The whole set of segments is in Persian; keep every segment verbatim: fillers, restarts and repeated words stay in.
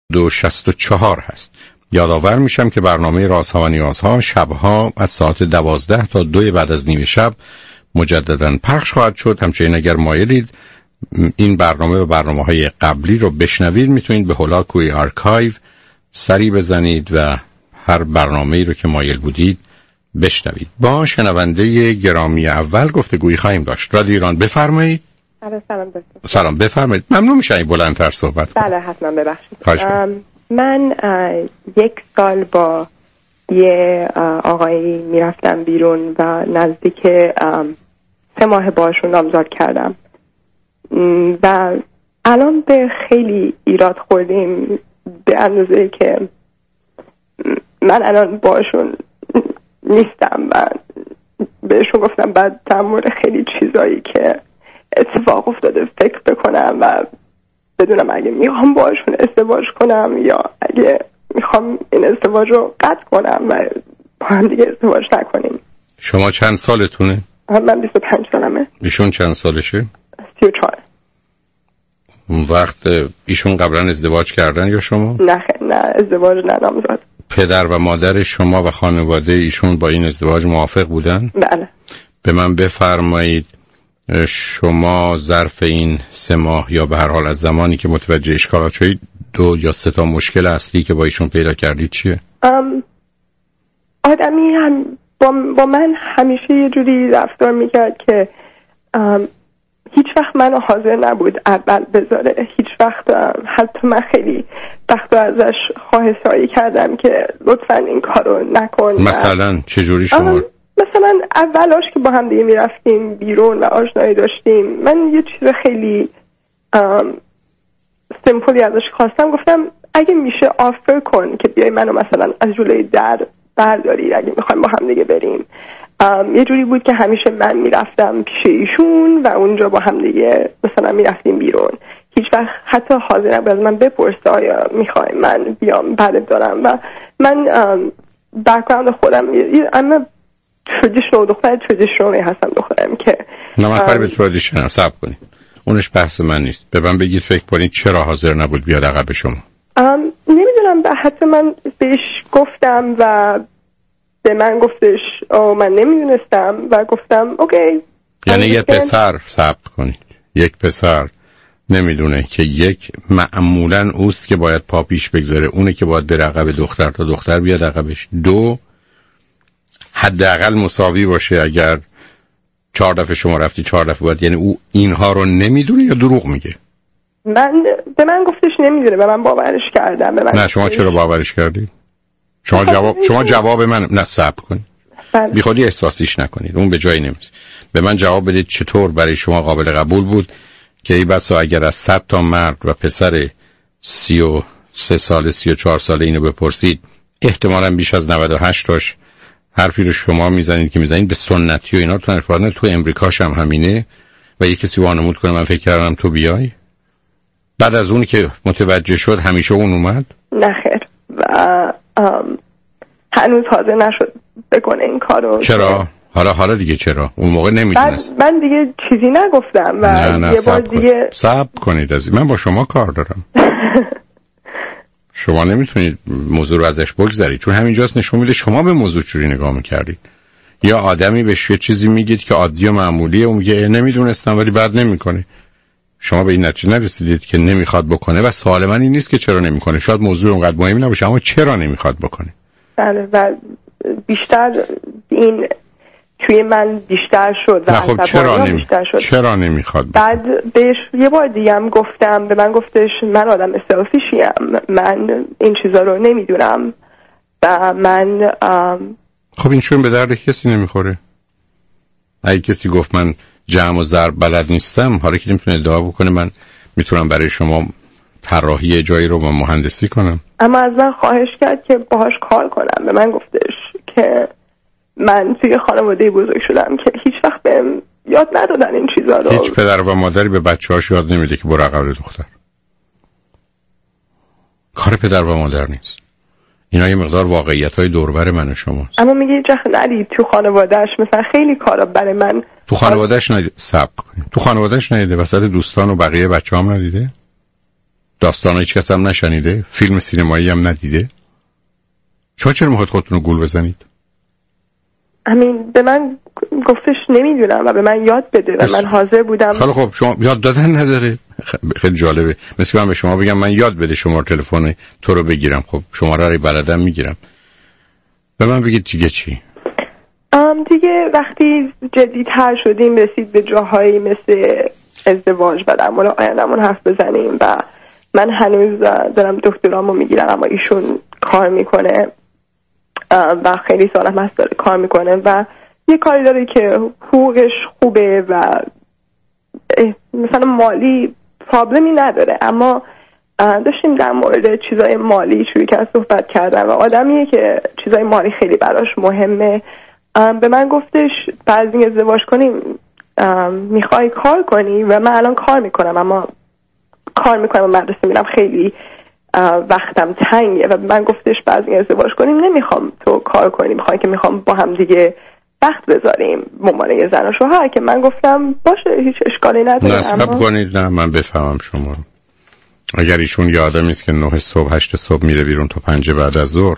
دو شصت و چهار هست. یادآور میشم که برنامه رازها و نیازها شبها از ساعت دوازده تا دو بعد از نیمه شب مجددا پخش خواهد شد. همچنین اگر مایلید این برنامه و برنامه‌های قبلی رو بشنوید میتونید به هولاکوی آرکایو سری بزنید و هر برنامه‌ای رو که مایل بودید بشنوید. با شنونده گرامی اول گفتگویی خواهیم داشت. رادیو ایران بفرمایید. سلام دکتر. سلام بفرمایید. ممنون میشم این بلندتر صحبت کنید. بله حتما ببخشید. من یک سال با یه آقایی میرفتم بیرون و نزدیک سه ماه باشون نامزد کردم و الان به خیلی ایراد خوردیم به اندازه که من الان باشون نیستم و بهشون گفتم بعد در مورد خیلی چیزایی که اتفاق افتاده فکر بکنم و بدونم اگه میخوام باشون ازدواج کنم یا اگه میخوام این ازدواج رو قطع کنم و با هم دیگه ازدواج نکنیم. شما چند سالتونه؟ من بیست و پنج سالمه. ایشون چند سالشه؟ سی و چهار. اون وقت ایشون قبلا ازدواج کردن یا شما؟ نه نه ازدواج نه نامزد. پدر و مادر شما و خانواده ایشون با این ازدواج موافق بودن؟ بله. به من بفرمایید شما ظرف این سه ماه یا به هر حال از زمانی که متوجه اشکالات شدید دو یا سه تا مشکل اصلی که با ایشون پیدا کردید چیه؟ ام آدمی هم با, با من همیشه یه جوری رفتار میکرد که هیچ وقت منو حاضر نبود اول بذاره. هیچ وقت حتی من خیلی وقتا ازش خواهشایی کردم که لطفا این کارو نکن. مثلا چه جوری شما؟ مثلا اولاش که با هم دیگه میرفتیم بیرون و آشنایی داشتیم من یه چیز خیلی سیمپلی ازش خواستم. گفتم اگه میشه آفر کن که بیای منو مثلا از جلوی در برداری اگه میخوایم با هم دیگه بریم. یه جوری بود که همیشه من میرفتم پیش ایشون و اونجا با هم دیگه مثلا میرفتیم بیرون. هیچ وقت حتی حاضر نبود از من بپرسه آیا میخوای من بیام بعد دارم. و من بک‌گراند خودم اما تردیشنال دختر تردیشنالی هستم دخترم که نه من کاری به تردیشنال صبر کنید اونش بحث من نیست. به من بگید فکر کنید چرا حاضر نبود بیاد عقب شما؟ نمیدونم به حتی من بهش گفتم و به من گفتش او من نمیدونستم و گفتم اوکی. یعنی یه پسر صبر کنید یک پسر نمیدونه که یک معمولا اوست که باید پا پیش بگذاره اونه که باید بره عقب دختر تا دختر بیاد عقبش. دو حداقل مساوی باشه. اگر چهار دفعه شما رفتی چهار دفعه باید یعنی او اینها رو نمیدونه یا دروغ میگه؟ من به من گفتش نمیدونه به من باورش کردم. به من نه شما چرا باورش کردی؟ شما جواب شما جواب من نه صبر کنید. بی خودی احساسیش نکنید اون به جایی نمیشه. به من جواب بدید چطور برای شما قابل قبول بود که ای بسا اگر از صد تا مرد و پسر سی و سه ساله سی و چهار ساله اینو بپرسید احتمالاً بیش از نود و هشت تاش حرفی رو شما میزنید که میزنید به سنتی و اینا تو ارفاد نه. تو امریکاش هم همینه و یک کسی وانمود کنه من فکر کردم تو بیای بعد از اون که متوجه شد همیشه اون اومد؟ نه خیر و هنوز حاضر نشد بکنه این کارو. چرا؟ حالا حالا دیگه چرا؟ اون موقع نمیدونست. من دیگه چیزی نگفتم و نه نه یه بار دیگه صبر کنید عزیز من با شما کار دارم. شما نمیتونید موضوع رو ازش بگذارید چون همینجاست نشون میده شما به موضوع چوری نگاه میکردید. یا آدمی بهش یه چیزی میگید که عادی و معمولیه اون میگه نمیدونستم ولی بعد نمیکنه. شما به این نتیجه نرسیدید که نمیخواد بکنه و سوال من این نیست که چرا نمیکنه. شاید موضوع اونقدر مهمی نباشه اما چرا نمیخواد بکنه؟ بله و بیشتر این توی من بیشتر شد و خب چرا نمی... شد. چرا نمیخواد بکنه؟ بعد بهش یه بار دیگه هم گفتم به من گفتش من آدم سلفیشیم من این چیزا رو نمیدونم و من ام... خب این چون به درد کسی نمیخوره. اگه کسی گفت من جمع و ضرب بلد نیستم حالا که نمیتونه ادعا بکنه من میتونم برای شما طراحی جایی رو با مهندسی کنم. اما از من خواهش کرد که باهاش کار کنم. به من گفتش که من توی خانواده بزرگ شدم که هیچ وقت بهم یاد ندادن این چیزا رو. هیچ پدر و مادری به بچه‌هاش یاد نمیده که برو عقب دختر. کار پدر و مادر نیست. اینا یه مقدار واقعیت‌های دور و بر من و شماست. اما میگه چخ ندید تو خانواده‌اش مثلا خیلی کارا برای من. تو خانواده‌اش ندید صبر کنید. تو خانواده‌اش ندیده وسط دوستان و بقیه بچه‌هام ندیده؟ داستان هیچ کس هم نشنیده؟ فیلم سینمایی هم ندیده؟ شما چرا میخواید خودتون رو گول بزنید؟ همین به من گفتش نمیدونم و به من یاد بده و من حاضر بودم. خیلی خب شما یاد دادن نداره؟ خیلی جالبه. مثل من به شما بگم من یاد بده شماره تلفن تو رو بگیرم، خب شماره رو بلدم میگیرم. به من بگید دیگه چی؟ ام دیگه وقتی جدی‌تر شدیم رسید به جاهایی مثل ازدواج و در مورد آینده‌مون حرف بزنیم و من هنوز دارم دکترامو میگیرم اما ایشون کار میکنه و خیلی سال هم هست داره کار میکنه و یه کاری داره که حقوقش خوبه و مثلا مالی پرابلمی نداره، اما داشتیم در مورد چیزای مالی شروع کرد صحبت کردن و آدمیه که چیزای مالی خیلی براش مهمه. به من گفتش بعد از این ازدواج کنیم میخوای کار کنی و من الان کار میکنم اما کار میکنم و مدرسه میرم خیلی وقتم تنگه و من گفتش بعد از این ازدواج کنیم نمیخوام تو کار کنی، میخوای که میخوام با هم دیگه وقت بذاریم ممانه زن و شوهر. که من گفتم باشه هیچ اشکالی نداره. نصب اما... کنید نه من بفهمم شما اگر ایشون یه آدمی است که نه صبح هشت صبح میره بیرون تا پنج بعد از ظهر،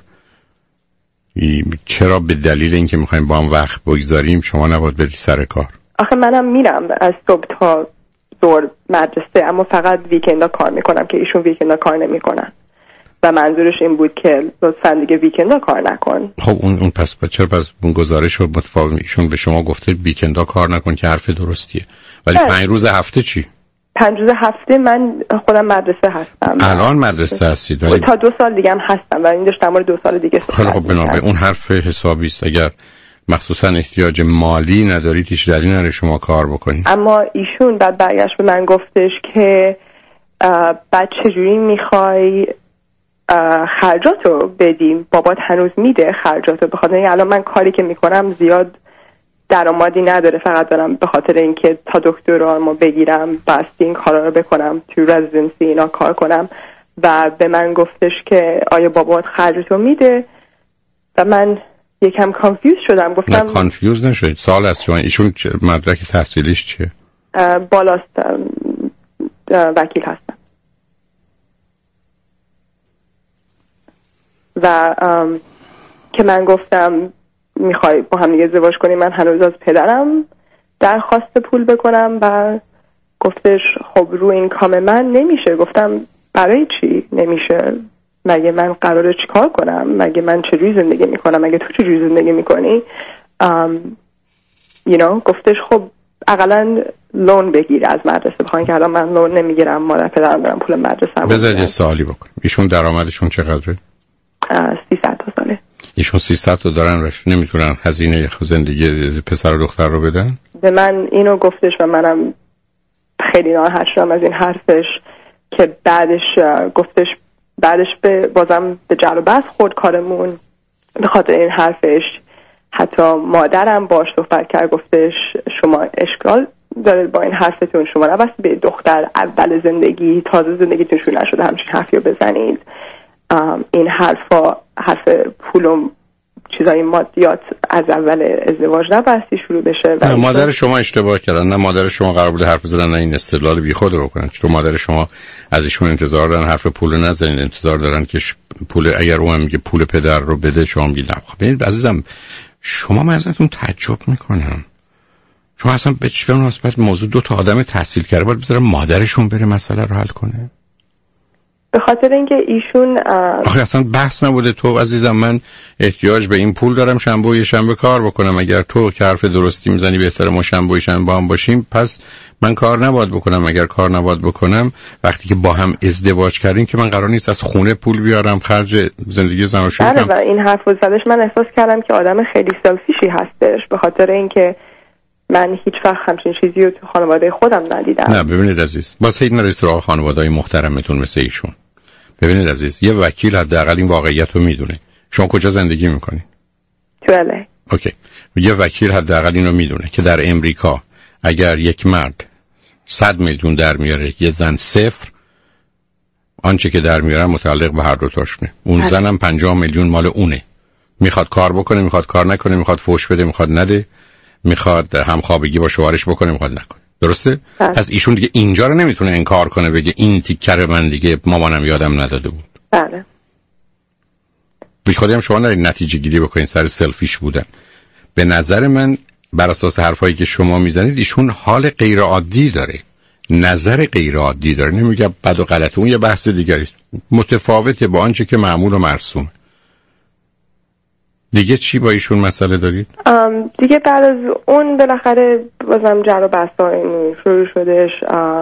چرا به دلیل اینکه میخوایم با هم وقت بگذاریم شما نباید بری سر کار؟ آخه منم میرم از صبح تا ظهر مدرسه اما فقط ویکندا کار میکنم که ایشون ویکندا کار نمیکنن و منظورش این بود که لطفاً دیگه ویکندا کار نکن. خب اون اون پس چرا پس اون گزارش رو متفاوت ایشون به شما گفته ویکندا کار نکن که حرف درستیه، ولی پنج روز هفته چی؟ پنج روز هفته من خودم مدرسه هستم. الان مدرسه هستید ولی تا دو سال دیگه هم هستم و این داشتم مورد دو سال دیگه صحبت. خب بنابراین اون حرف حسابی است. اگر مخصوصا احتیاج مالی ندارید هیچ دلیلی نداره شما کار بکنید. اما ایشون بعد برگشت به من گفتش که بعد چجوری میخوای خرجاتو بدیم؟ بابات هنوز میده خرجاتو؟ بخاطر این الان من کاری که میکنم زیاد درآمدی نداره، فقط دارم به خاطر اینکه تا دکترامو بگیرم باستی این کارا رو بکنم تو رزیدنسی اینا کار کنم و به من گفتش که آیا بابات خرجتو میده؟ و من یکم کانفیوز شدم. گفتم نه کانفیوز نشید، سوال از شما ایشون مدرک تحصیلیش چیه؟ بالاست وکیل هستم و که من گفتم میخوای با هم دیگه ازدواج کنیم، من هنوز از پدرم درخواست پول بکنم و گفتش خب رو این کام من نمیشه. گفتم برای چی نمیشه؟ مگه من قراره چیکار کنم؟ مگه من چجوری زندگی میکنم؟ مگه تو چجوری زندگی میکنی؟ um, you know گفتش خب اقلا لون بگیر از مدرسه، بخواین که الان من لون نمیگیرم، مادر پدرم دارم پول مدرسه. بذارید یه سوالی بکنم، ایشون درآمدشون چقدره؟ سیصد تا ساله. ایشون سیصد تا دارن و نمیتونن هزینه زندگی پسر و دختر رو بدن؟ به من اینو گفتش و منم خیلی ناراحت شدم از این حرفش که بعدش گفتش بعدش به بازم به جر و بحث خورد کارمون به خاطر این حرفش. حتی مادرم باش صحبت کرد، گفتش شما اشکال دارید با این حرفتون، شما نباید به دختر اول زندگی تازه زندگیتون شروع نشده همچین حرفی رو بزنید. این حرفا حرف پول و چیزای مادیات از اول ازدواج نبایستی شروع بشه. نه مادر شما اشتباه کردن، نه مادر شما قرار بوده حرف بزنن، نه این استدلال بیخود رو بکنن. چون مادر شما از ایشون انتظار دارن حرف پول نزنید، انتظار دارن که پول اگر اون میگه پول پدر رو بده شما میگید نه. ببینید عزیزم شما من ازتون تعجب میکنم، شما اصلا به چه مناسبت موضوع دو تا آدم تحصیل کرده باید بذاره مادرشون بره مسئله رو حل کنه؟ به خاطر اینکه ایشون آخه اصلا بحث نبوده تو عزیزم من احتیاج به این پول دارم شنبه و شنبه کار بکنم، اگر تو که حرف درستی میزنی بهتره ما شنبه و شنبه با هم باشیم پس من کار نباید بکنم. اگر کار نباید بکنم وقتی که با هم ازدواج کردیم که من قرار نیست از خونه پول بیارم خرج زندگی زن و شوهر کنم. و این حرفو زدش من احساس کردم که آدم خیلی سلفیشی هستش، به خاطر اینکه من هیچ وقت همچین چیزی رو تو خانواده خودم ندیدم. نه ببینید عزیز واسه این نرید سراغ خانواده‌های محترمتون مثل ایشون. ببینید عزیز یه وکیل حداقل این واقعیت رو میدونه. شما کجا زندگی میکنید؟ تو الی. اوکی. یه وکیل حداقل اینو میدونه که در امریکا اگر یک مرد صد میلیون در میاره یه زن صفر، آنچه که در میاره متعلق به هر دو تاشونه. اون زنم پنجاه میلیون مال اونه. میخواد کار بکنه، میخواد کار نکنه، میخواد فوش بده، میخواد نده، میخواد همخوابگی با شوهرش بکنه، میخواد نکنه. درسته؟ بله. پس ایشون دیگه اینجا رو نمیتونه انکار کنه بگه این تیکر من دیگه مامانم یادم نداده بود. بله. بی خودی هم شما نرید نتیجه گیری بکنید سر سلفیش بودن. به نظر من بر اساس حرفایی که شما میزنید ایشون حال غیر عادی داره، نظر غیر عادی داره. نمیگم بد و غلط، اون یه بحث دیگری است، متفاوته با آنچه که معمول و مرسوم. دیگه چی با ایشون مسئله دارید؟ دیگه بعد از اون بالاخره بازم جر و بحثا شروع شدش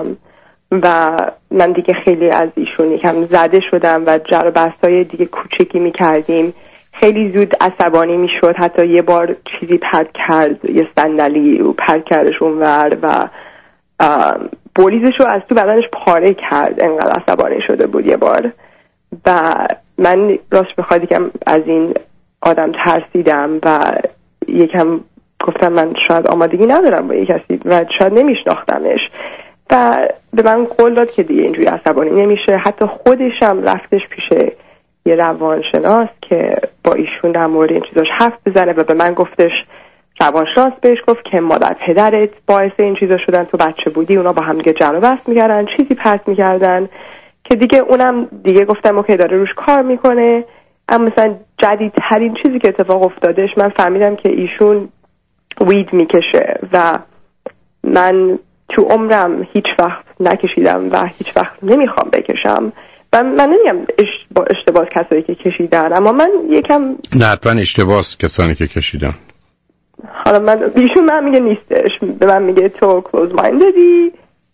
و من دیگه خیلی از ایشون یکم زده شدم و جر و بحثای دیگه کوچیکی میکردیم. خیلی زود عصبانی میشد، حتی یه بار چیزی پرت کرد، یه صندلی و پرت کردش اونور و بولیزشو از تو بدنش پاره کرد، انقدر عصبانی شده بود یه بار. و من راست بخواد یکم از این آدم ترسیدم و یکم گفتم من شاید آمادگی ندارم با یه کسی و شاید نمیشناختمش و به من قول داد که دیگه اینجوری عصبانی نمیشه. حتی خودشم رفتش پیش یه روانشناس که با ایشون در مورد این چیزاش حرف بزنه و به من گفتش، روانشناس بهش گفت که مادر پدرت باعث این چیزا شدن، تو بچه بودی اونا با هم دیگه جر و بحث میکردن، چیزی پرت میکردن که دیگه اونم دیگه گفتم اوکی داره روش کار میکنه. اما مثلا جدیدترین چیزی که اتفاق افتادش من فهمیدم که ایشون وید میکشه و من تو عمرم هیچ وقت نکشیدم و هیچ وقت نمیخوام بکشم و من نمیگم با اشتباه کسایی که کشیدن، اما من یکم نه حتما اشتباه کسانی که کشیدن. حالا من ایشون من میگه نیستش، به من میگه تو کلوز ماینددی،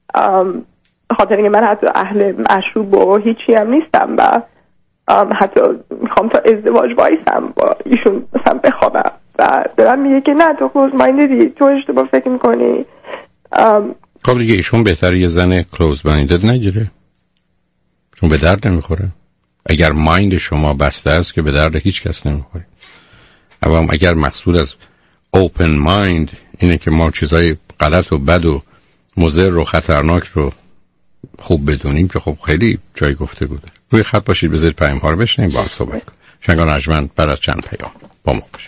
خاطر اینکه من حتی اهل مشروب و هیچی هم نیستم و حتی میخوام تا ازدواج وایسم با ایشون مثلا بخوابم و به من میگه که نه تو کلوز ماینددی، تو اشتباه فکر میکنی. خب دیگه ایشون بهتره یه زن کلوز مایندد نگیره، چون به درد نمیخوره. اگر مایند شما بسته است که به درد هیچ کس نمیخوره. اما اگر مقصود از اوپن مایند اینه که ما چیزای غلط و بد و مضر و خطرناک رو خوب بدونیم که خب خیلی جای گفته بوده. روی خط باشید، بذارید پیام ها رو بشنیم با هم صحبت کنیم. شنگان رجمند بعد از چند پیام با ما باشید.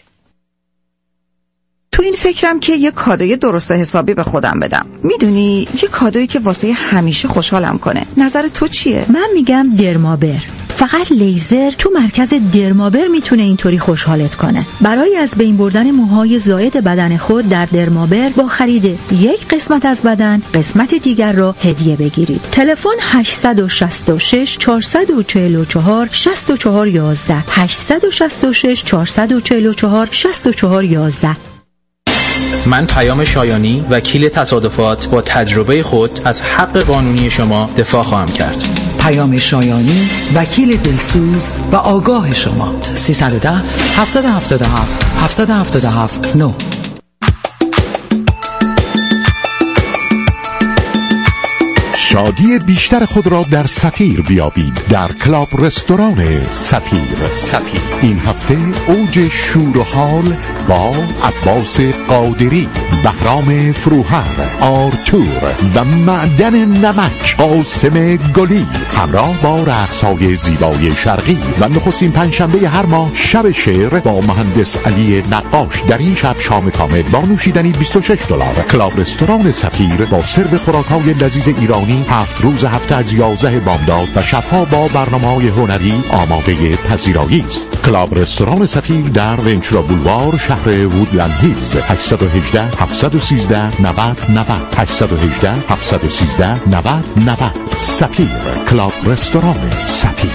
تو این فکرم که یه کادوی درست حسابی به خودم بدم. میدونی یه کادویی که واسه همیشه خوشحالم کنه. نظر تو چیه؟ من میگم درمابر. فقط لیزر تو مرکز درمابر میتونه اینطوری خوشحالت کنه. برای از بین بردن موهای زائد بدن خود در درمابر با خرید یک قسمت از بدن قسمت دیگر را هدیه بگیرید. تلفن هشت شش شش چهار چهار چهار شش چهار یک یک هشت شش شش چهار چهار چهار شش چهار یک یک. من پیام شایانی وکیل تصادفات با تجربه خود از حق قانونی شما دفاع خواهم کرد. پیام شایانی وکیل دلسوز و آگاه شما. سیصد و ده هفتصد و هفتاد و هفت هفتصد و هفتاد و هفت نه. شادی بیشتر خود را در سفیر بیابید، در کلاب رستوران سفیر. سفیر این هفته اوج شور و حال با عباس قادری، بهرام فروهر، آرتور و معدن نمک قاسم گلی، همراه با رقص‌های زیبای شرقی و نخستین پنجشنبه هر ماه شب شعر با مهندس علی نقاش. در این شب شام کامل با نوشیدنی بیست و شش دلار. کلاب رستوران سفیر با سرو خوراک‌های لذیذ ایرانی هفت روز هفته از یازده بامداد و شبها با برنامه‌های هنری آماده پذیرایی است. کلاب رستوران سفیر در ونچورا بولوار شهر وودلند هیلز. هشت یک هشت هفت یک سه نود نود هشت یک هشت هفت یک سه نود نود. سفیر کلاب رستوران سفیر.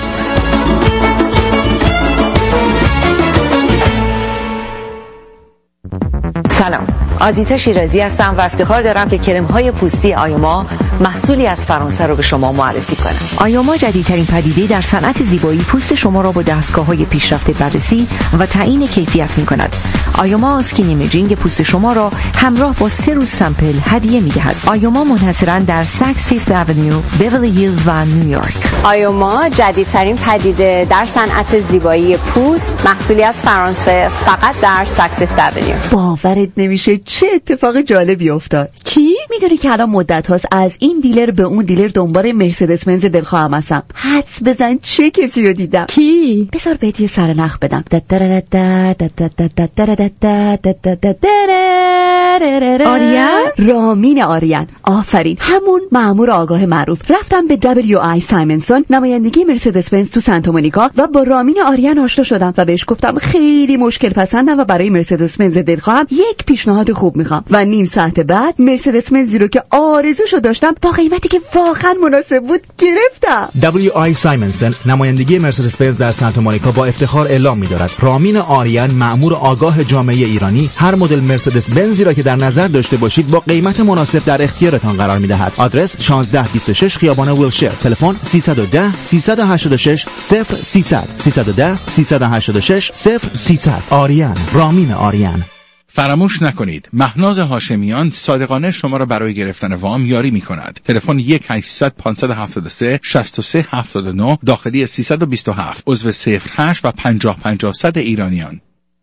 سلام، آزیتا شیرازی هستم و افتخار دارم که کرم‌های پوستی آیوما محصولی از فرانسه رو به شما معرفی کنم. آیوما جدیدترین پدیده در صنعت زیبایی پوست شما را با دستگاه‌های پیشرفته بررسی و تعیین کیفیت می‌کند. آیوما اسکین ایمیجینگ پوست شما را همراه با سه روز سامپل هدیه می‌دهد. آیوما منحصراً در ساکس فیفت اونیو، بیولی هیلز و نیویورک. آیوما جدیدترین پدیده در صنعت زیبایی پوست، محصولی از فرانسه، فقط در ساکس فیفت اونیو. باورت نمیشه چه اتفاق جالبی افتاد. چی؟ میدونی که الان مدت هاست از این دیلر به اون دیلر دنبال مرسدس بنز دلخواهم هستم. حدس بزن چه کسی رو دیدم. کی؟ بذار بهت یه سرنخ بدم. آریان؟ رامین آریان. آفرین، همون مأمور آگاه معروف. رفتم به دبلیو آی سایمنسون، نمایندگی مرسدس بنز تو سانتا مونیکا، و با رامین آریان آشنا شدم و بهش گفتم خیلی مشکل پسندم و برای مرسدس بنز دلخواهم یک پیشنهاد خوب میخوام. و نیم ساعت بعد مرسدس بنزی رو که آرزوشو داشتم با قیمتی که واقعا مناسب بود گرفتم. دبلیو آی سایمنسون نمایندگی مرسدس بنز در سانتا مونیکا با افتخار اعلام می‌دارد رامین آریان مأمور آگاه جامعه ایرانی هر مدل مرسدس بنزی را که در نظر داشته باشید با قیمت مناسب در اختیارتان قرار می‌دهد. آدرس شانزده بیست و شش خیابان ویلشیر. تلفن سیصد و ده سیصد و هشتاد و شش صفر سیصد سیصد و ده سیصد و هشتاد و شش صفر سیصد. آریان، رامین آریان. فراموش نکنید مهناز هاشمیان صادقانه شما را برای گرفتن وام یاری می کند. تلفن یک هشتصد پانصد و هفتاد و سه شصت و سه هفتاد و نه داخلی سیصد و بیست و هفت عضو صفر هشت و پنجاه پنجاه صد ایرانیان.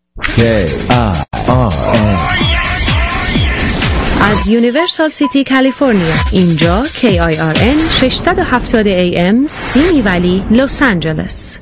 از یونیورسال سیتی کالیفرنیا، اینجا کی آی آر ان ششصد و هفتاد ای ام سیمی ولی لس آنجلس.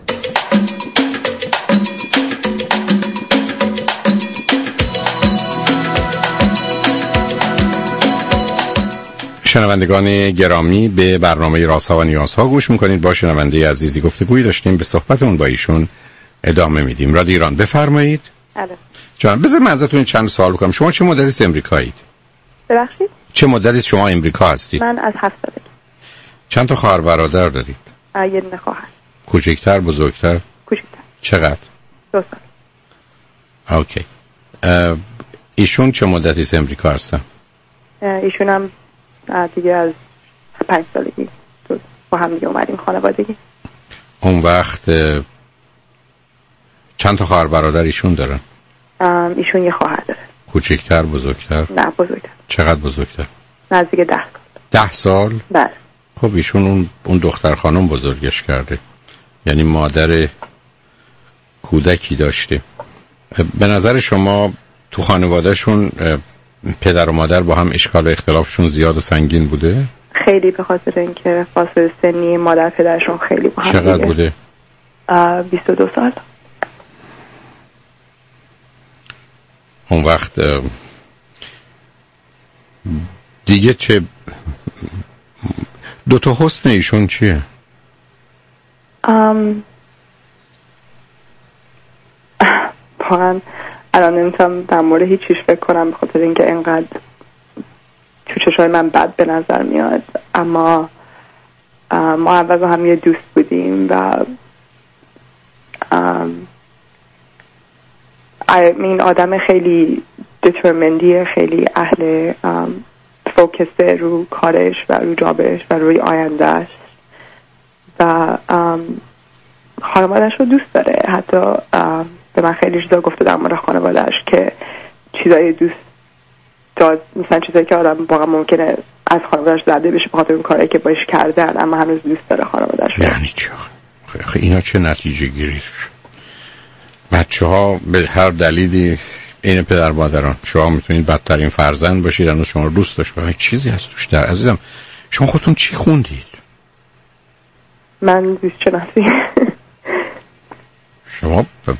شنوندگان گرامی، به برنامه رازها و نیازها گوش میکنید. با شنونده عزیزی گفتگویی داشتیم، به صحبتمون با ایشون ادامه میدیم. رادیو ایران، بفرمایید. الو. جان، بذار من ازتون چند سوال بکنم. شما چه مدلی از امریکایید؟ ببخشید؟ چه مدلی شما امریکا هستید؟ من از هفت سالگی. چند تا خواهر برادر دارید؟ یه دونه خواهر. کوچکتر، بزرگتر؟ کوچکتر. چقدر؟ دو سال. اوکی. ایشون چه مدتی از امریکا هستن؟ ایشون هم دیگه از پنج سالگی با هم دیگه اومدیم خانوادگی. اون وقت چند تا خواهر برادر ایشون دارن؟ ایشون یه خواهر داره. کوچکتر، بزرگتر؟ نه، بزرگتر. چقدر بزرگتر؟ نزدیک ده سال. ده سال؟ بله. خب ایشون اون, اون دختر خانم بزرگش کرده، یعنی مادر کودکی داشته. به نظر شما تو خانوادهشون پدر و مادر با هم اشکال و اختلافشون زیاد و سنگین بوده؟ خیلی، به خاطر اینکه فاصله سنی مادر پدرشون خیلی با هم. چقدر بوده؟ بیست و دو سال. اون وقت دیگه چه دو تا حسن ایشون چیه؟ ام واقعا الان نمیتونم در مورد هیچ چیز فکر کنم، به خاطر اینکه اینقدر تو چشای من بد به نظر میاد. اما ما اول هم یه دوست بودیم و این آدم خیلی دیترمندیه، خیلی اهل فوکسه رو کارش و رو جابش و روی آیندهش و خانوادهش رو دوست داره. حتی به من خیلی چیزا گفته در مورد خانوادهش که چیزای دوست داد، مثلا چیزایی که آدم واقعا ممکنه از خانوادهش زده بشه بخاطر اون کاری که باش کردن، اما هنوز دوست داره خانوادهش. یعنی چی؟ خیلی اینا چه نتیجه گیری؟ بچه ها به هر دلیلی این پدر مادران، شما میتونید بدترین فرزند باشید اما شما رو دوست داشت باید چیزی هست توش. در عزیزم شما خودتون چی خوندید؟ من زیست شناسی. شما ب...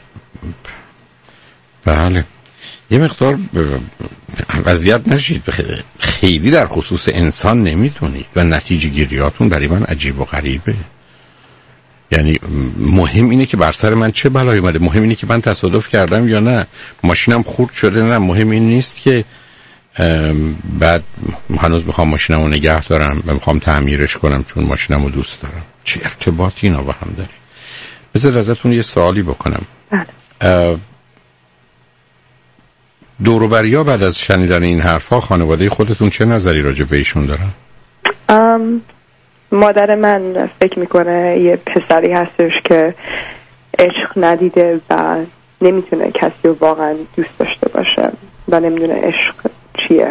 بله یه مقدار وضعیت نشید، خیلی در خصوص انسان نمیتونید و نتیجه گیریاتون برای من عجیب و غریبه. یعنی مهم اینه که بر سر من چه بلایی اومده، مهم اینه که من تصادف کردم یا نه، ماشینم خورد شده نه، مهم این نیست که بعد هنوز میخوام ماشینم رو نگه دارم و میخوام تعمیرش کنم چون ماشینم رو دوست دارم. چه ارتباطی اینا با هم داره؟ بذار ازتون یه سوالی بکنم. دور و بریا بعد از شنیدن این حرفا خانواده خودتون چه نظری راجع به ایشون دارن؟ ام مادر من فکر میکنه یه پسری هستش که عشق ندیده و نمیتونه کسی رو واقعا دوست داشته باشه و نمیدونه عشق چیه.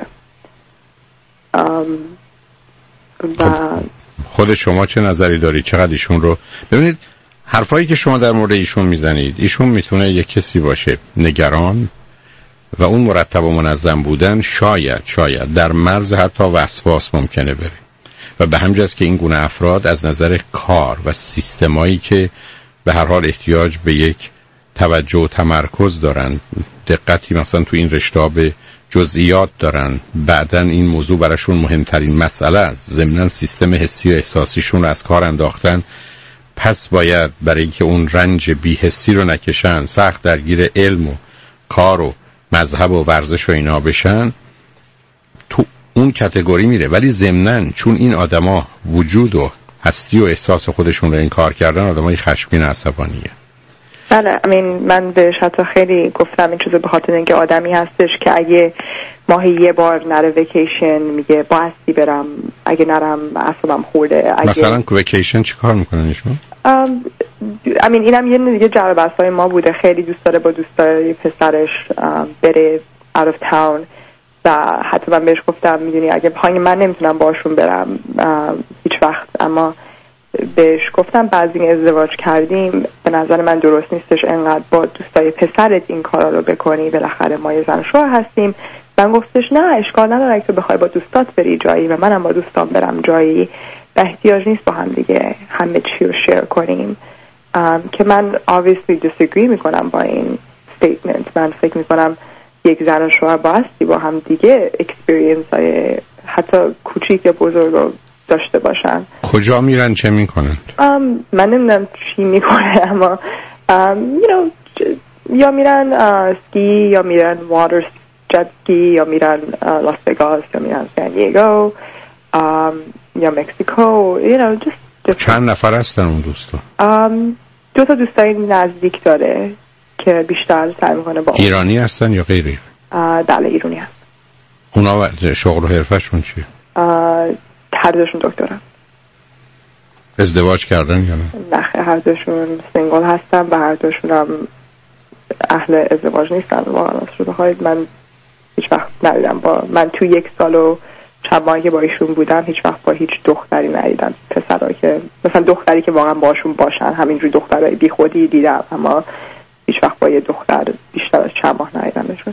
و خود شما چه نظری دارید؟ چقدر ایشون رو ببینید، حرفایی که شما در مورد ایشون میزنید، ایشون میتونه یک کسی باشه نگران و اون مرتب و منظم بودن شاید شاید در مرز حتی وسواس ممکنه بره و به همجاست که این گونه افراد از نظر کار و سیستمایی که به هر حال احتیاج به یک توجه و تمرکز دارن، دقتی مثلا تو این رشته به جزئیات دارن، بعدن این موضوع براشون مهمترین مسئله است، ضمناً سیستم حسی و احساسیشون رو از کار انداختن، پس باید برای اینکه اون رنج بی‌حسی رو نکشن سخت درگیر علم و کار و مذهب و ورزش و اینا بشن، تو اون کاتگوری میره. ولی ضمناً چون این آدما وجود و هستی و احساس خودشون رو این کار کردن، آدمای خشمگین عصبانیه. بله امین، من بهش حتی خیلی گفتم این چیزو به خاطر اینکه آدمی هستش که اگه ماهی یه بار نره ویکیشن میگه باستی برم، اگه نرم اصلا خورده. اگه مثلا که ویکیشن چی کار میکنن ایشون؟ امین اینم یه دیگه جر بحثای ما بوده، خیلی دوست داره با دوستای پسرش بره out of town و حتی من بهش گفتم میدونی اگه بخوای من نمیتونم باشون برم هیچ وقت، اما بهش گفتم بعضی ازدواج کردیم به نظر من درست نیستش انقدر با دوستای پسرت این کارا رو بکنی، بالاخره ما یه زن شوهر هستیم. من گفتش نه اشکال نداره اگه تو بخوای با دوستات بری جایی و منم با دوستام برم جایی، به احتیاج نیست با هم دیگه همه چی رو شیر کنیم. که من obviously disagree میکنم با این statement. من فکر میکنم یک زن و شوهر باستی با هم دیگه experience های حتی کوچیک یا بزرگ رو داشته باشن. کجا میرن چه میکنن؟ um, من نمیدونم چی میکنه اما um, you know, یا میرن سکی uh, یا میرن واتر جت سکی یا میرن لاس وگاس یا میرن سان دیگو um, یا مکزیکو. you know, just, just چند نفر هستن اون دوستا؟ um, دو تا دوستای نزدیک داره که بیشتر سعی میکنه با ایرانی هستن یا غیر ایرانی؟ uh, بله ایرانی هست. اونا شغل و حرفشون چیه؟ uh, هر دوشون دکترن. ازدواج کردن یا نه؟ نه هر دوشون سینگل هستن و هر دوشون هم اهل ازدواج نیستن. واقعا رو بخواید من هیچ وقت ندیدم، با من تو یک سال و چند ماهی که با ایشون بودم هیچ وقت با هیچ دختری ندیدم. پسرها که مثلا دختری که واقعا باشون باشن، همینجوری دخترای بی خودی دیدم اما هیچ وقت با یه دختر بیشتر از چند ماه ندیدمشون.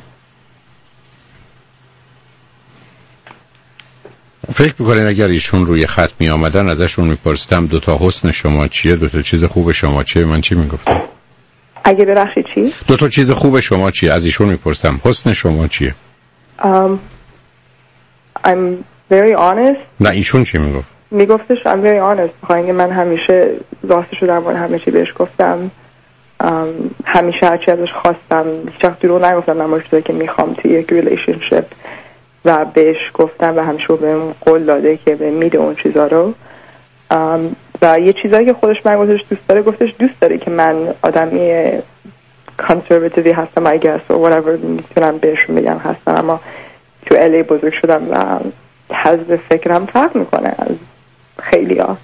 فکر میکنین اگر ایشون روی خط می آمدن ازشون میپرسیدم دو تا حسن شما چیه، دو تا چیز خوب شما چیه، من چی میگفتم؟ اگه ببخشید چی؟ دو تا چیز خوب شما چیه؟ از ایشون میپرسیدم حسن شما چیه؟ um, I'm very honest. نه ایشون چی میگفت؟ میگفتش I'm very honest. بخواهی من همیشه راستش رو در مورد همه چی بهش گفتم. um, همیشه هرچی ازش خواستم هیچ وقت دروغ نگفتم در مورد چیزی که میخوام توی یک ریلیشنشیپ و بهش گفتم و همیشه بهم قول داده که به میده اون چیزا رو. و یه چیزایی که خودش من گفتش دوست داره، گفتش دوست داره که من آدمی کانسرواتیوی هستم I guess or whatever میتونم بهشون بگم هستم، اما تو الی بزرگ شدم و طرز فکرم فرق میکنه از خیلی ها.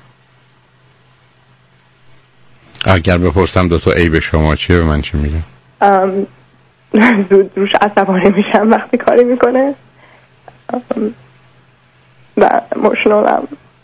اگر بپرسم دو تا عیب شما چیه به من چی میگه؟ زود روش عصبانی میشم وقتی کاری میکنه و اموشنالم.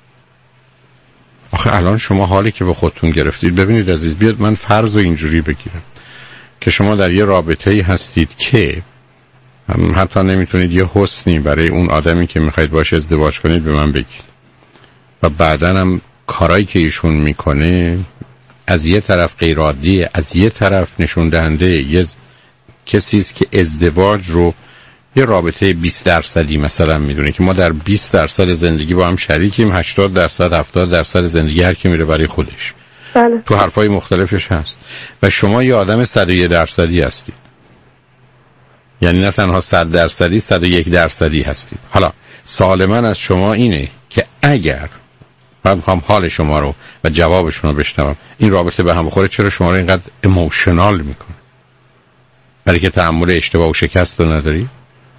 آخه الان شما حالی که به خودتون گرفتید، ببینید عزیز بیاد من فرض رو اینجوری بگیرم که شما در یه رابطه‌ای هستید که حتی نمیتونید یه حسنی برای اون آدمی که میخواید باش ازدواج کنید به من بگید و بعداً هم کارایی که ایشون میکنه از یه طرف غیر عادیه، از یه طرف نشون دهنده یه کسی است که ازدواج رو یه رابطه بیست درصدی مثلا میدونه که ما در بیست درصد زندگی با هم شریکیم، هشتاد درصد هفتاد درصد زندگی هر کی میره برای خودش. بله. تو حرفای مختلفش هست و شما یه آدم صد و یک درصدی هستید، یعنی نه تنها صد درصدی صد و یک درصدی هستید. حالا سوال من از شما اینه که اگر من میخوام حال شما رو و جوابشون رو بشنوم، این رابطه به هم بخوره چرا شما رو اینقدر ایموشنال میکنه؟ برای که تحمل اشتباه و شکست رو نداری؟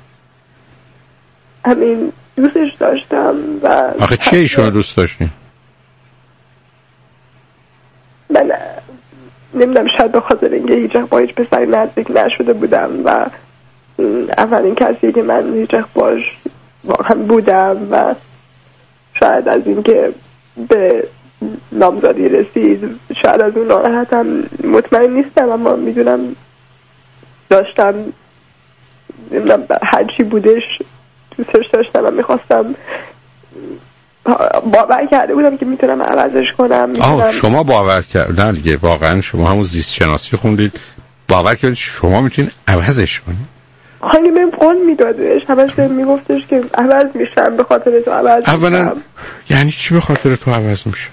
همین دوستش داشتم و آخه چه ایشون رو دوست داشتی؟ من نمیدونم شاید به خاطر اینکه هیچ وقت با هیچ پسری نزدیک نشده بودم و اولین کسی که من هیچ وقت باش واقعا بودم و شاید از اینکه به نامزدی رسید شاید از اون ناراحتم، مطمئن نیستم اما میدونم داشتم نمیدونم هرچی بودش دوستش داشتم و میخواستم باور کرده بودم که میتونم عوضش کنم. آه شما باور کرد نه دیگه، واقعا شما همون زیست شناسی خوندید باور کردید شما میتونید عوضش کنید. خانم من قول میدادش، همش میگفتش که عوض میشم به خاطر تو عوض میشم. اولا یعنی چی به خاطر تو عوض میشه؟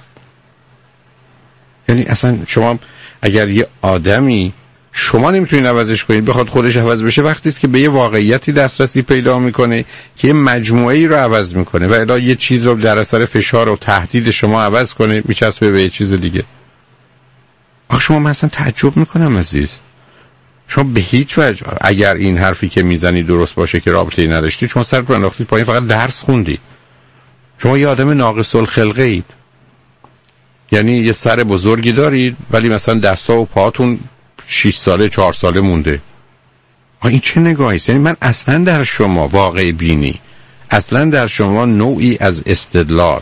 یعنی اصلا شما اگر یه آدمی شما نمیتونید عوضش کنید بخواد خودش عوض بشه وقتی است که به یه واقعیتی دسترسی پیدا میکنه که یه مجموعه ای رو عوض میکنه و الا یه چیز رو در اثر فشار و تهدید شما عوض کنه میچسبه به یه چیز دیگه. آخه شما من اصلا تعجب میکنم عزیز، شما به هیچ وجه اگر این حرفی که میزنی درست باشه که رابطه‌ای نداشتی شما سرت رو انداختید پایین فقط درس خوندی. شما یه آدم ناقص الخلقه اید، یعنی یه سر بزرگی دارید ولی مثلا دستا و پاهاتون شش ساله چهار ساله مونده. آه این چه نگاهی است؟ یعنی من اصلا در شما واقع بینی، اصلا در شما نوعی از استدلال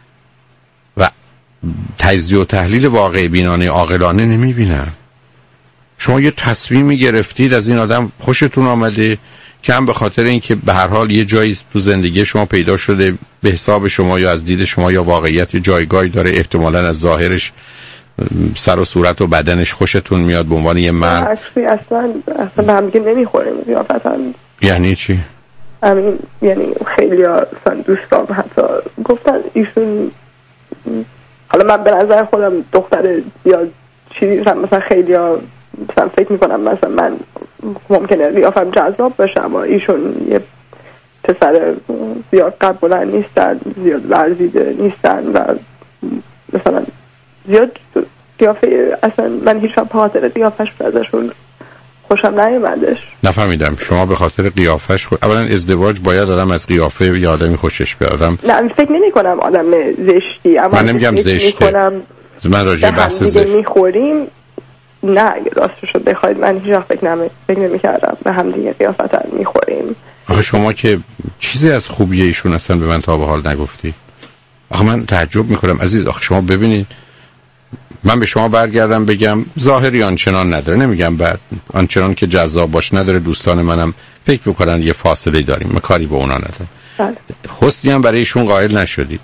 و تجزیه و تحلیل واقع بینانه عاقلانه نمیبینم. شما یه تصمیمی گرفتید از این آدم خوشتون آمده که هم به خاطر اینکه به هر حال یه جایی تو زندگی شما پیدا شده به حساب شما یا از دید شما یا واقعیت جایگاهی داره، احتمالاً از ظاهرش سر و صورت و بدنش خوشتون میاد به عنوان یه مرد. اصلا اصلا به هم دیگه نمیخوریم قیافتاً. یعنی چی؟ همین یعنی خیلی ها دوستان حتی گفتن ایشون، حالا من به نظر خودم دختر یا چیزی مثلا خیلی ها مثلا فکر میکنم مثلا من ممکنه قیافم جذاب باشه اما ایشون یه پسر زیاد قد بلند نیستن، زیاد ورزیده نیستن و مثلا زیاد قیافه اصلا من هیچ وقت خاطر قیافش ازشون خوشم نیومدش. نفهمیدم شما به خاطر قیافش خود... اولا ازدواج باید آدم از قیافه یا آدمی خوشش بیاد. نه فکر نمی کنم آدم زشتی، اما من نمیگم زشته، من راجع بحث زشت میخوریم. نه اگه راستشو بخواید من هیچ وقت فکر نمی فکر نمی‌کردم به هم دیگه قیافتاً میخوریم. آخه شما که چیزی از خوبی ایشون اصلا به من تا به حال نگفتی. آخه من تعجب میکنم عزیز. آخه شما ببینید من به شما برگردم بگم ظاهری آنچنان نداره، نمیگم بعد آنچنان که جذاب باش نداره، دوستان منم فکر میکنن یه فاصله داریم، من کاری به اونا ندارم. حسنی هم برای ایشون قائل نشدید.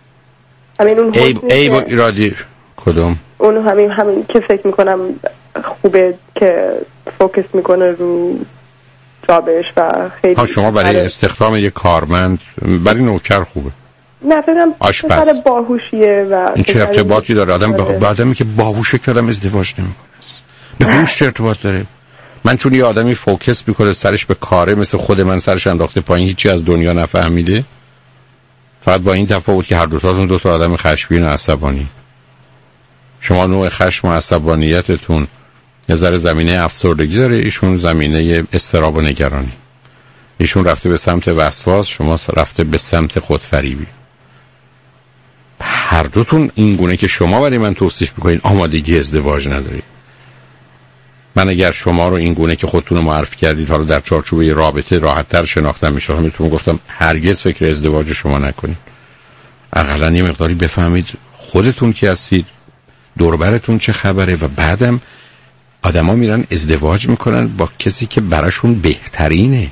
همین اون عیب عیب و ایرادی کدوم؟ اون همین همین که فکر میکنم خوبه که فوکس میکنه رو جابش و خیلی. ها شما برای استخدام یک کارمند برای نوکر خوبه؟ نه فکرم پسر باهوشیه و این چه ارتباطی داره؟ آدم با آدمی که باهوشه که آدم ازدواج نمیکنه. به هوش چه ارتباط داره؟ من چون یه آدمی فوکس میکنه سرش به کاره مثل خود من سرش انداخته پایین هیچی از دنیا نفهمیده، فقط با این تفاوت که هر دو تاتون دو تا آدم خشمگین و عصبانی. شما نوع خشم و عصبانیتتون یه ذره زمینه افسردگی داره، ایشون زمینه اضطراب و نگرانی. ایشون رفته به سمت وسواس، شما رفته به سمت خودفریبی. هر دوتون این گونه که شما برای من توصیف میکنین آمادگی ازدواج ندارید. من اگر شما رو این گونه که خودتون رو معرفی کردید حالا در چارچوب یه رابطه راحت‌تر شناختم میشه، میتونم گفتم هرگز فکر ازدواج شما نکنید. اقلا یه مقداری بفهمید خودتون کی هستید، دوربرتون چه خبره و بعدم آدما میرن ازدواج میکنن با کسی که براشون بهترینه،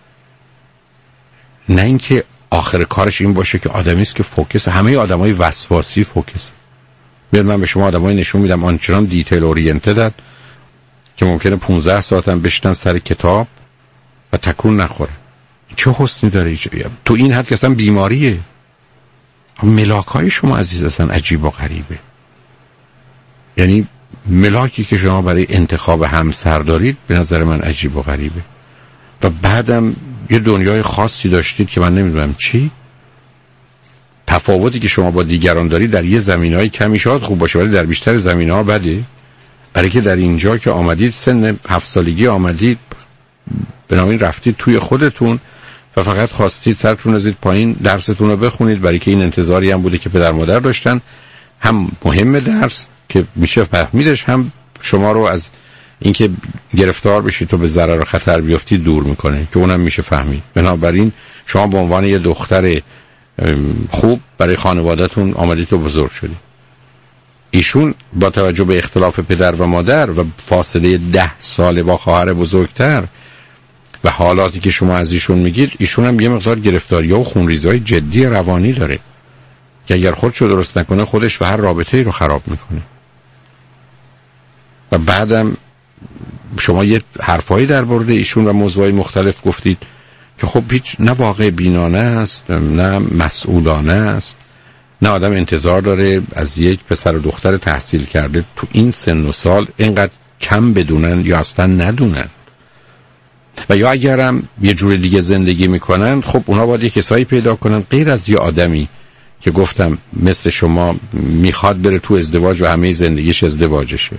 نه اینکه آخر کارش این باشه که آدمی است که فوکس. همه آدمای وسواسی فوکس. میاد من به شما آدمای نشون میدم آنچنان دیتیل اورینتدن که ممکنه پانزده ساعت هم بشینن سر کتاب و تکون نخوره. چه حسنی داره تو این حد که اصلا بیماریه. ملاکای شما عزیز اصلا عجیب و غریبه. یعنی ملاکی که شما برای انتخاب همسر دارید به نظر من عجیب و غریبه. و بعدم یه دنیای خاصی داشتید که من نمیدونم چی. تفاوتی که شما با دیگران دارید در یه زمینه‌های کمی شاید خوب باشه ولی در بیشتر زمینه‌ها بده. برای که در اینجا که آمدید سن هفت سالگی آمدید بنابراین رفتید توی خودتون و فقط خواستید سرتون ازید پایین درستون رو بخونید، برای که این انتظاری هم بوده که پدر مادر داشتن. هم مهم درس که میشه فهمیدش، هم شما رو از اینکه گرفتار بشید تو به ضرر و خطر بیافتید دور میکنه که اونم میشه فهمید. بنابراین شما به عنوان یه دختر خوب برای خانواده‌تون آمدید و بزرگ شدید. ایشون با توجه به اختلاف پدر و مادر و فاصله ده ساله با خواهر بزرگتر و حالاتی که شما از ایشون میگید، ایشون هم یه مقدار گرفتاری‌ها و خونریزی‌های جدی روانی داره که اگر خودشو درست نکنه خودش و هر رابطه‌ای رو خراب میکنه. و بعدم شما یه حرفایی در مورد ایشون و موضوعای مختلف گفتید که خب هیچ نه واقع بینانه است، نه مسئولانه است، نه آدم انتظار داره از یک پسر و دختر تحصیل کرده تو این سن و سال اینقدر کم بدونن یا اصلا ندونن. و یا اگرم یه جور دیگه زندگی میکنن، خب اونا باید یه کسایی پیدا کنن غیر از یه آدمی که گفتم مثل شما میخواد بره تو ازدواج و همه زندگیش ازدواجشه.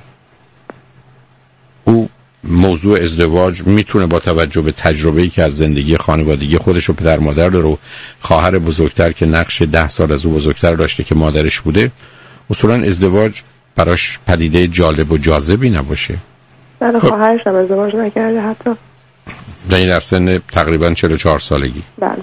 او موضوع ازدواج میتونه با توجه به تجربه‌ای که از زندگی خانوادگی خودش و پدر مادر داره، خواهر بزرگتر که نقش ده سال از او بزرگتر داشته که مادرش بوده، اصولا ازدواج براش پدیده جالب و جاذبی نباشه. بله خواهرش هم ازدواج نکرده حتی. یعنی در سن تقریبا چهل و چهار سالگی. بله.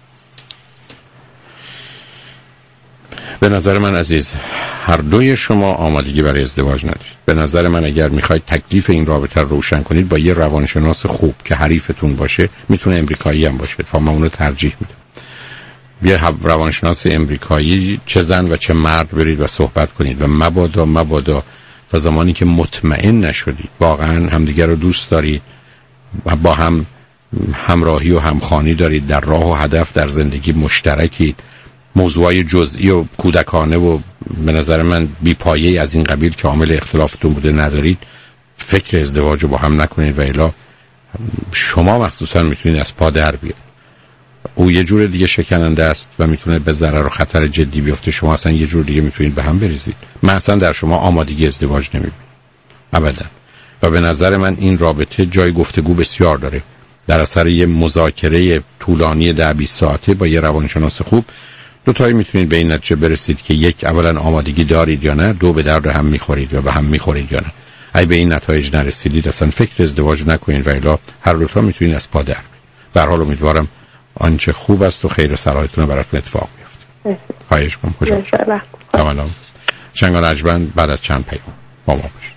به نظر من عزیز، هر دوی شما آمادگی برای ازدواج ندارید. به نظر من اگر میخواید تکلیف این رابطه رو روشن کنید با یه روانشناس خوب که حریفتون باشه، میتونه امریکایی هم باشه، تا من اونو ترجیح میدم. یه روانشناس امریکایی، چه زن و چه مرد، برید و صحبت کنید و مبادا مبادا تا زمانی که مطمئن نشدید واقعا همدیگر رو دوست دارید و با هم همراهی و همخوانی دارید، در راه و هدف در زندگی مشترکید، موضوعای جزئی و کودکانه و به نظر من بی‌پایه‌ای از این قبیل که عامل اختلافتون بوده ندارید، فکر ازدواج رو با هم نکنید و الا شما مخصوصا میتونید از پا در بیاد. او یه جور دیگه شکننده است و میتونه به ضرر و خطر جدی بیفته، شما اصلا یه جور دیگه میتونید به هم بریزید. من اصلا در شما آمادگی ازدواج نمیبینم ابدا. و به نظر من این رابطه جای گفتگو بسیار داره. در اثر یه مذاکره طولانی ده بیست ساعته با یه روانشناس خوب، دو تایی میتونید به این نتیجه برسید که یک، اولا آمادگی دارید یا نه، دو، به درد هم میخورید و به هم میخورید یا نه. اگه به این نتایج نرسیدید اصلا فکر ازدواج نکنید و الا هر دو تا میتونید از پا در بیایید. به هر حال امیدوارم آنچه خوب است و خیر و صلاحتون براتون اتفاق بیفته. خواهش می‌کنم. خوشحال شدم. تمام. چنگال عجبن بعد از چند پیام با ما باشید.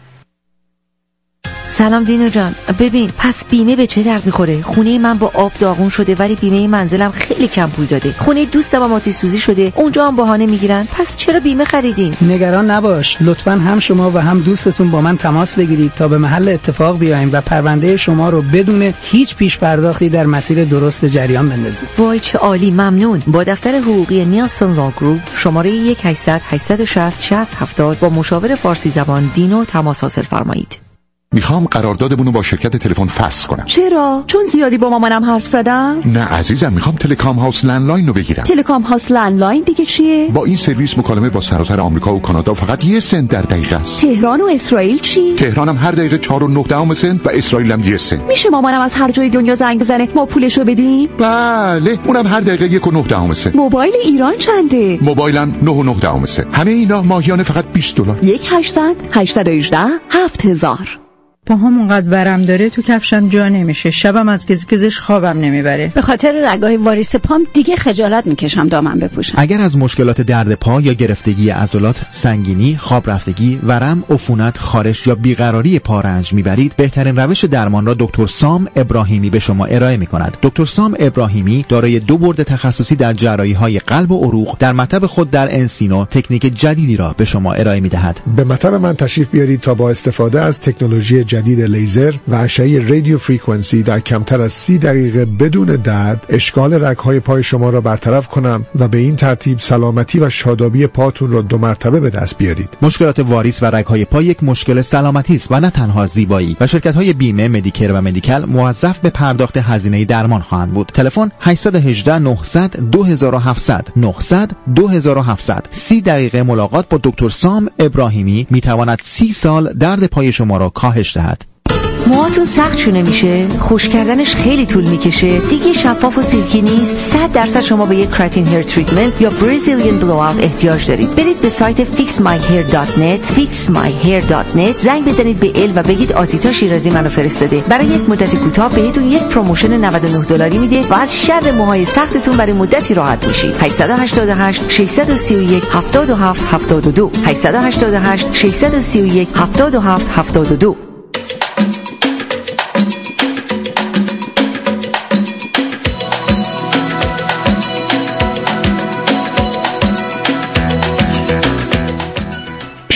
سلام دینو جان، ببین پس بیمه به چه درد میخوره؟ خونه من با آب داغون شده ولی بیمه منزلم خیلی کم پول داده. خونه دوستم هم آتش سوزی شده، اونجا هم بهانه میگیرن. پس چرا بیمه خریدین؟ نگران نباش، لطفاً هم شما و هم دوستتون با من تماس بگیرید تا به محل اتفاق بیایم و پرونده شما رو بدون هیچ پیش پرداختی در مسیر درست به جریان بندازیم. وای چه عالی، ممنون. با دفتر حقوقی نیلسون لا گروپ شماره یک هشتصد هشتصد و شصت شصت هفتاد با مشاور فارسی زبان دینو تماس حاصل فرمایید. میخوام قراردادمون رو با شرکت تلفن فسخ کنم. چرا؟ چون زیادی با مامانم حرف زدم؟ نه عزیزم، میخوام تلکام هاوس لندلاین رو بگیرم. تلکام هاوس لندلاین دیگه چیه؟ با این سرویس مکالمه با سراسر آمریکا و کانادا فقط یه سنت در دقیقه است. تهران و اسرائیل چی؟ تهرانم هر دقیقه چهار و نه دهم سنت و اسرائیل هم یه سنت. میشه مامانم از هر جای دنیا زنگ بزنه ما پولشو بدیم؟ بله، اونم هر دقیقه یک و نه دهم سنت. موبایل ایران چنده؟ موبایلم نه و نه دهم سنت. همه اینا ماهیانه فقط بیست دلار. یک هشتصد هشتصد و هجده هفت هزار. پاهام اونقدر ورم داره تو کفشم جا نمیشه، شبم از گزگزش خوابم نمیبره. به خاطر رگای واریس پام دیگه خجالت میکشم دامن بپوشم. اگر از مشکلات درد پا یا گرفتگی عضلات، سنگینی، خواب رفتگی، ورم، عفونت، خارش یا بیقراری پا رنج میبرید، بهترین روش درمان را دکتر سام ابراهیمی به شما ارائه میکند. دکتر سام ابراهیمی دارای دو برد تخصصی در جراحی‌های قلب و عروق در مطب خود در انسینو تکنیک جدیدی را به شما ارائه میدهد. به مطب من تشریف بیارید تا با استفاده از تکنولوژی جدید لیزر و اشعه رادیو فرکانسی در کمتر از سی دقیقه بدون درد اشکال رگ‌های پای شما را برطرف کنم و به این ترتیب سلامتی و شادابی پاتون را دو مرتبه به دست بیارید. مشکلات واریس و رگ‌های پا یک مشکل سلامتی است و نه تنها زیبایی و شرکت‌های بیمه، مدیکر و مدیکال موظف به پرداخت هزینه درمان خواهند بود. تلفن هشت یک هشت نه صفر صفر دو هفت صفر صفر نه صفر صفر دو هفت صفر صفر. سی دقیقه ملاقات با دکتر سام ابراهیمی میتواند سی سال درد پای شما را کاهش دهد. موهاتون سخت شونه میشه، خشک کردنش خیلی طول میکشه، دیگه شفاف و سیلکی نیست، صد درصد شما به یک کراتین هیر تریتمنت یا برزیلیان بلو آوت احتیاج دارید. برید به سایت فیکس مای هیر دات نت فیکس مای هیر دات نت زنگ بزنید به ال و بگید آزیتا شیرازی منو فرستاده. برای یک مدت کوتاه بهتون یک پروموشن نود و نه دلاری میده و از شر موهای سختتون برای مدتی راحت میشید. هشت هشت هشت شش سه یک هفت هفت هفت دو هشت هشت هشت شش سه یک هفت هفت هفت دو.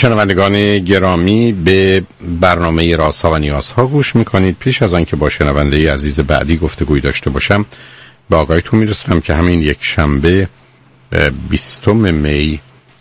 شنوندگان گرامی، به برنامه رازها و نیازها گوش میکنید. پیش از آن که با شنونده عزیز بعدی گفتگوی داشته باشم، به آگاهیتون میرسونم که همین یک شنبه بیستم می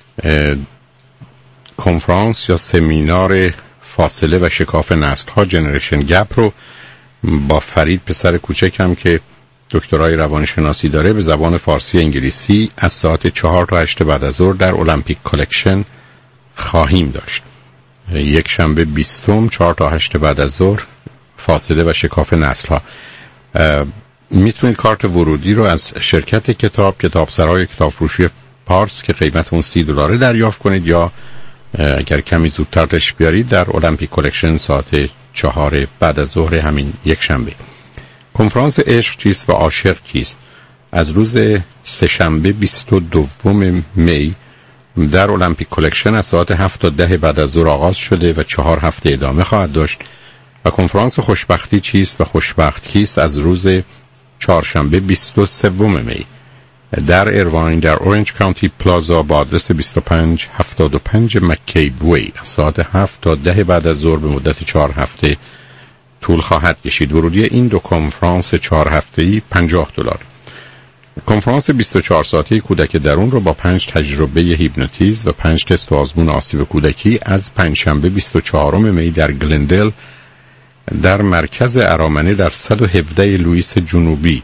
کنفرانس یا سمینار فاصله و شکاف نسل‌ها جنریشن گپ رو با فرید پسر کوچکم که دکترای روانشناسی داره به زبان فارسی انگلیسی از ساعت چهار تا هشت بعد از ظهر در المپیک کالکشن خواهیم داشت. یک شنبه بیستم چهار تا هشت بعد از ظهر، فاصله و شکاف نسل‌ها. میتونید کارت ورودی رو از شرکت کتاب کتابسرای کتاب فروشی پارس که قیمت اون سی دلاره دریافت کنید، یا اگر کمی زودتر تشریف بیارید در المپیک کالکشن ساعت چهار بعد از ظهر همین یک شنبه. کنفرانس عشق چیست و عاشق کیست از روز سه شنبه بیست و دوم می در المپیک کالکشن از ساعت هفت تا ده بعد از ظهر آغاز شده و چهار هفته ادامه خواهد داشت. و کنفرانس خوشبختی چیست و خوشبخت کیست از روز چهارشنبه بیست و سوم می در ایرواین در اورنج کانتی پلازا با آدرس بیست و پنج هفتاد و پنج مکیب وی از ساعت هفت تا ده بعد از ظهر به مدت چهار هفته طول خواهد کشید. ورودی این دو کنفرانس چهار هفته‌ای پنجاه دلار. کنفرانس بیست و چهار ساعته کودک درون رو با پنج تجربه هیپنوتیزم و پنج تست و آزمون آسیب کودکی از پنجشنبه بیست و چهارم می در گلندل در مرکز ارامنه در صد و هفده لوئیس جنوبی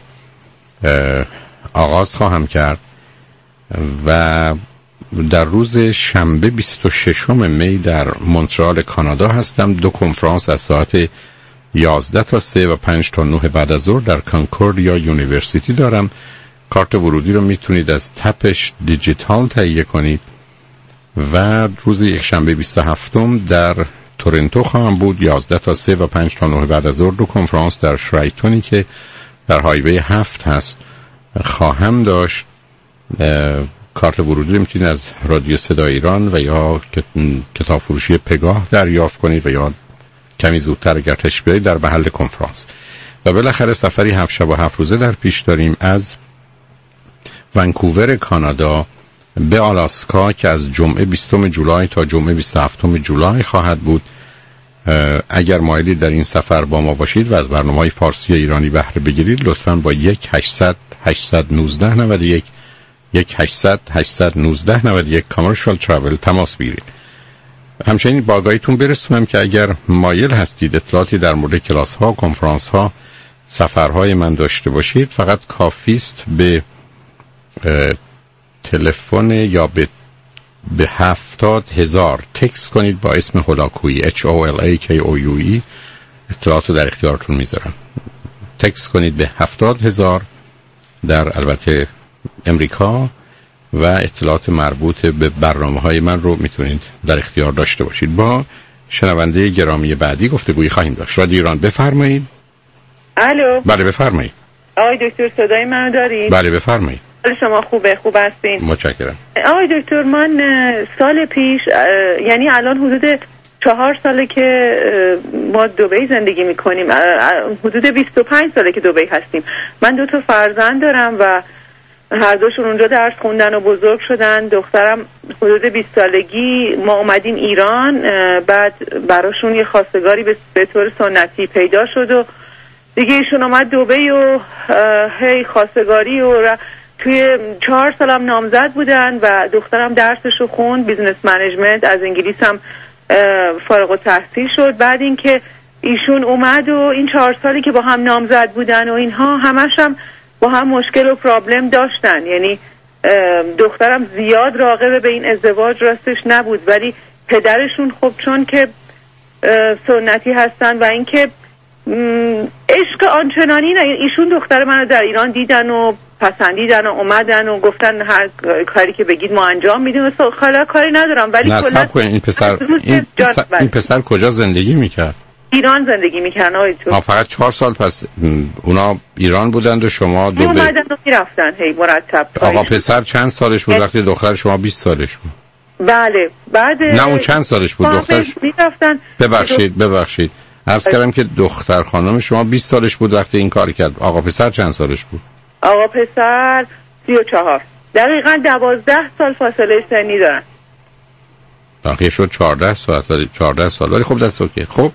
آغاز خواهم کرد. و در روز شنبه بیست و ششم می در مونترال کانادا هستم. دو کنفرانس از ساعت یازده تا سه و پنج تا نه بعد از ظهر در کانکوردیا یونیورسیتی دارم. کارت ورودی رو میتونید از تپش دیجیتال تهیه کنید. و روز یک شنبه بیست و هفتم در تورنتو خواهم بود یازده تا سه و پنج تا نه بعد از ظهر. دو کنفرانس در شرایتونی که در هایوی هفت هست خواهم داشت. کارت ورودی رو میتونید از رادیو صدای ایران و یا کتاب فروشی پگاه دریافت کنید و یا کمی زودتر اگر تشریف بیارید در محل کنفرانس. و بالاخره سفری هفت شب و هفت روزه در پیش داریم از ونکوور کانادا به آلاسکا که از جمعه بیستم جولای تا جمعه بیست و هفتم جولای خواهد بود. اگر مایلید در این سفر با ما باشید و از برنامه‌های فارسی ایرانی بهره بگیرید، لطفاً با یک هشتصد هشتصد و نوزده نود و یک یک هشتصد هشتصد و نوزده نود و یک کامرشال تراول تماس بگیرید. همچنین با آگاهیتون برسونم که اگر مایل هستید اطلاعاتی در مورد کلاس‌ها، کنفرانس‌ها، سفرهای من داشته باشید، فقط کافی است به تلفن یا به به هفتاد هزار تکس کنید با اسم هولاکویی اچ او ال ای کی او یو ای. اطلاعاتو در اختیارتون میذارم. تکس کنید به هفتاد هزار در البته امریکا و اطلاعات مربوط به برنامه‌های من رو میتونید در اختیار داشته باشید. با شنونده گرامی بعدی گفتگویی خواهیم داشت. رادیو ایران بفرمایید. الو. بله بفرمایید. آقای دکتر صدای منو دارید؟ بله بفرمایید. حال شما خوبه؟ خوب هستین؟ متشکرم. آقای دکتر من سال پیش، یعنی الان حدود چهار ساله که ما دبی زندگی میکنیم، حدود بیست و پنج ساله که دبی هستیم. من دو تا فرزند دارم و هر دوشون اونجا درس خوندن و بزرگ شدن. دخترم حدود بیست سالگی ما اومدیم ایران، بعد براشون یه خواستگاری به طور سنتی پیدا شد و دیگه ایشون اومد دبی و هی خواستگاری و توی چهار سالم نامزد بودن و دخترم درسشو خوند، بیزنس منیجمنت، از انگلیس هم فارغ التحصیل شد. بعد اینکه ایشون اومد و این چهار سالی که با هم نامزد بودن و اینها همش هم با هم مشکل و پرابلم داشتن. یعنی دخترم زیاد راغب به این ازدواج راستش نبود، ولی پدرشون خب چون که سنتی هستن و اینکه عشق آنچنانی نه، ایشون دختر منو در ایران دیدن و پسندیدن و اومدن و گفتن هر کاری که بگید ما انجام میدیم و خالا کاری ندارم. ولی کلا این پسر این پسر, این پسر کجا زندگی میکرد؟ ایران زندگی میکردن. آقای تو فقط چهار سال پس اونا ایران بودند و شما دو اومدن و میرفتن هی مرتب. آقا پسر چند سالش بود وقتی دختر شما بیست سالش بود؟ بله. بعد نه اون چند سالش بود دخترش؟ میرفتن. ببخشید ببخشید عرض کردم که دختر خانم شما بیست سالش بود وقتی این کار کرد. آقا پسر چند سالش بود؟ آقا پسر سی و چهار. دقیقاً دوازده سال فاصله سنی دارن. آخه شد چهارده ساعت چهارده سال ولی خب دست اوکی. خب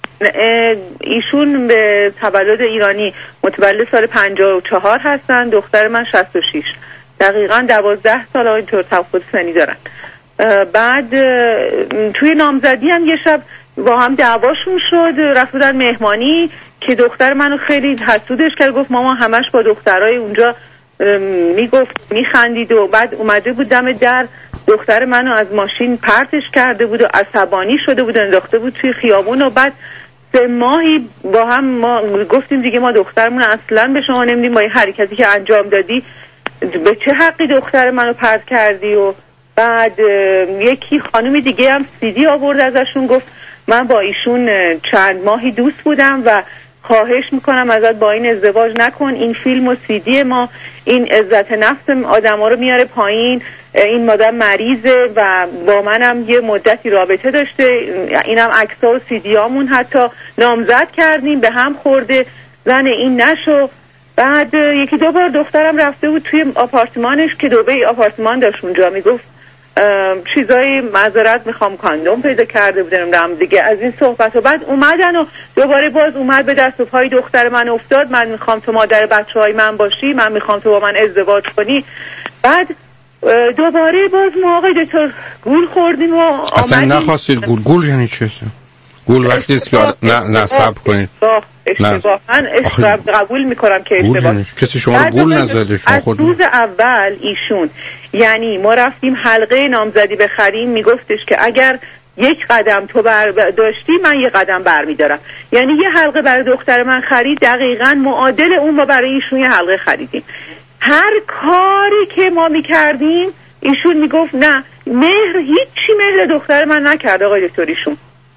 ایشون به تولد ایرانی متولد سال پنجاه و چهار هستن، دختر من شصت و شش، دقیقاً دوازده سال اینطور تفاوت سنی دارن. بعد توی نامزدی هم یه شب با هم دعواشون شد، رفت بودن مهمانی که دختر منو خیلی حسودش کرد، گفت ماما همش با دخترای اونجا میگفت میخندید و بعد اومده بود دم در دختر منو از ماشین پرتش کرده بود و عصبانی شده بود انداخته بود توی خیابون و بعد سه ماهی با هم ما گفتیم دیگه ما دخترمون اصلا به شما نمیدیم، با این حرکتی که انجام دادی به چه حقی دختر منو پرت کردی. و بعد یکی خانومی دیگه هم سیدی آورد ازشون، گفت من با ایشون چند ماهی دوست بودم و خواهش میکنم ازت با این ازدواج نکن، این فیلم و سیدی ما این عزت نفس آدم ها رو میاره پایین، این مادر مریضه و با منم یه مدتی رابطه داشته، اینم عکس‌ها و سیدیامون حتی نامزد کردیم به هم خورده، زن این نشو. بعد یکی دو بار دخترم رفته بود توی آپارتمانش که دبی آپارتمان داشت اونجا، میگفت چیزای معذرت میخوام کاندوم پیدا کرده بودم دیگه از این صحبت و بعد اومدن و دوباره باز اومد به دست و پای دختر من افتاد، من میخوام تو مادر بچه های من باشی، من میخوام تو با من ازدواج کنی. بعد دوباره باز ما آقای دکتر گول خوردیم و اصلا نخواستید گول. گول یعنی چه؟ گول وقتی است که نه نه صبر کنید اشتباه من اشتباه قبول میکنم که اشتباه کسی شما رو گول نزده، شما خود روز اول ایشون یعنی ما رفتیم حلقه نامزدی بخریم، میگفتش که اگر یک قدم تو بر داشتی من یک قدم بر میدارم، یعنی یه حلقه برای دختر من خرید، دقیقاً معادل اون ما برای ایشون یه حلقه خریدیم. هر کاری که ما میکردیم ایشون میگفت نه مهر، هیچی مهر دختر من نکرد آقای دکتر ایشون.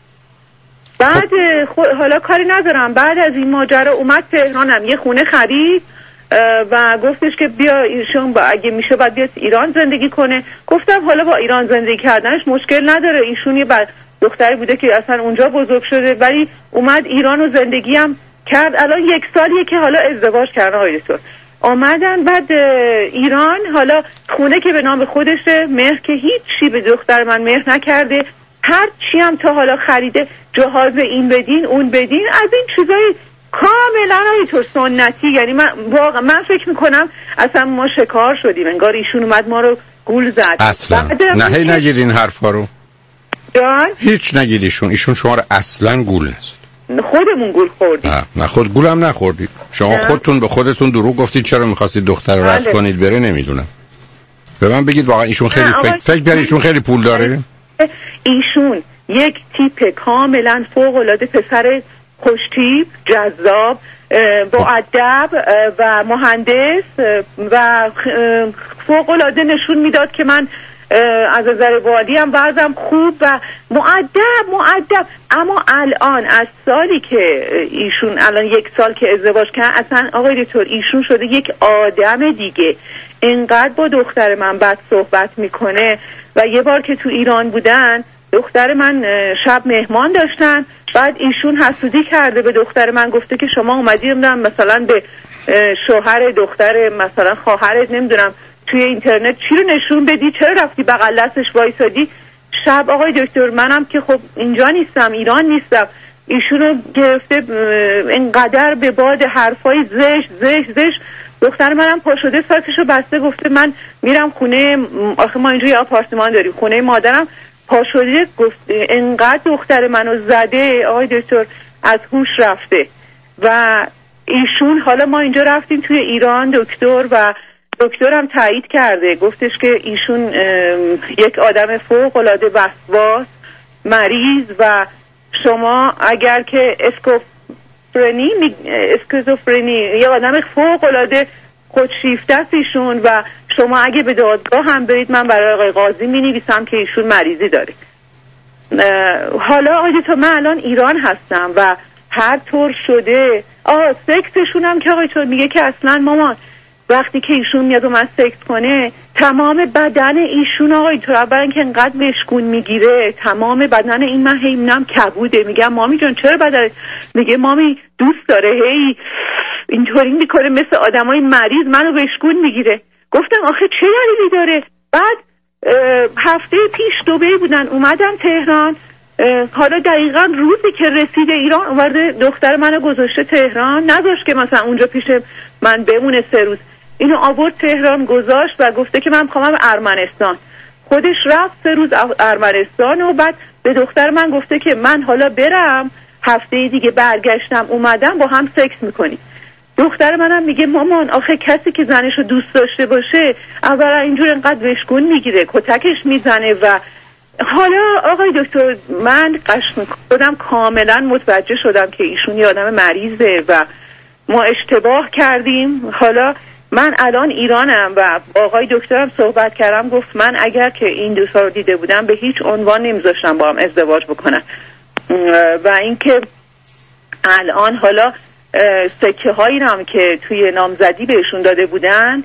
بعد حالا کاری ندارم، بعد از این ماجرا اومد تهرانم یه خونه خرید و گفتش که بیا ایشون با اگه میشه بعد بیاد ایران زندگی کنه. گفتم حالا با ایران زندگی کردنش مشکل نداره، ایشون یه دختری بوده که اصلا اونجا بزرگ شده ولی اومد ایران و زندگی هم کرد. الان یک سالیه که حالا ازدواج کردن آقای دکتر، آمدن بعد ایران حالا خونه که به نام خودشه، مهر که هیچی به دختر من مهر نکرده، هر چی هم تا حالا خریده جهاز این بدین اون بدین، از این چیزای کاملا اینطور سنتی. یعنی من واقعا من فکر میکنم اصلا ما شکار شدیم، انگار ایشون اومد ما رو گول زد. اصلا نه هی نگید این حرفا رو جان، هیچ نگید ایشون ایشون شما رو اصلا گول نزد، خودمون گول خوردیم. نه نه خود گولم نخوردید شما نه. خودتون به خودتون دروغ گفتید چرا میخواستید دختر رو رد کنید بره. نمیدونم به من بگید واقعا ایشون خیلی فکر فکر کنید ایشون خیلی پول داره؟ ایشون یک تیپ کاملا فوق العاده پسر خوشتیپ، جذاب، با ادب و مهندس و فوق العاده نشون میداد که من از نظر وادی هم وضعم خوب و مؤدب مؤدب. اما الان از سالی که ایشون الان یک سال که ازدواج کرد اصلا آقای دکتر ایشون شده یک آدم دیگه، اینقدر با دختر من بد صحبت میکنه. و یه بار که تو ایران بودن دختر من شب مهمان داشتن، بعد ایشون حسودی کرده به دختر من، گفته که شما اومدی نمیدونم مثلا به شوهر دختر مثلا خواهرت نمیدونم توی اینترنت چی رو نشون بدی، چرا رفتی بغل دستش وایسادی. شب آقای دکتر منم که خب اینجا نیستم، ایران نیستم، ایشونو گرفته اینقدر به باد حرفای زشت زشت زشت. دختر منم پا شده ساعتشو بسته گفته من میرم خونه، آخه ما اینجا یه آپارتمان داریم، خونه مادرم. پا شده گفت انقدر دختر منو زده آقای دکتر از هوش رفته. و ایشون حالا ما اینجا رفتیم توی ایران دکتر و دکترم تایید کرده، گفتش که ایشون یک آدم فوق العاده وسواس مریض و شما اگر که اسکوفرنی اسکیزوفرنی یه آدم فوق العاده خودشیفته است ایشون و شما اگه به دادگاه هم برید من برای آقای قاضی می نویسم که ایشون مریضی داره. حالا آقای تو من الان ایران هستم و هر طور شده آه سکسشون هم که آقای تو میگه که اصلا مامان وقتی که ایشون میاد و من سکس کنه تمام بدن ایشون آقای تو اولا که انقدر مشکون میگیره، تمام بدن این من هی میبینم کبوده. میگم مامی جان چرا بدنت؟ میگه مامی دوست داره هی اینطوری میکنه مثل آدمای مریض منو بشکون میگیره. گفتم آخه چه دلیلی داره؟ بعد هفته پیش دبی بودن اومدن تهران. حالا دقیقا روزی که رسیده ایران اومده دختر منو گذاشته تهران، نذاشت که مثلا اونجا پیش من بمونه سه روز، اینو آورد تهران گذاشت و گفته که من میخوام ارمنستان. خودش رفت سه روز ارمنستان و بعد به دختر من گفته که من حالا برم هفته دیگه برگشتم اومدم با هم سکس میکنی. دختر منم میگه مامان آخه کسی که زنشو دوست داشته باشه اولا اینجور انقدر وشگون میگیره کتکش میزنه. و حالا آقای دکتر من قشنگ خودم کاملا متوجه شدم که ایشون یه آدم مریضه و ما اشتباه کردیم. حالا من الان ایرانم و آقای دکترم صحبت کردم، گفت من اگر که این دوستا رو دیده بودم به هیچ عنوان نمیذاشتم با هم ازدواج بکنم. و اینکه الان حالا سکه هایی هم که توی نامزدی بهشون داده بودن،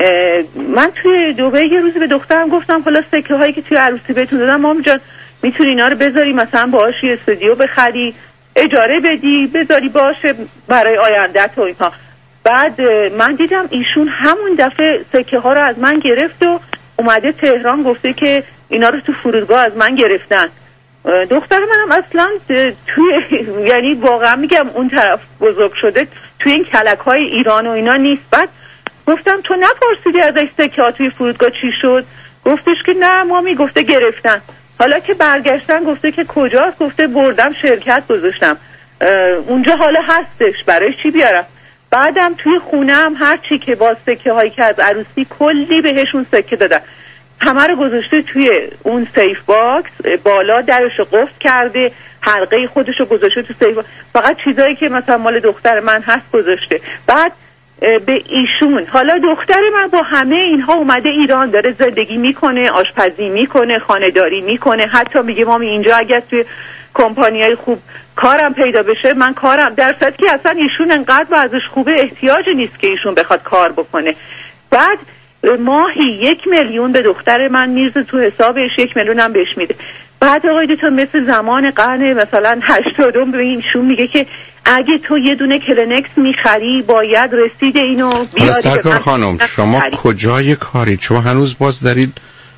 من توی دبی یه روزی به دخترم گفتم حالا سکه هایی که توی عروسی بهتون دادم مام جان میتونی اینا رو بذاری مثلا باهاش یه استودیو بخری اجاره بدی بذاری باشه برای آینده تو اینها. بعد من دیدم ایشون همون دفعه سکه ها رو از من گرفت و اومده تهران گفته که اینا رو تو فرودگاه از من گرفتن. دختر منم اصلا توی یعنی واقعا میگم اون طرف بزرگ شده توی این کلک های ایران و اینا نیست. بعد گفتم تو نپرسیدی ازش سکه ها توی فرودگاه چی شد؟ گفتش که نه مامی گفته گرفتن. حالا که برگشتن گفته که کجاست؟ گفته بردم شرکت گذاشتم اونجا حالا هستش برای چی بیارم. بعدم توی خونم هر چی که با سکه هایی که از عروسی کلی بهشون سکه دادن همه رو گذاشته توی اون سیف باکس، بالا درش رو قفل کرده، حلقه خودش رو گذاشته تو سیف باکس، فقط چیزایی که مثلا مال دختر من هست گذاشته. بعد به ایشون حالا دختر من با همه اینها اومده ایران داره زندگی میکنه، آشپزی میکنه، خانه‌داری میکنه، حتی میگه مامی اینجا اگه توی کمپانیای خوب کارم پیدا بشه من کارم، در صورتی که اصلا ایشون انقدر وضعش خوبه احتیاجی نیست که ایشون بخواد کار بکنه. بعد ماهی یک میلیون به دختر من میرزه تو حسابش، یک میلیون هم بهش میده. بعد آقای دکتر مثل زمان قرن مثلا هشتادم به ایشون میگه که اگه تو یه دونه کلینکس میخری باید رسید اینو بیاری. سرکار خانم شما خرید. کجای کارید؟ شما هنوز باز دارید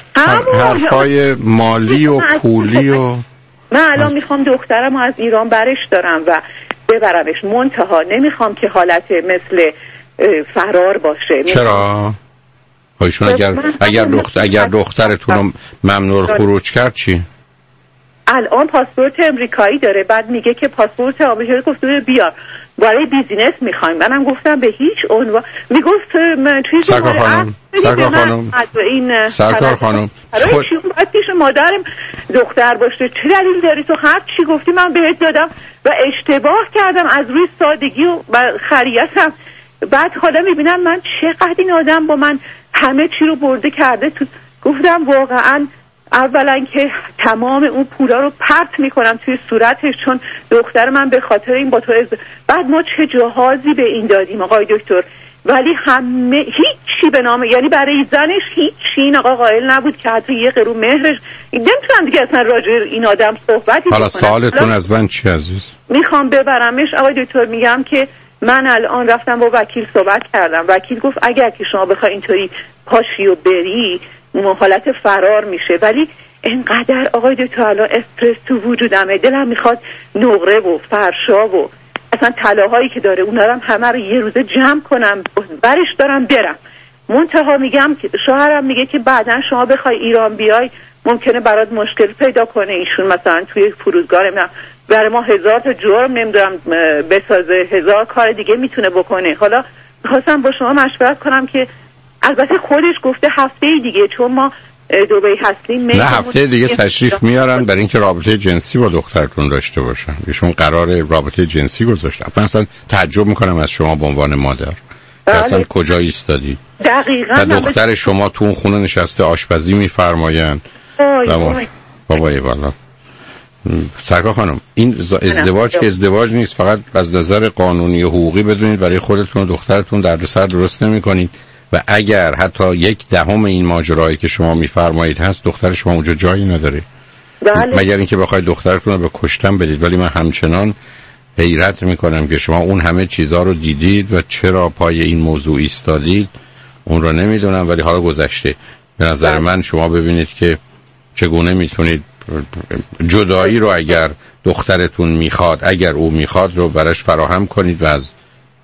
حرفای مالی و پولی و من الان میخوام دخترم از ایران برش دارم و ببرمش، منتها نمیخوام که حالت مثل فرار باشه. چرا؟ ایشون اگر اگر دختر اگر دخترتون رو ممنوع خروج کرد چی؟ الان پاسپورت امریکایی داره، بعد میگه که پاسپورت آمریکایی گفته بیار برای بیزینس میخوایم. منم گفتم به هیچ عنوان. میگفت من توی سرکار خانم سرکار خانم این سرکار خانم برای چی باید پیش مادرم دختر باشه؟ چه دلیل داری؟ تو هر چی گفتی من بهت دادم و اشتباه کردم از روی سادگی و خریتم. بعد حالا میبینم من چقدر این آدم با من همه چی رو برده کرده تو. گفتم واقعا اولا که تمام اون پولا رو پرت میکنم توی صورتش چون دختر من به خاطر این با تو از... بعد ما چه جهازی به این دادیم آقای دکتر، ولی همه هیچی به نام یعنی برای زنش هیچی این آقا قائل نبود که حتی یه قرون مهرش. نمیتونم دیگه اصلا راجع این آدم صحبتی بکنم. حالا سوالتون از من چی عزیز؟ میخوام ببرمش آقای دکتر. میگم که من الان رفتم با وکیل صحبت کردم، وکیل گفت اگر که شما بخوای اینطوری پاشی و بری حالت فرار میشه، ولی انقدر آقای دکتر الان استرس تو وجودمه، دلم میخواد نقره و فرشا و اصلا طلاهایی که داره اونا رو همه رو یه روزه جمع کنم برش دارم برم. منتها میگم که شوهرم میگه که بعدن شما بخوای ایران بیای ممکنه برات مشکل پیدا کنه ایشون، مثلا توی فرودگاه نمیدونم برای ما هزار تا جرم نمیدونم بسازه، هزار کار دیگه میتونه بکنه. حالا میخواستم با شما مشورت کنم که البته خودش گفته هفته دیگه چون ما دبی هستیم نه هفته دیگه تشریف میارن برای اینکه رابطه جنسی با دخترتون داشته باشن. ایشون قرار رابطه جنسی گذاشتن. من اصلا تعجب میکنم از شما به عنوان مادر بله. اصلا کجا ایستادی؟ دقیقاً و دختر بس... شما تو اون خونه نشسته آشپزی میفرمایند. بابای والا سرکار خانم این ازدواج که ازدواج نیست، فقط از نظر قانونی و حقوقی بدونید برای خودتون و دخترتون دردسر درست نمی‌کنید و اگر حتی یک دهم این ماجرایی که شما میفرمایید هست دختر شما اونجا جایی نداره. بله. مگر اینکه بخواید دخترتون رو به کشتن بدید. ولی من همچنان حیرت میکنم که شما اون همه چیزا رو دیدید و چرا پای این موضوع ایستادید اون رو نمیدونم، ولی حالا گذشته. به نظر من شما ببینید که چگونه میتونید جدایی رو اگر دخترتون میخواد، اگر او میخواد، رو براش فراهم کنید و از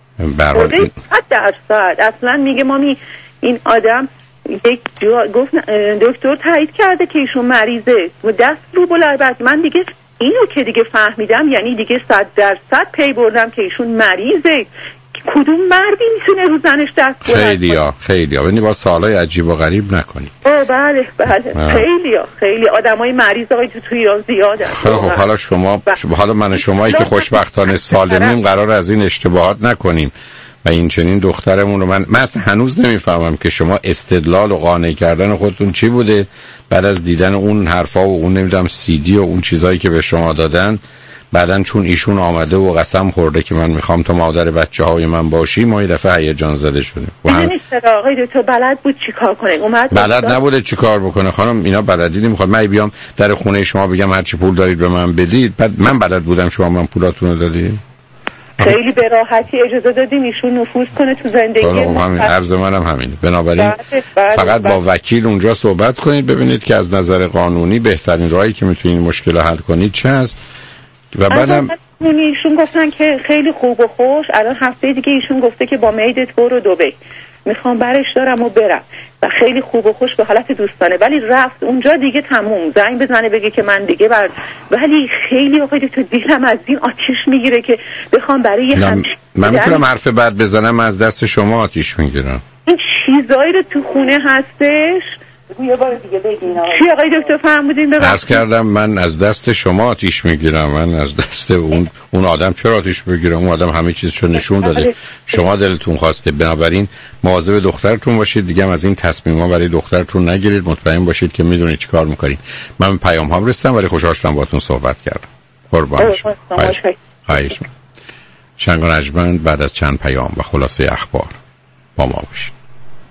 برحال صد درصد اصلا میگه مامی این آدم یک جا گفت دکتر تایید کرده که ایشون مریضه و دست رو بلند. بعد من دیگه اینو که دیگه فهمیدم، یعنی دیگه صد درصد پی بردم که ایشون مریضه. کدوم مردی میتونه رو زنش دست بلند؟ خیلی ها خیلی ها ببینید با سوالای عجیب و غریب نکنید. اوه بله بله خیلی ها خیلی آدمای مریض آقای تو توی ایران زیاده. خب حالا شما حالا من شمایی که خوشبختانه سالمیم قرار از این اشتباهات نکنیم و این چنین دخترمون رو من من هنوز نمیفهمم که شما استدلال و قانع کردن خودتون چی بوده بعد از دیدن اون حرفا و اون نمیدونم سی دی و اون چیزایی که به شما دادن. بعدن چون ایشون آمده و قسم خورده که من میخوام تو مادر بچه های من باشی، ما یه دفعه هیجان زده شدیم. ببینید آقای دکتر بلد بود چیکار کنه؟ اومد بلد نبوده چیکار بکنه خانم. اینا بلدی نمیخواد. من بیام در خونه شما بگم هر چی پول دارید به من بدید، بعد من بلد بودم شما من پولاتون رو دادید؟ خیلی به راحتی اجازه دادیم ایشون نفوذ کنه تو زندگی ما. همین عرض منم همینه. بنابراین بله بله فقط بله. با وکیل اونجا صحبت کنید ببینید که از نظر قانونی بهترین راهی که میتونید این مشکل رو حل کنید چه است. و بعدم ایشون گفتن که خیلی خوب و خوش الان هفته دیگه ایشون گفته که با میدت برو دبی، میخوام برش دارم و برم و خیلی خوب و خوش به حالت دوستانه، ولی رفت اونجا دیگه تموم زنگ بزنه بگه که من دیگه بر... ولی خیلی آقای تو دیلم از این آتیش میگیره که بخوام برای هم من میتونم حرف بد بزنم از دست شما آتیش میگیرم. این چیزایی رو تو خونه هستش یه بار دیگه بگین چی آقای دکتر فرمودین؟ ببخشید عرض کردم من از دست شما آتیش میگیرم. من از دست اون اون آدم چرا آتیش میگیرم؟ اون آدم همه چیزشو نشون داده. شما دلتون خواسته. بنابراین مواظب دخترتون باشید دیگه. از این تصمیم‌ها برای دخترتون نگیرید. مطمئن باشید که میدونید چیکار میکنید. من پیام‌ها رسیدم ولی خوشحال شدم باهاتون صحبت کردم. قربان شما. خواهش می‌کنم. شنگ و نجمند بعد از چند پیام و خلاصه اخبار با ما باشید.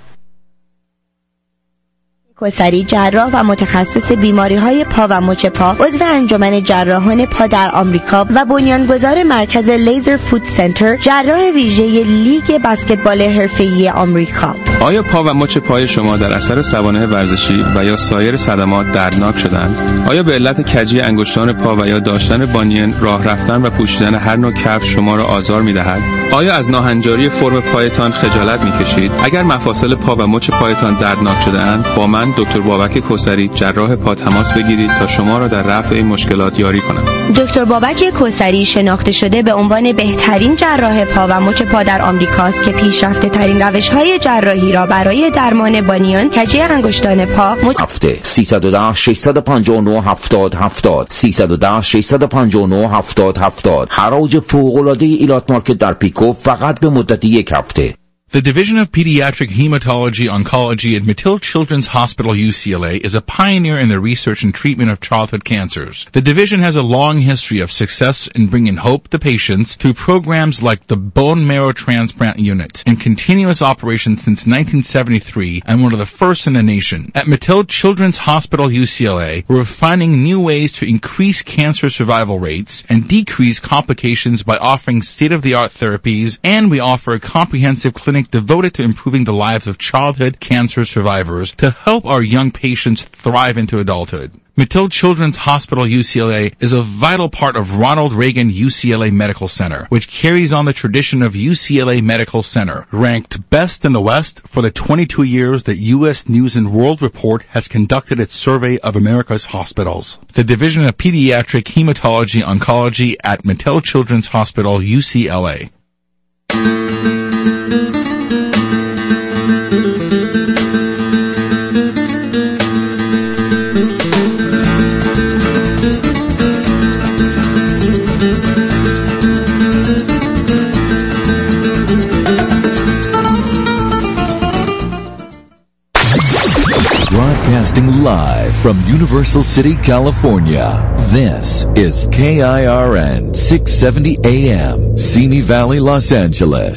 کوثری جراح و متخصص بیماری‌های پا و مچ پا، عضو انجمن جراحان پا در آمریکا و بنیانگذار مرکز لیزر فوت سنتر، جراح ویژه لیگ بسکتبال حرفه‌ای آمریکا. آیا پا و مچ پای شما در اثر سوانح ورزشی و یا سایر صدمات دردناک شدند؟ آیا به علت کجی انگشتان پا و یا داشتن بانین، راه رفتن و پوشیدن هر نوع کفش شما را آزار می‌دهد؟ آیا از ناهنجاری فرم پایتان خجالت می‌کشید؟ اگر مفاصل پا و مچ پایتان دردناک شده‌اند، با من دکتر بابک کوثری جراح پا تماس بگیرید تا شما را در رفع این مشکلات یاری کنم. دکتر بابک کوثری شناخته شده به عنوان بهترین جراح پا و مچ پا در آمریکاست که پیشرفته ترین روش‌های جراحی را برای درمان بانیان، کجی انگشتان پا، هفته سیصد و ده ششصد و پنجاه و نه هفتاد هفتاد سیصد و ده ششصد و پنجاه و نه هفتاد هفتاد. حراج فوق‌العاده ایلات مارکت در پیکو فقط به مدت یک هفته. The Division of Pediatric Hematology Oncology at Mattil Children's Hospital U C L A is a pioneer in the research and treatment of childhood cancers. The division has a long history of success in bringing hope to patients through programs like the Bone Marrow Transplant Unit and continuous operations since nineteen seventy-three and one of the first in the nation. At Mattil Children's Hospital U C L A, we're finding new ways to increase cancer survival rates and decrease complications by offering state-of-the-art therapies, and we offer a comprehensive clinic devoted to improving the lives of childhood cancer survivors to help our young patients thrive into adulthood. Mattil Children's Hospital U C L A is a vital part of Ronald Reagan U C L A Medical Center, which carries on the tradition of U C L A Medical Center, ranked best in the West for the twenty-two years that U S News and World Report has conducted its survey of America's hospitals. The Division of Pediatric Hematology Oncology at Mattil Children's Hospital U C L A. Broadcasting live from Universal City, California. This is K I R N six seventy A M, Simi Valley, Los Angeles.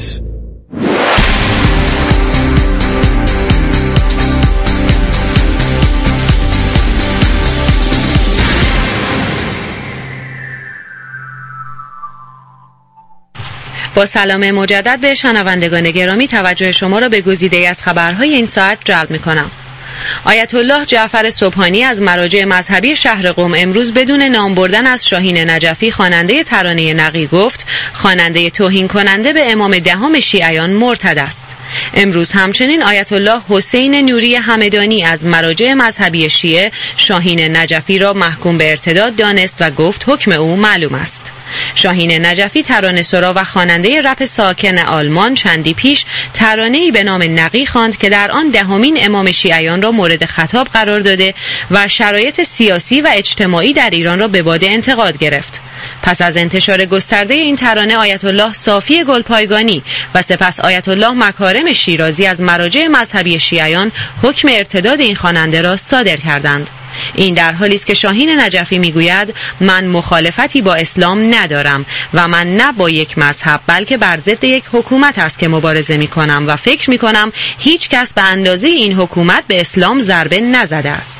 با سلام مجدد به شنوندگان گرامی، توجه شما را به گزیده‌ای از خبرهای این ساعت جلب می‌کنم. آیت الله جعفر سبحانی از مراجع مذهبی شهر قم امروز بدون نام بردن از شاهین نجفی خواننده ترانه نقی گفت خواننده توهین کننده به امام دهم شیعیان مرتد است. امروز همچنین آیت الله حسین نوری همدانی از مراجع مذهبی شیعه شاهین نجفی را محکوم به ارتداد دانست و گفت حکم او معلوم است. شاهین نجفی ترانه‌سرا و خواننده رپ ساکن آلمان چندی پیش ترانه‌ای به نام نقی خواند که در آن دهمین امام شیعیان را مورد خطاب قرار داده و شرایط سیاسی و اجتماعی در ایران را به باد انتقاد گرفت. پس از انتشار گسترده این ترانه آیت الله صافی گلپایگانی و سپس آیت الله مکارم شیرازی از مراجع مذهبی شیعیان حکم ارتداد این خواننده را صادر کردند. این در حالی است که شاهین نجفی میگوید من مخالفتی با اسلام ندارم و من نه با یک مذهب بلکه بر ضد یک حکومت است که مبارزه میکنم و فکر میکنم هیچ کس به اندازه این حکومت به اسلام ضربه نزده است.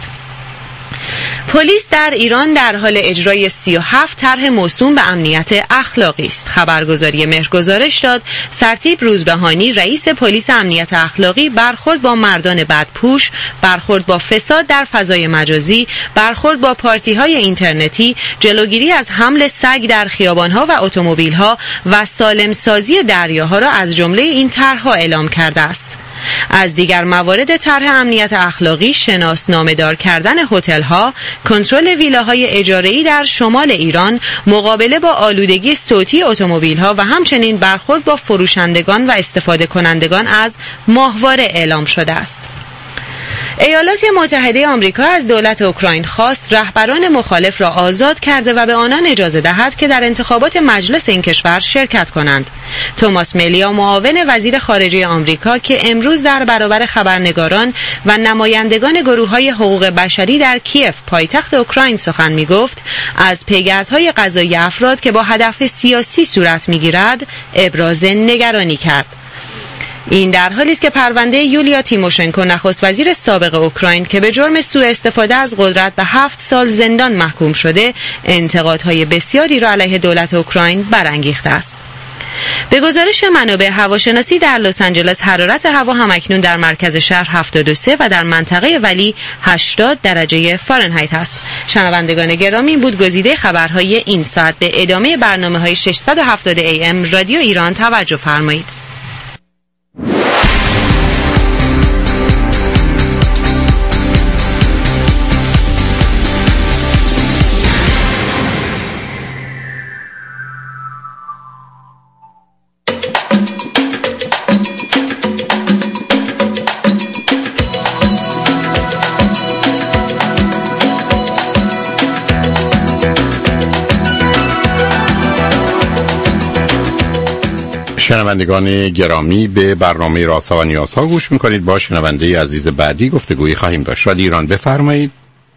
پلیس در ایران در حال اجرای سی و هفت طرح موسوم به امنیت اخلاقی است. خبرگزاری مهر گزارش داد سرتیپ روزبهانی رئیس پلیس امنیت اخلاقی برخورد با مردان بدپوش، برخورد با فساد در فضای مجازی، برخورد با پارتی‌های اینترنتی، جلوگیری از حمل سگ در خیابان‌ها و اتومبیل‌ها و سالمسازی دریاها را از جمله این طرح‌ها اعلام کرده است. از دیگر موارد طرح امنیت اخلاقی شناسنامه‌دار کردن هتل‌ها، کنترل ویلاهای اجاره‌ای در شمال ایران، مقابله با آلودگی صوتی اتومبیل‌ها و همچنین برخورد با فروشندگان و استفاده کنندگان از ماهواره اعلام شده است. ایالات متحده آمریکا از دولت اوکراین خواست رهبران مخالف را آزاد کرده و به آنان اجازه دهد که در انتخابات مجلس این کشور شرکت کنند. توماس ملیا معاون وزیر خارجه آمریکا که امروز در برابر خبرنگاران و نمایندگان گروه‌های حقوق بشری در کیف پایتخت اوکراین سخن می‌گفت، از پیگردهای قضایی افراد که با هدف سیاسی صورت می‌گیرد ابراز نگرانی کرد. این در حالی است که پرونده یولیا تیموشنکو نخست وزیر سابق اوکراین که به جرم سوء استفاده از قدرت به هفت سال زندان محکوم شده، انتقادهای بسیاری را علیه دولت اوکراین برانگیخته است. به گزارش منابع هواشناسی در لس آنجلس حرارت هوا همکنون در مرکز شهر هفتاد و سه و در منطقه ولی هشتاد درجه فارنهایت است. شنوندگان گرامی، بود گزیده خبرهای این ساعت. به ادامه برنامه‌های ششصد و هفتاد ای ام رادیو ایران توجه فرمایید. شنوندگان گرامی، به برنامه رازها و نیازها گوش میکنید. با شنونده عزیز بعدی گفتگویی خواهیم داشت. رادیو ایران، بفرمایید.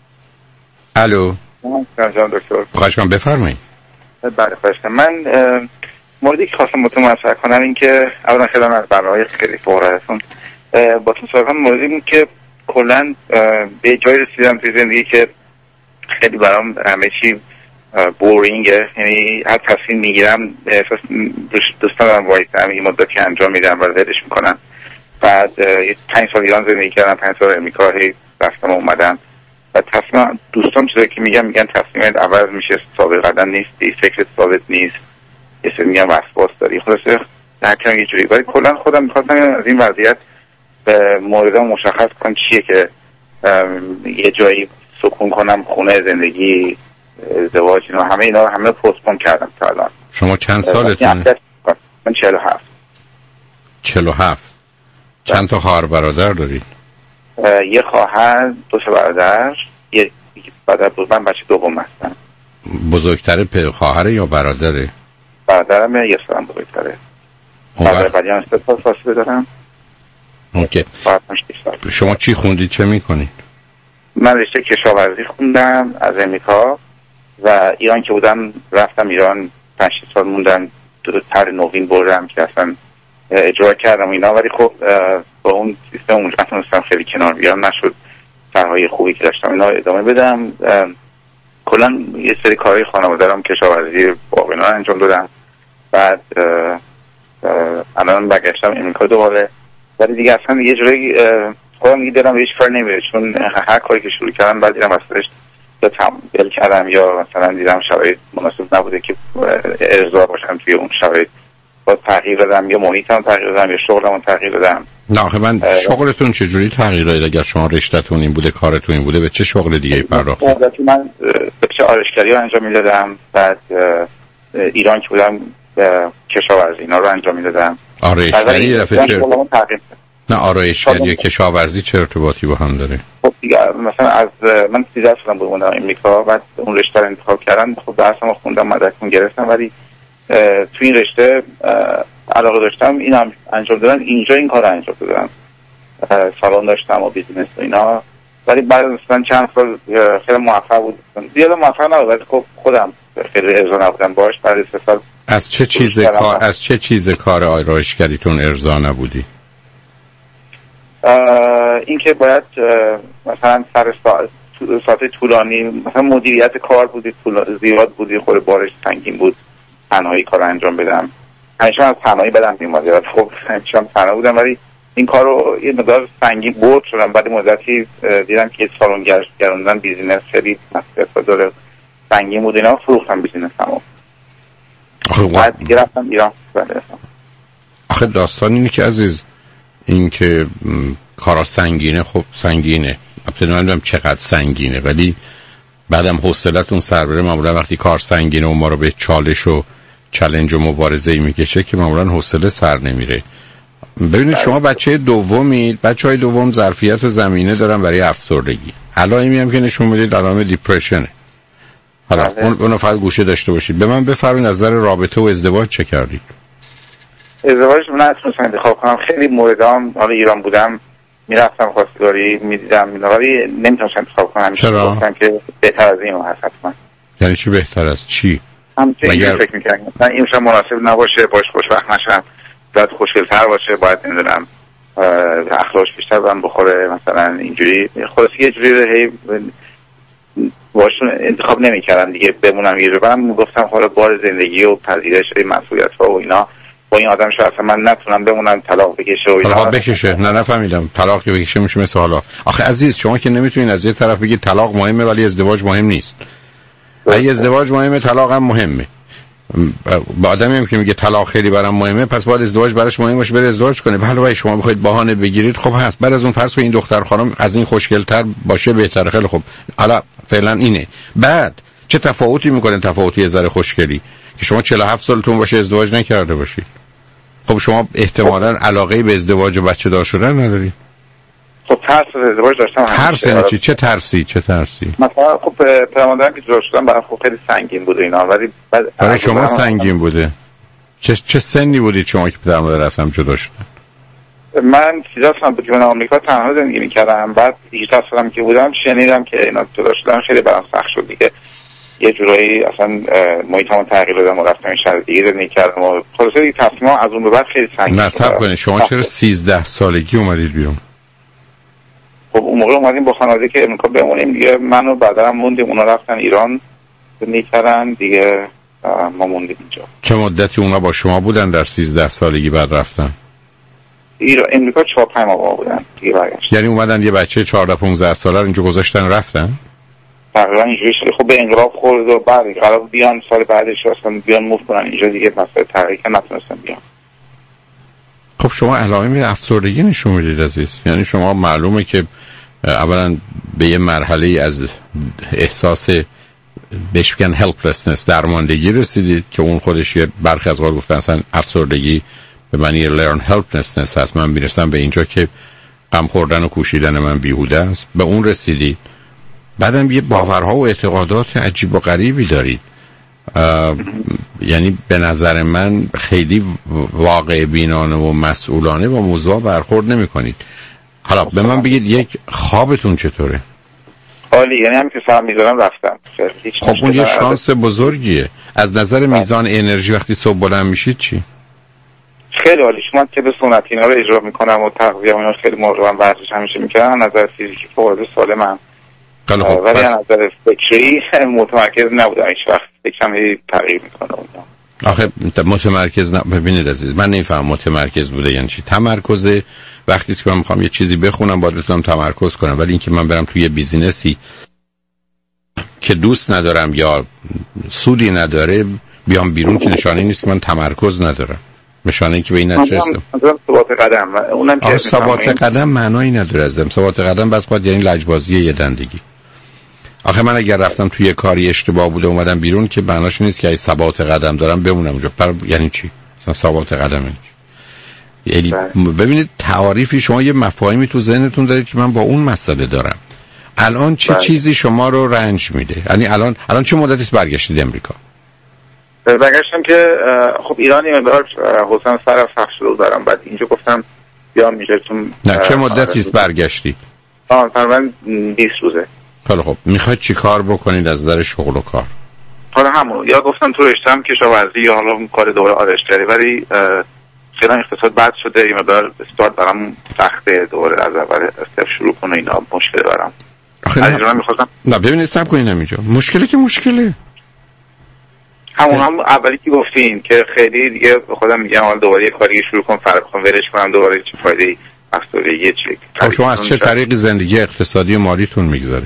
الو. سلام دکتر. خواهش من بفرمایید. بله خواهش من موردی که خواستم متون مطرح کنم این که اولا خیلی از برنامه‌های خیلی فوق‌العاده‌تون با تو صحبت کنم. موردی بود که کلا به جای رسیدم توی زندگی که خیلی برام همه چی بورینگه، یعنی هر تصمیم میگیرم احساس دوستان دارم وایستم یه مدتی انجام میدم و ولش میکنم. بعد پنج سال ایران زندگی کردم، پنج سال امریکا هی رفتم اومدم و تصمیم دوستان چیزایی که میگم میگن تصمیمت عوض میشه، ثابت قدم نیستی، فکرت ثابت نیست، یه سری میگن وسواس داری، خلاصه در کنم یه جوری. ولی کلا خودم میخواستم از این وضعیت موردم مشخص کنم چیه که یه جایی سکون کنم، خونه، زندگی، ازدواج، اینا همه اینا همه پستپون کردم تا الان. شما چند سالتونه؟ من چهل و هفت. چهل و هفت. چند تا خواهر برادر دارید؟ یه خواهر، دو تا برادر، یه برادر بود. من بچه دوم هستم. بزرگتره پ خواهر یا برادره؟ برادرم یه سالم بزرگتره. برادر بعدی هم سه سال فاصله دارم. اوکی. شما چی خوندید، چه میکنید؟ من رشته کشاورزی خوندم از امریکا و ایران که بودم رفتم ایران، پنج سال موندم، دو تا طرح نوین بردم که اصلا اجرا کردم اینا، ولی خب با اون سیستم اونجا نتونستم خیلی کنار بیام، نشد طرحهای خوبی که داشتم اینا ادامه بدم. کلا یه سری کارهای خانواده دارم، کشاورزی باغ انجام دادم. بعد الان برگشتم امریکا دوباره، ولی دیگه اصلا یه جوری خودم دیگه دلم بهش کار نمیره، چون هر کاری که شروع کردم بعد دیدم اصلاش یا تمبل کردم یا مثلا دیدم شرایط مناسب نبوده که ارضا باشم توی اون شرایط، با تغییر دادم یا محیطم تغییر دادم یا شغلمو تغییر دادم. نه آخه من شغلتون چجوری تغییر داد؟ اگر شما رشته‌تون این بوده، کارتون این بوده، به چه شغل دیگه پرداختید؟ البته من بخش آرایشگری رو انجام میدادم، بعد ایران که بودم کشاورزی اینا رو انجام میدادم. آرایشگری دفعه چه؟ نه آرایشگری و کشاورزی چه ارتباطی با هم داره؟ خب دیگه مثلا از من سیزده سالم بود اومدم امریکا، بعد اون رشته رو انتخاب کردم، خب درسمو خوندم، مدرکم گرفتم، ولی تو این رشته علاقه داشتم اینم انجام دادن، اینجا این کار رو انجام دادم، سالن داشتم و بیزینس و اینا، ولی بعد مثلا چند سال خیلی موفق بود، زیاد موفق نبود ولی خب خودم خیلی ارضا نبودم باش. بعد سه سال از چه چیز کار از چه چیز کار آرایشگریتون ارضا نبودی؟ این که باید مثلا سر ساعت ساعت طولانی مثلا مدیریت کار بودی، زیاد بودی، خود بارش سنگین بود، تنهایی کار انجام بدم. همیشه از تنهایی بدم میومد، خب همیشه تنها بودم ولی این کار رو یه مقدار سنگین برد شدم. بعد مدتی دیدم که سالن گردوندن بیزینس خیلی مسئله داره، سنگین بود، اینا فروختم بیزینسمو. بعد دیگه رفتم ایران. آخه داستان اینه که عزیز، این که کارا سنگینه، خب سنگینه، البته نمیدونم چقدر سنگینه، ولی بعدم حوصلتون سر بره. معمولا وقتی کار سنگینه و ما رو به چالش و چالش و مبارزه‌ای میکشه که معمولا حوصله سر نمیره. ببینید شما بچه دومید، بچهای دوم ظرفیت و زمینه دارن برای افسردگی، علائمی هم که نشون میدید علائم دیپرشنه. حالا اون اونو فقط گوشه داشته باشید. به من بفرمایید نظر رابطه و ازدواج چه کردید؟ ازدواج من نتونستم انتخاب کنم، خیلی موردام حالا ایران بودم میرفتم خواستگاری میدیدم ولی نمیتونستم انتخاب کنم. چرا؟ گفتم که بهتر از اینو هست حتما. یعنی چی بهتر از چی؟ هم که مگر... فکر میکنم مثلا این شما مناسب نباشه، باش خوشبخت نشم، باید خوشگل‌تر باشه، باید نمیدونم اخلاقش بیشتر بهم بخوره، مثلا اینجوری خلاص یه جوری هی باشون انتخاب نمیکردم دیگه، بمونم یه جا. من گفتم حالا بار زندگی و پذیرش مسئولیت‌ها و اینا با این آدم شاید من نتونم بمونم، طلاق بکشه و اینا. طلاق بکشه؟ نه نفهمیدم. طلاق که بکشه میشه مثل حالا. آخه عزیز شما که نمیتونین از یه طرف بگید طلاق مهمه ولی ازدواج مهم نیست. اگه ازدواج مهمه طلاق هم مهمه. با آدمی هم که میگه طلاق خیلی برام مهمه پس باید ازدواج براش مهم باشه، بره ازدواج کنه. علاوه شما بخواید بهانه بگیرید خب هست. بعد از اون فرض کنید این دختر خانم از این خوشگل‌تر باشه بهتره، خیلی خوب، حالا فعلا اینه. بعد چه تفاوتی میکنه تفاوتی از ذره خوشگلی که شما چهل و هفت سالتون باشه ازدواج نکرده باشید؟ خب شما احتمالاً علاقه به ازدواج و بچه دار شدن ندارید. خب ترس از ازدواج داشتم. ترس یعنی چی؟ چه ترسی؟ چه ترسی؟ مثلا خب پرمادرم که جدا شدم برام خب خیلی سنگین بود اینا، ولی بعد برای شما سنگین بوده. چه چه سنی بودید شما که پدرمادر از هم جدا شدن؟ من سیزده سالم بود که من آمریکا تنها زندگی می‌کردم، بعد هجده سالم که بودم شنیدم که اینا جدا شدن، خیلی برام سخت شد دیگه. یه جورایی اصلا محیطمو تغییر دادم و رفتم این شهر دیگه زندگی کردم و خلاصه دیگه تصمیم‌ها از اون به بعد خیلی سنگین. نصب کنید شما چرا سیزده سالگی اومدید بیرون؟ خب اون موقع اومدیم با خانواده که امریکا بمونیم دیگه، من و برادرم موندیم، اونا رفتن ایران زندگی کردن دیگه، ما موندیم اینجا. چه مدتی اونا با شما بودن در سیزده سالگی بعد رفتن؟ ایران امریکا چهار پنج ماه بودن دیگه برگشت. یعنی اومدن یه بچه چهارده پانزده ساله رو اینجا گذاشتن رفتن؟ تقریبا اینجوری شده. خب به انقلاب خورد و بعد قرار بیان سال بعدش اصلا بیان موو کنن اینجا دیگه، مسئله تغییر نتونستن بیان. خب شما علائم افسردگی نشون میدید عزیز. یعنی شما معلومه که اولا به یه مرحله از احساس بهش میگن helplessness درماندگی رسیدید که اون خودش یه برخی از اوقات گفتن اصلا افسردگی به معنی learn helplessness هست. من میرسم به اینجا که غم خوردن و کوشیدن من بیهوده است، به اون رسیدید. بعدم یه باورها و اعتقادات عجیب و غریبی دارید. یعنی به نظر من خیلی واقع بینانه و مسئولانه با موضوع برخورد نمی کنید. حالا به من بگید یک خوابتون چطوره؟ عالی، یعنی هم که سهم میذارم رفتم. خب اون یه شانس بزرگیه. از نظر میزان انرژی وقتی صبح بلند میشید چی؟ خیلی عالی. شما که به سنتی اینا رو اجرا میکنم و تغذیه اینا خیلی مراقبم، ورزش همیشه میکنم. از نظر فیزیکی فوق العاده سالمم. خیلی خوب. ولی از نظر فکری متمرکز نبودم هیچ وقت. فکرم هی تغییر میکنه. آخه متمرکز نه. ببینید عزیز من نمیفهم متمرکز بوده یعنی چی. تمرکز وقتی که من میخوام یه چیزی بخونم باید بتونم تمرکز کنم، ولی اینکه من برم توی یه بیزینسی که دوست ندارم یا سودی نداره بیام بیرون که نشانه نیست که من تمرکز ندارم، نشانه این که به این نتیجه رسیدم. ثبات قدم اونم که ثبات قدم معنایی نداره ازم. ثبات قدم بس باید یعنی لجبازی یه دندگی. آخه من اگر رفتم توی کاری اشتباه بوده اومدم بیرون که معناش نیست که ای ثبات قدم دارم بمونم اونجا. پر یعنی چی؟ مثلا ثبات قدم یعنی یعنی ببینید تعاریفی شما یه مفاهیمی تو ذهنتون دارید که من با اون مسئله دارم. الان چه بله. چیزی شما رو رنج میده؟ یعنی الان الان چه مدتی است برگشتید امریکا؟ برگشتم که خب ایرانی مقدار حسن سر فخر شده دارم، بعد اینجا گفتم بیام اینجا چون نه چه مدتی است برگشتید؟ آه تقریبا بیست روزه. حالا خب میخواید چی کار بکنید از نظر شغل و کار؟ حالا همون یا گفتم تو رشتم کشاورزی یا حالا کار دوره آرایشگری، ولی خیلی اقتصاد بد شده، این مقدار استارت برام سخته، دوره از اول صفر شروع کنه اینا مشکل برام. از من می‌خواستم نه ببینید صبر کنید اینجا مشکلی که مشکله همون هم اولی که گفتین که خیلی دیگه خودم میگم حالا دوباره یه کاری شروع کنم فرق کنم ولش کنم دوباره چه فایده‌ای اصلا یه چیزی. خب شما از چه طریقی زندگی اقتصادی و مالیتون میگذاره؟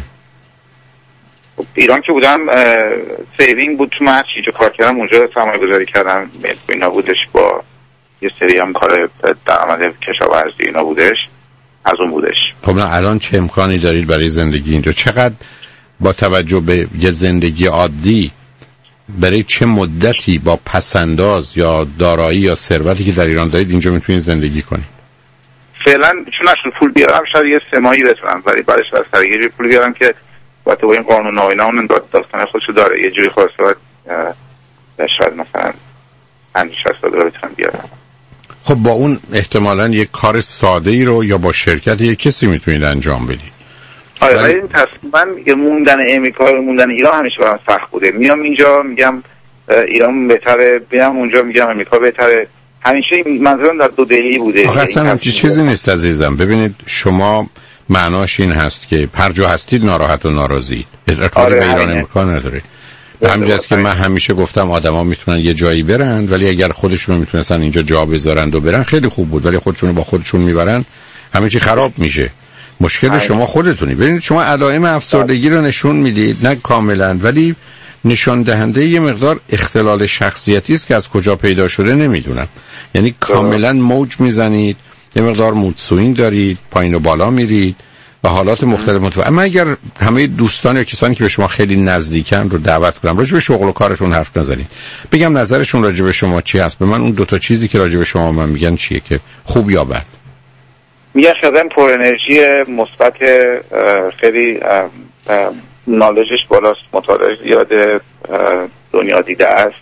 ایران که بودم سیوینگ بود، تو من چیزو کار کردم اونجا سرمایه گذاری کردم، اینا بودش با یه سری هم کار درآمد کشاورزی اینا بودش، از اون بودش. خب نه الان چه امکانی دارید برای زندگی اینجا؟ چقدر با توجه به یه زندگی عادی برای چه مدتی با پسنداز یا دارایی یا ثروتی که در ایران دارید اینجا میتونید زندگی کنید؟ فعلا چون نشون پول بیارم شاید یه سه ماهی بتونم، ولی بعدش از سرگیری پول بیارم که با تو این قانون و اینا اون داستان خودشو داره، یه جوری خاصه باید شاید مثلا پنج شصت دلار بتونم بیارم. خب با اون احتمالاً یک کار ساده ای رو یا با شرکت یک کسی میتونید انجام بدید. آره ولی این تصمیما موندن امریکا و موندن ایران همیشه برام سخت بوده. میام اینجا میگم ایران بهتره، میام اونجا میگم امریکا بهتره، همیشه منظورم در دو دلی بوده. آخه اصلا همچین چیزی نیست عزیزم. ببینید شما معناش این هست که هر جا هستید ناراحت و ناراضید، ارتباطی به ایران امریکا نداره. به همین جاست که من همیشه گفتم آدما میتونن یه جایی برن ولی اگر خودشون میتونستن اینجا جا بذارن و برن خیلی خوب بود، ولی خودشونو با خودشون میبرن همه چی خراب میشه. مشکل شما خودتونی. ببینید شما علائم افسردگی رو نشون میدید، نه کاملا ولی نشان دهنده یه مقدار اختلال شخصیتی است که از کجا پیدا شده نمیدونم. یعنی کاملا موج میزنید، یه مقدار مود سوینگ دارید، پایین و بالا میرید و حالات مختلف متفاوت. اما اگر همه دوستان یا کسانی که به شما خیلی نزدیکن رو دعوت کنم راجع به شغل و کارتون حرف نزنید، بگم نظرشون راجع به شما چی هست، به من اون دو تا چیزی که راجع به شما من میگن چیه که خوب یا بد. میگه شدن پر انرژی مثبت، خیلی نالجش بالاست، مطالعه زیاده، دنیا دیده است.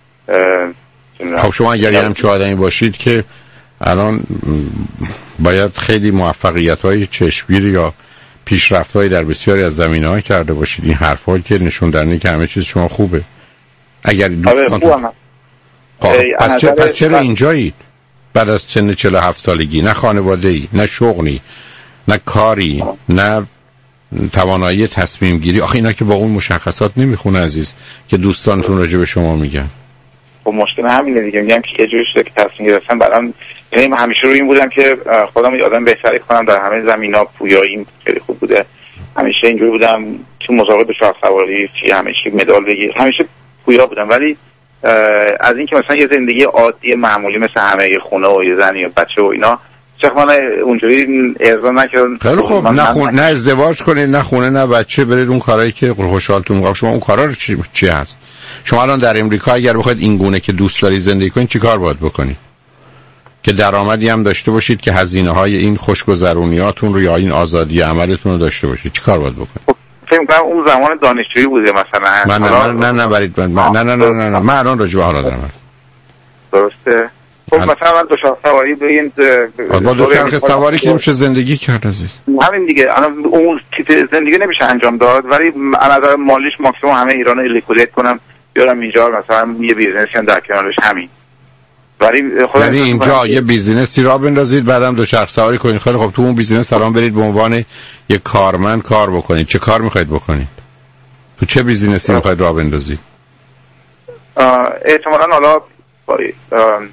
خب شما اگر یه همچه آدمی باشید که الان باید خیلی موفقیت‌های چشمگیر یا پیشرفت‌های در بسیاری از زمینه‌ها کرده باشید. این حرفایی که نشون دهنده که همه چیز شما خوبه. اگر دوستان پس چرا پس چرا اینجایید؟ بعد از سن چهل و هفت سالگی نه خانواده‌ای، نه شغلی، نه کاری، نه توانایی تصمیم گیری. آخه اینا که با اون مشخصات نمیخونه عزیز که دوستانتون راجع به شما میگن. خب مشکل همینه دیگه. میگم که یه جوری شده که تصمیم گرفتم برام، یعنی من همیشه روی این بودم که خودم یه آدم بهتری کنم در همه زمینا. پویاییم خیلی خوب بوده، همیشه اینجوری بودم تو مسابقات شاخ سواری چی همیشه مدال بگیر، همیشه پویا بودم. ولی از این که مثلا یه زندگی عادی معمولی مثل همه یه خونه و یه زن یا بچه و اینا چه من اونجوری ارضا نکردم. خیلی خوب، نه خون... نه ازدواج کنید، نه خونه، نه بچه، برید اون کارهایی که خوشحالتون می‌کنه. شما اون کارا رو چی چی هست؟ شما الان در امریکا اگر بخواید این گونه که دوست دارید زندگی کنید چیکار باید بکنید؟ که درآمدی هم داشته باشید که هزینه‌های این خوشگذرونیاتون رو یا این آزادی عملتون رو داشته باشید، چیکار باید بکنید؟ فکر کنم اون زمان دانشجویی بوده مثلا. من نه نه نه برید من نه نه نه نه من الان راجع به حالا دارم. درسته. خب مثلا من دوچرخه سواری به این با دوچرخه سواری که میشه زندگی کرد عزیز. همین دیگه. الان اون تیپ زندگی نمیشه انجام داد، ولی از نظر مالیش ماکسیمم همه ایران رو لیکویدیت کنم بیارم اینجا مثلا یه بیزنسی هم در کنارش همین. ولی خود یعنی اینجا یه بیزینسی را بندازید بعدم دوچرخه سواری کنید. خیلی خب تو اون بیزینس الان برید به عنوان یه کارمند کار بکنید. چه کار میخواید بکنید؟ تو چه بیزینسی میخواید راه بندازید؟ احتمالاً حالا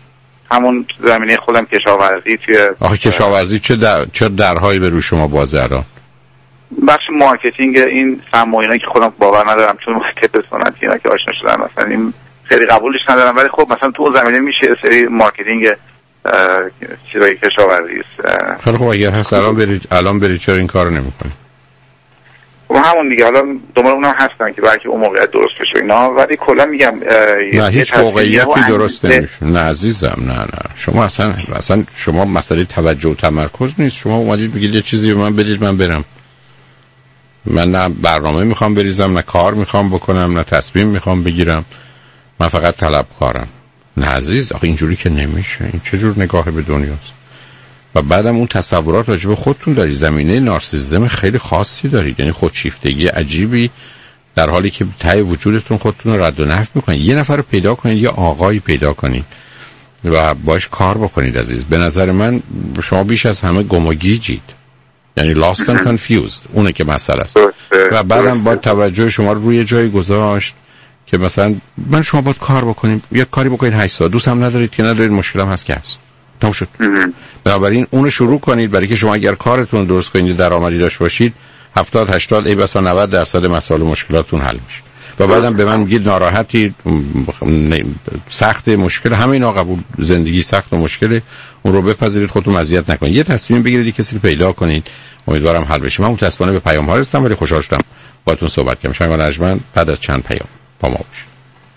همون زمینه خودم کشاورزی توی آخه کشاورزی چه در... چه درهایی به رو شما بازه الان؟ بخش مارکتینگ این سمایه‌ای که خودم باور ندارم چون مارکت سنتی اینا که آشنا شدم مثلا این خیلی قبولش ندارم، ولی خب مثلا تو زمینه میشه سری مارکتینگ چیزای کشاورزی است. خیلی خب اگر هست الان برید الان برید چرا این کارو نمی‌کنید؟ خب همون دیگه حالا دنبال اونم هستن که بلکه اون موقعیت درست بشه اینا، ولی کلا میگم نه هیچ موقعیتی درست نمیشه. نه عزیزم نه نه شما اصلا اصلا شما مسئله توجه و تمرکز نیست. شما اومدید بگید یه چیزی به من بدید من برم. من نه برنامه میخوام بریزم، نه کار میخوام بکنم، نه تصمیم میخوام بگیرم، من فقط طلبکارم. نه عزیز آخه اینجوری که نمیشه. این چه جور نگاه به دنیاست؟ و بعدم اون تصورات راجع به خودتون داری، زمینه نارسیسیسم خیلی خاصی دارید، یعنی خودشیفتگی عجیبی، در حالی که ته وجودتون خودتون رو رد و نفی میکنید. یه نفر رو پیدا کنید، یه آقایی پیدا کنید و باش کار بکنید عزیز. به نظر من شما بیش از همه گم و گیجید، یعنی lost and confused، اونه که مسئله است. و بعدم با توجه شما رو روی جای گذاشت که مثلا من شما باید کار بکنیم، یه کاری بکنید هشت ساعت، دوست هم ندارید که ندارید، مشکلم هست که هست تمام شد. بنابراین اونو شروع کنید، برای که شما اگر کارتون درست کنید درآمدی داشته باشید هفتاد هشتاد ای بسا نود درصد مسائل و مشکلاتتون حل میشه. و بعدم به من میگید ناراحتی، سخت، مشکل، همه اینا قبول، زندگی سخت و مشکله، اون رو بپذیرید، خودتون اذیت نکنید، یه تصمیم بگیرید، کسی رو پیدا کنید، امیدوارم حل بشه. من متأسفانه به پیام ها رسیدم ولی خوشحال شدم باهاتون صحبت کردم. شما نجمن بعد از چند پیام با ما باشید.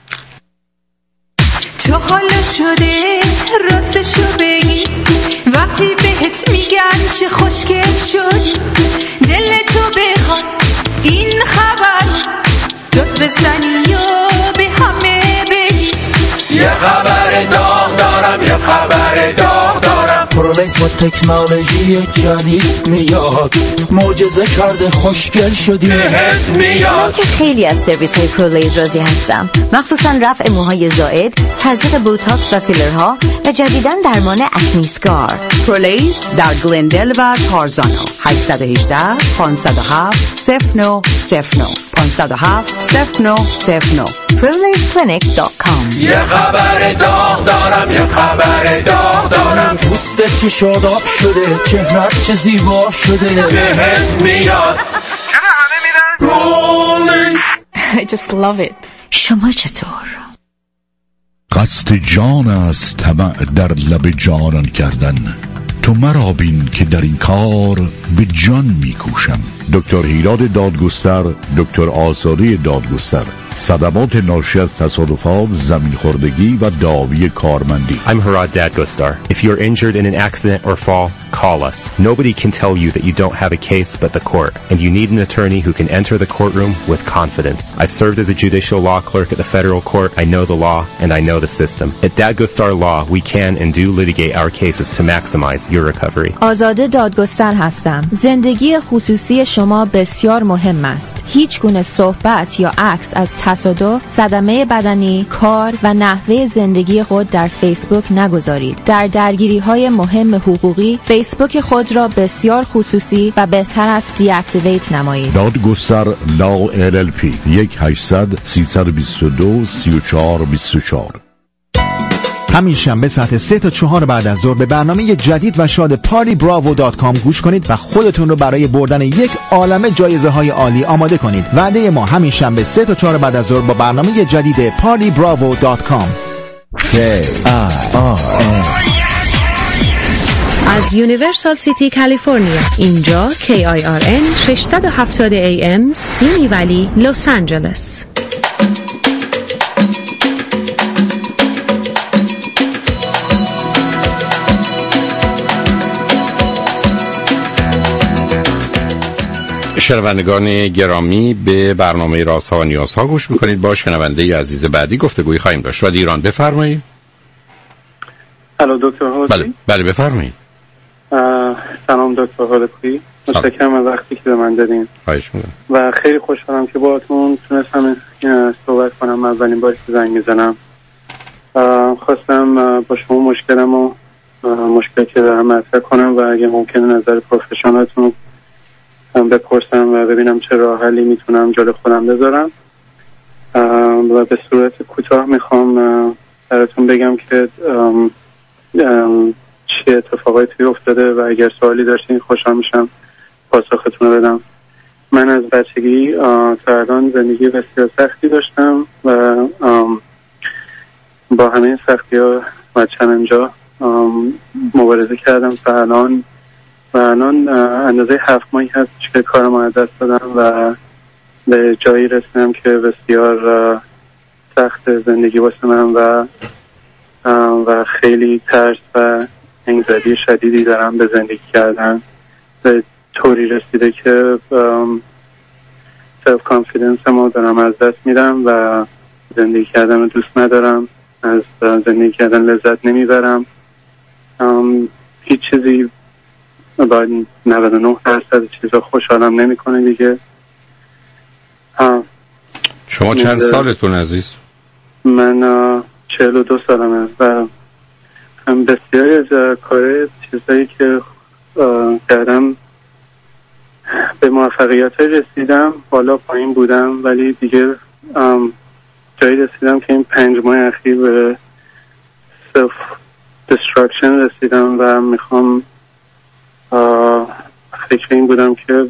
تو حالا شده راستشو بگی وقتی بهت میگن چه خوشگل شد، دل تو بخواد این خبر داد بزنی و به همه بگی یه خبر داغ دارم، یه خبر داغ دارم. پرولیس با تکنولوژی جدید میاد، معجزه کرده خوشگل شدی بهت میاد. من که خیلی از سرویس های پرولیس راضی هستم، مخصوصا رفع موهای زائد، تزریق بوتاکس و فیلرها و جدیداً درمان اکنی اسکار. پرولیس در گلندل و تارزانو. هشت یک هشت پنج صفر هفت صفر نه صفر نه پنج صفر هفت صفر نه صفر نه پرولیس کلینیک دات کام. یه خبر داغ دارم، یه خبر داغ دارم. پوستت چه شاداب شده، چهرت چه زیبا شده بهت میاد. چرا همه میرن پرولیس؟ I just love it. شما چطور؟ قصد جان است طمع در لب جانان کردن، تو مرا بین که در این کار به جان میکوشم. دکتر هیراد دادگستر، دکتر آزاده دادگستر، صدمات ناشی از تصادفات، زمین خوردگی و داوی کارمندی. I'm Harad Dadgostar. If you're injured in an accident or fall, call us. Nobody can tell you that you don't have a case but the court, and you need an attorney who can enter the courtroom with confidence. I've served as a judicial law clerk at the federal court. I know the law and I know the system. At Dadgostar Law, we can and do litigate our cases to maximize your recovery. آزاده دادگستر هستم. زندگی خصوصی شما بسیار مهم است. هیچ گونه صحبت یا عکس از تصادف، صدمه بدنی، کار و نحوه زندگی خود در فیسبوک نگذارید. در درگیری‌های مهم حقوقی فیسبوک خود را بسیار خصوصی و بهتر است دی اکتیویت نمایید. دادگستر لا ال ال پی یک هشتصد سیصد و بیست و دو سی و چهار بیست و چهار. همین شنبه ساعت سه تا چهار بعد از ظهر به برنامه جدید و شاد پارتی براوو دات کام گوش کنید و خودتون رو برای بردن یک عالمه جایزه های عالی آماده کنید. وعده ما همین شنبه سه تا چهار بعد از ظهر با برنامه جدید پارتی براوو دات کام. از یونیورسال سیتی کالیفرنیا، اینجا کی آی آر ان ششصد و هفتاد ای ام سیمی ولی لس آنجلس. شنوندگان گرامی، به برنامه رازها و نیازها گوش میکنید. با شنونده عزیز بعدی گفتگویی خواهیم داشت. رادیو ایران، بفرمایید. الو دکتر هادی. بله بله بفرمایید. سلام دکتر هادی، متشکرم از وقتی که به من دادین. خواهش می‌کنم. و خیلی خوشحالم که باهاتون تونستم صحبت کنم. اولین بار که زنگ میزنم خواستم با شما مشکلمو مشکلی که دارم مطرح کنم و اگه ممکنه نظر پروفشنالتون بپرسم و ببینم چه راه حلی میتونم جلوی خودم بذارم. و به صورت کوتاه میخوام براتون بگم که چه اتفاقاتی افتاده و اگر سوالی داشتین خوشحال میشم پاسختون رو بدم. من از بچگی تا الان زندگی بسیار سختی داشتم و با همه سختی ها و چلنج ها مبارزه کردم تا الان و الان اندازه هفت ماهی هست که کارم از دست دادم و به جایی رسیدم که بسیار سخت زندگی واسه من و و خیلی ترس و انگزدی شدیدی دارم به زندگی کردن. به طوری رسیده که سلف کانفیدنس ما دارم از دست میدم و زندگی کردن رو دوست ندارم، از زندگی کردن لذت نمیبرم. هیچ چیزی با نود و نه درصد چیزا خوشحالم نمیکنه دیگه. شما چند سالتون عزیز؟ من چهل و دو سالمه و بسیاری از کار چیزایی که کردم به موفقیت رسیدم، بالا پایین بودم، ولی دیگه جایی رسیدم که این پنج ماه اخیر به سلف دسترکشن رسیدم و میخوام فکر این بودم که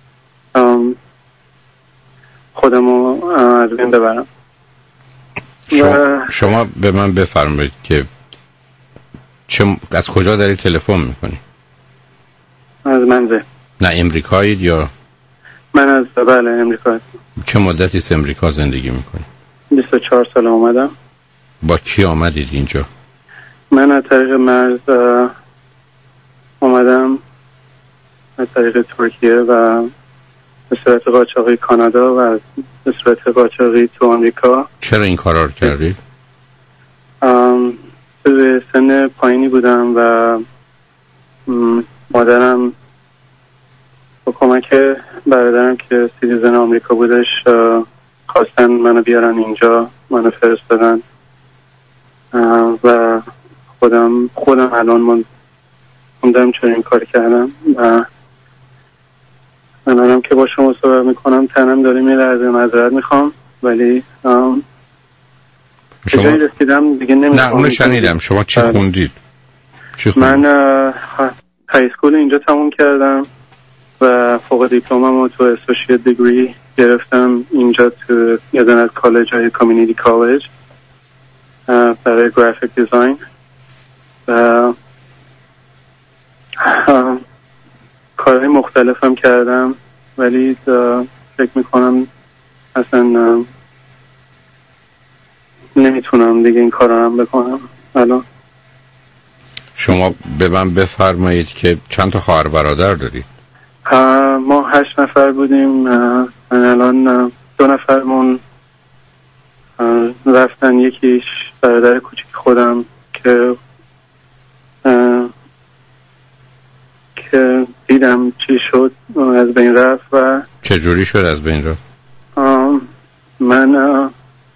خودمو از بین ببرم. شما, شما به من بفرمایید که چه از کجا داری تلفن میکنی؟ از منزل. نه امریکایید یا؟ من از بله امریکا هستم. چه مدتی از امریکا زندگی میکنی؟ بیست و چهار سال اومدم. با کی آمدید اینجا؟ من از طریق مرز اومدم، از طریق ترکیه و به صورت قاچاقی کانادا و به صورت قاچاقی تو آمریکا. چرا این کارا رو کردی؟ به سن پایینی بودم و مادرم با کمک برادرم که سیتیزن آمریکا بودش خواستن منو بیارن اینجا، منو فرستادن و خودم خودم الان من موندم چون این کار کردم و الانم که با شما صحبت میکنم تنم داره میلرزه، معذرت میخوام، ولی شما جایی رسیدم دیگه نمیخوام. نه اونو شنیدم. شما چی خوندید؟ چی خوندید؟ من های اسکول اینجا تموم کردم و فوق دیپلمم رو تو اسوسییت دیگری گرفتم اینجا تو یادن از کالج های کامیونیتی کالج برای گرافیک دیزاین و کارهای مختلفم کردم، ولی فکر میکنم اصلا نمیتونم دیگه این کارا هم بکنم الان. شما به من بفرمایید که چند تا خواهر برادر دارید؟ ما هشت نفر بودیم. من الان دو نفرمون رفتن، یکیش برادر کوچیک خودم که که دیدم چی شد از بین رفت. و چه جوری شد از بین رفت؟ من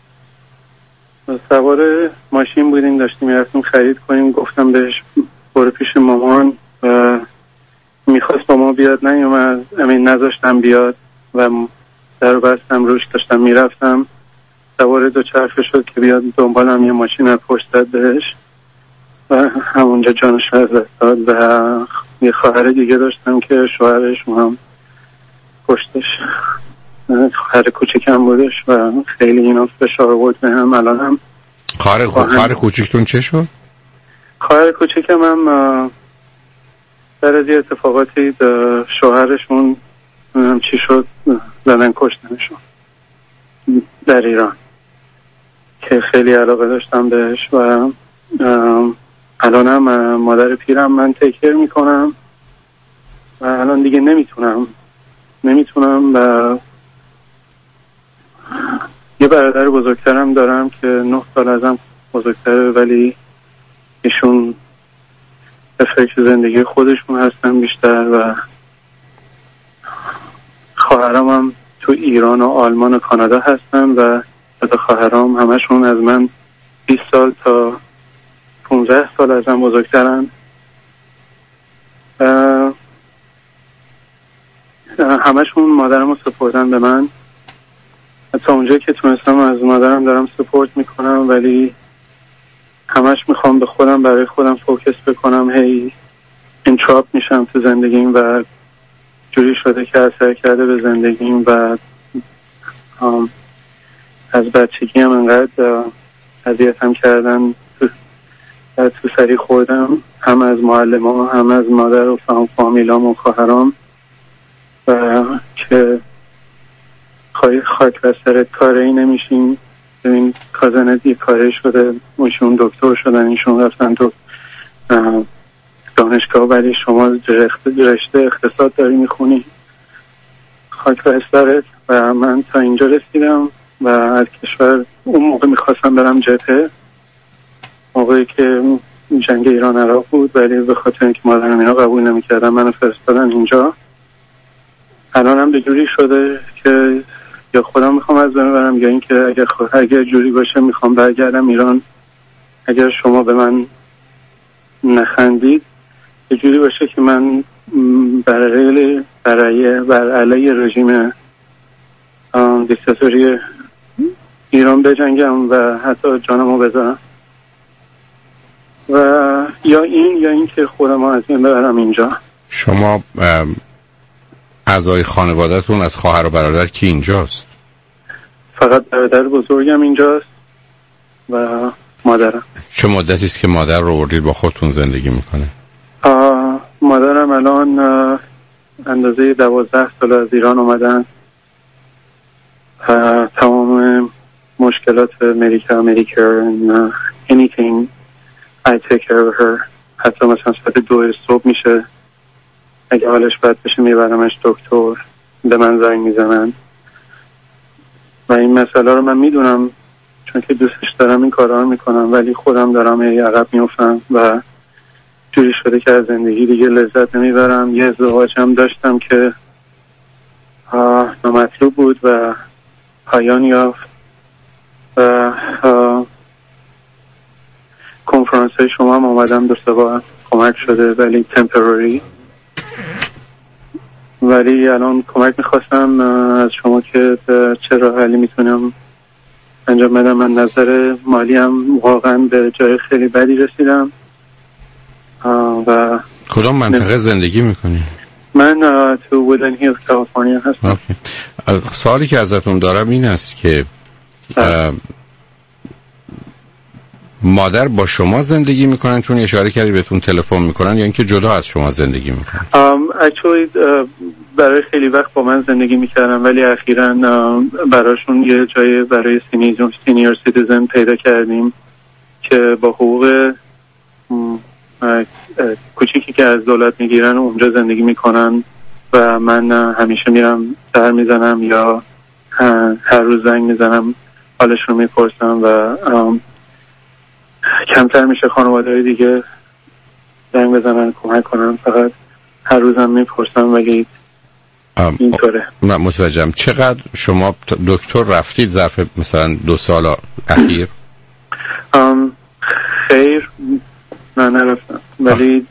سوار ماشین بودیم داشتیم میرفتیم خرید کنیم، گفتم بهش برو پیش مامان و میخواست با ما بیاد، نیومد، امین نذاشتم بیاد و در بستم روش داشتم میرفتم، سوار دو چرخه شد که بیاد دنبالم، یه ماشین از پشت زد بهش و همونجا جانش از دست داد. و یه خواهر دیگه داشتم که شوهرش هم پشتش، خواهر کوچیکم بودش و خیلی اینا فشار آورد به هم. الان هم خواهر خواهر کوچیکتون چه شد؟ خواهر کوچیکم هم در از یه اتفاقاتی شوهرشون چی شد زدن کشتنشون در ایران که خیلی علاقه داشتم بهش و الان هم مادر پیرم من تکر میکنم و الان دیگه نمیتونم نمیتونم و یه برادر بزرگترم دارم که نه سال ازم بزرگتره، ولی ایشون به فکر زندگی خودشون هستن بیشتر و خواهرام هم تو ایران و آلمان و کانادا هستن و تا خواهرام همشون از من بیست سال تا پونزده سال ازم بزرگترن. همشون مادرم رو سپردن به من، تا اونجا که تونستم از مادرم دارم سپورت میکنم، ولی همش میخوام به خودم برای خودم فوکس بکنم، هی انتراپ میشم تو زندگیم و جوری شده که اثر کرده به زندگیم و از بچگی هم انقدر اذیتم کردن، تو, تو سری خوردم، هم از معلم ها هم از مادر و فامیلام و خواهرام، و که خواهی خاک بسترت کاری نمیشین. ببین کازنت یه کاری شده، ایشون دکتر شدن، ایشون رفتن تو دانشگاه، ولی شما رشته اقتصاد داری میخونی، خاک بسترت. و من تا اینجا رسیدم و از کشور اون موقع میخواستم برم جبهه، موقعی که جنگ ایران عراق بود، ولی به خاطر اینکه مادرم اینا قبول نمیکردن منو فرستادن اینجا. الان هم به جوری شده که یا خودم میخوام از بین برم یا اینکه اگر اگر جوری باشه میخوام برگردم ایران. اگر شما به من نخندید، به جوری باشه که من برای برای بر علیه رژیم دیکتاتوری ایران بجنگم و حتی جانمو بذارم، و یا این یا این که خودم از این ببرم اینجا. شما اعضای خانواده‌تون از خواهر و برادر کی اینجاست؟ فقط برادر بزرگم اینجاست و مادرم. چه مدتی است که مادر رو آوردید با خودتون زندگی میکنه؟ مادرم الان اندازه دوازده سال از ایران اومدن. تمام مشکلات مدیکال مدیکر anything I take care of her. حتی مثلا ساعت دو صبح میشه اگه حالش بد بشه میبرمش دکتر، به من زنگ میزنن و این مسئله رو من میدونم چون که دوستش دارم این کارا رو میکنم، ولی خودم دارم یه عقب میافتم و جوری شده که از زندگی دیگه لذت نمیبرم. یه ازدواج هم داشتم که نامطلوب بود و پایان یافت و کنفرانس های شما هم آمدم دو سه بار، کمک شده ولی تمپرری. ولی الان کمک میخواستم از شما که چه راه حلی میتونم انجام بدم. من نظر مالی هم واقعا به جای خیلی بدی رسیدم. و کدام منطقه زندگی میکنی؟ من تو وودن هیلز کالیفرنیا هستم. سوالی که ازتون دارم این است که مادر با شما زندگی میکنن چون اشاره کردی بهتون تلفن میکنن یا اینکه جدا از شما زندگی میکنن؟ اکچولی uh, برای خیلی وقت با من زندگی میکردن ولی اخیراً uh, براشون یه جای برای سینیور سینیور سیتیزن پیدا کردیم که با حقوق کوچیکی که از دولت میگیرن اونجا زندگی میکنن و من همیشه میرم سر میزنم یا هر روز زنگ میزنم حالشون میپرسم و کمتر میشه خانواده‌های دیگه زنگ بزنن کمک کنن، فقط هر روزم میپرسم ولی اینطوره. من متوجهم. چقدر شما دکتر رفتید ظرف مثلا دو سال اخیر؟ خیر نه نرفتم ولی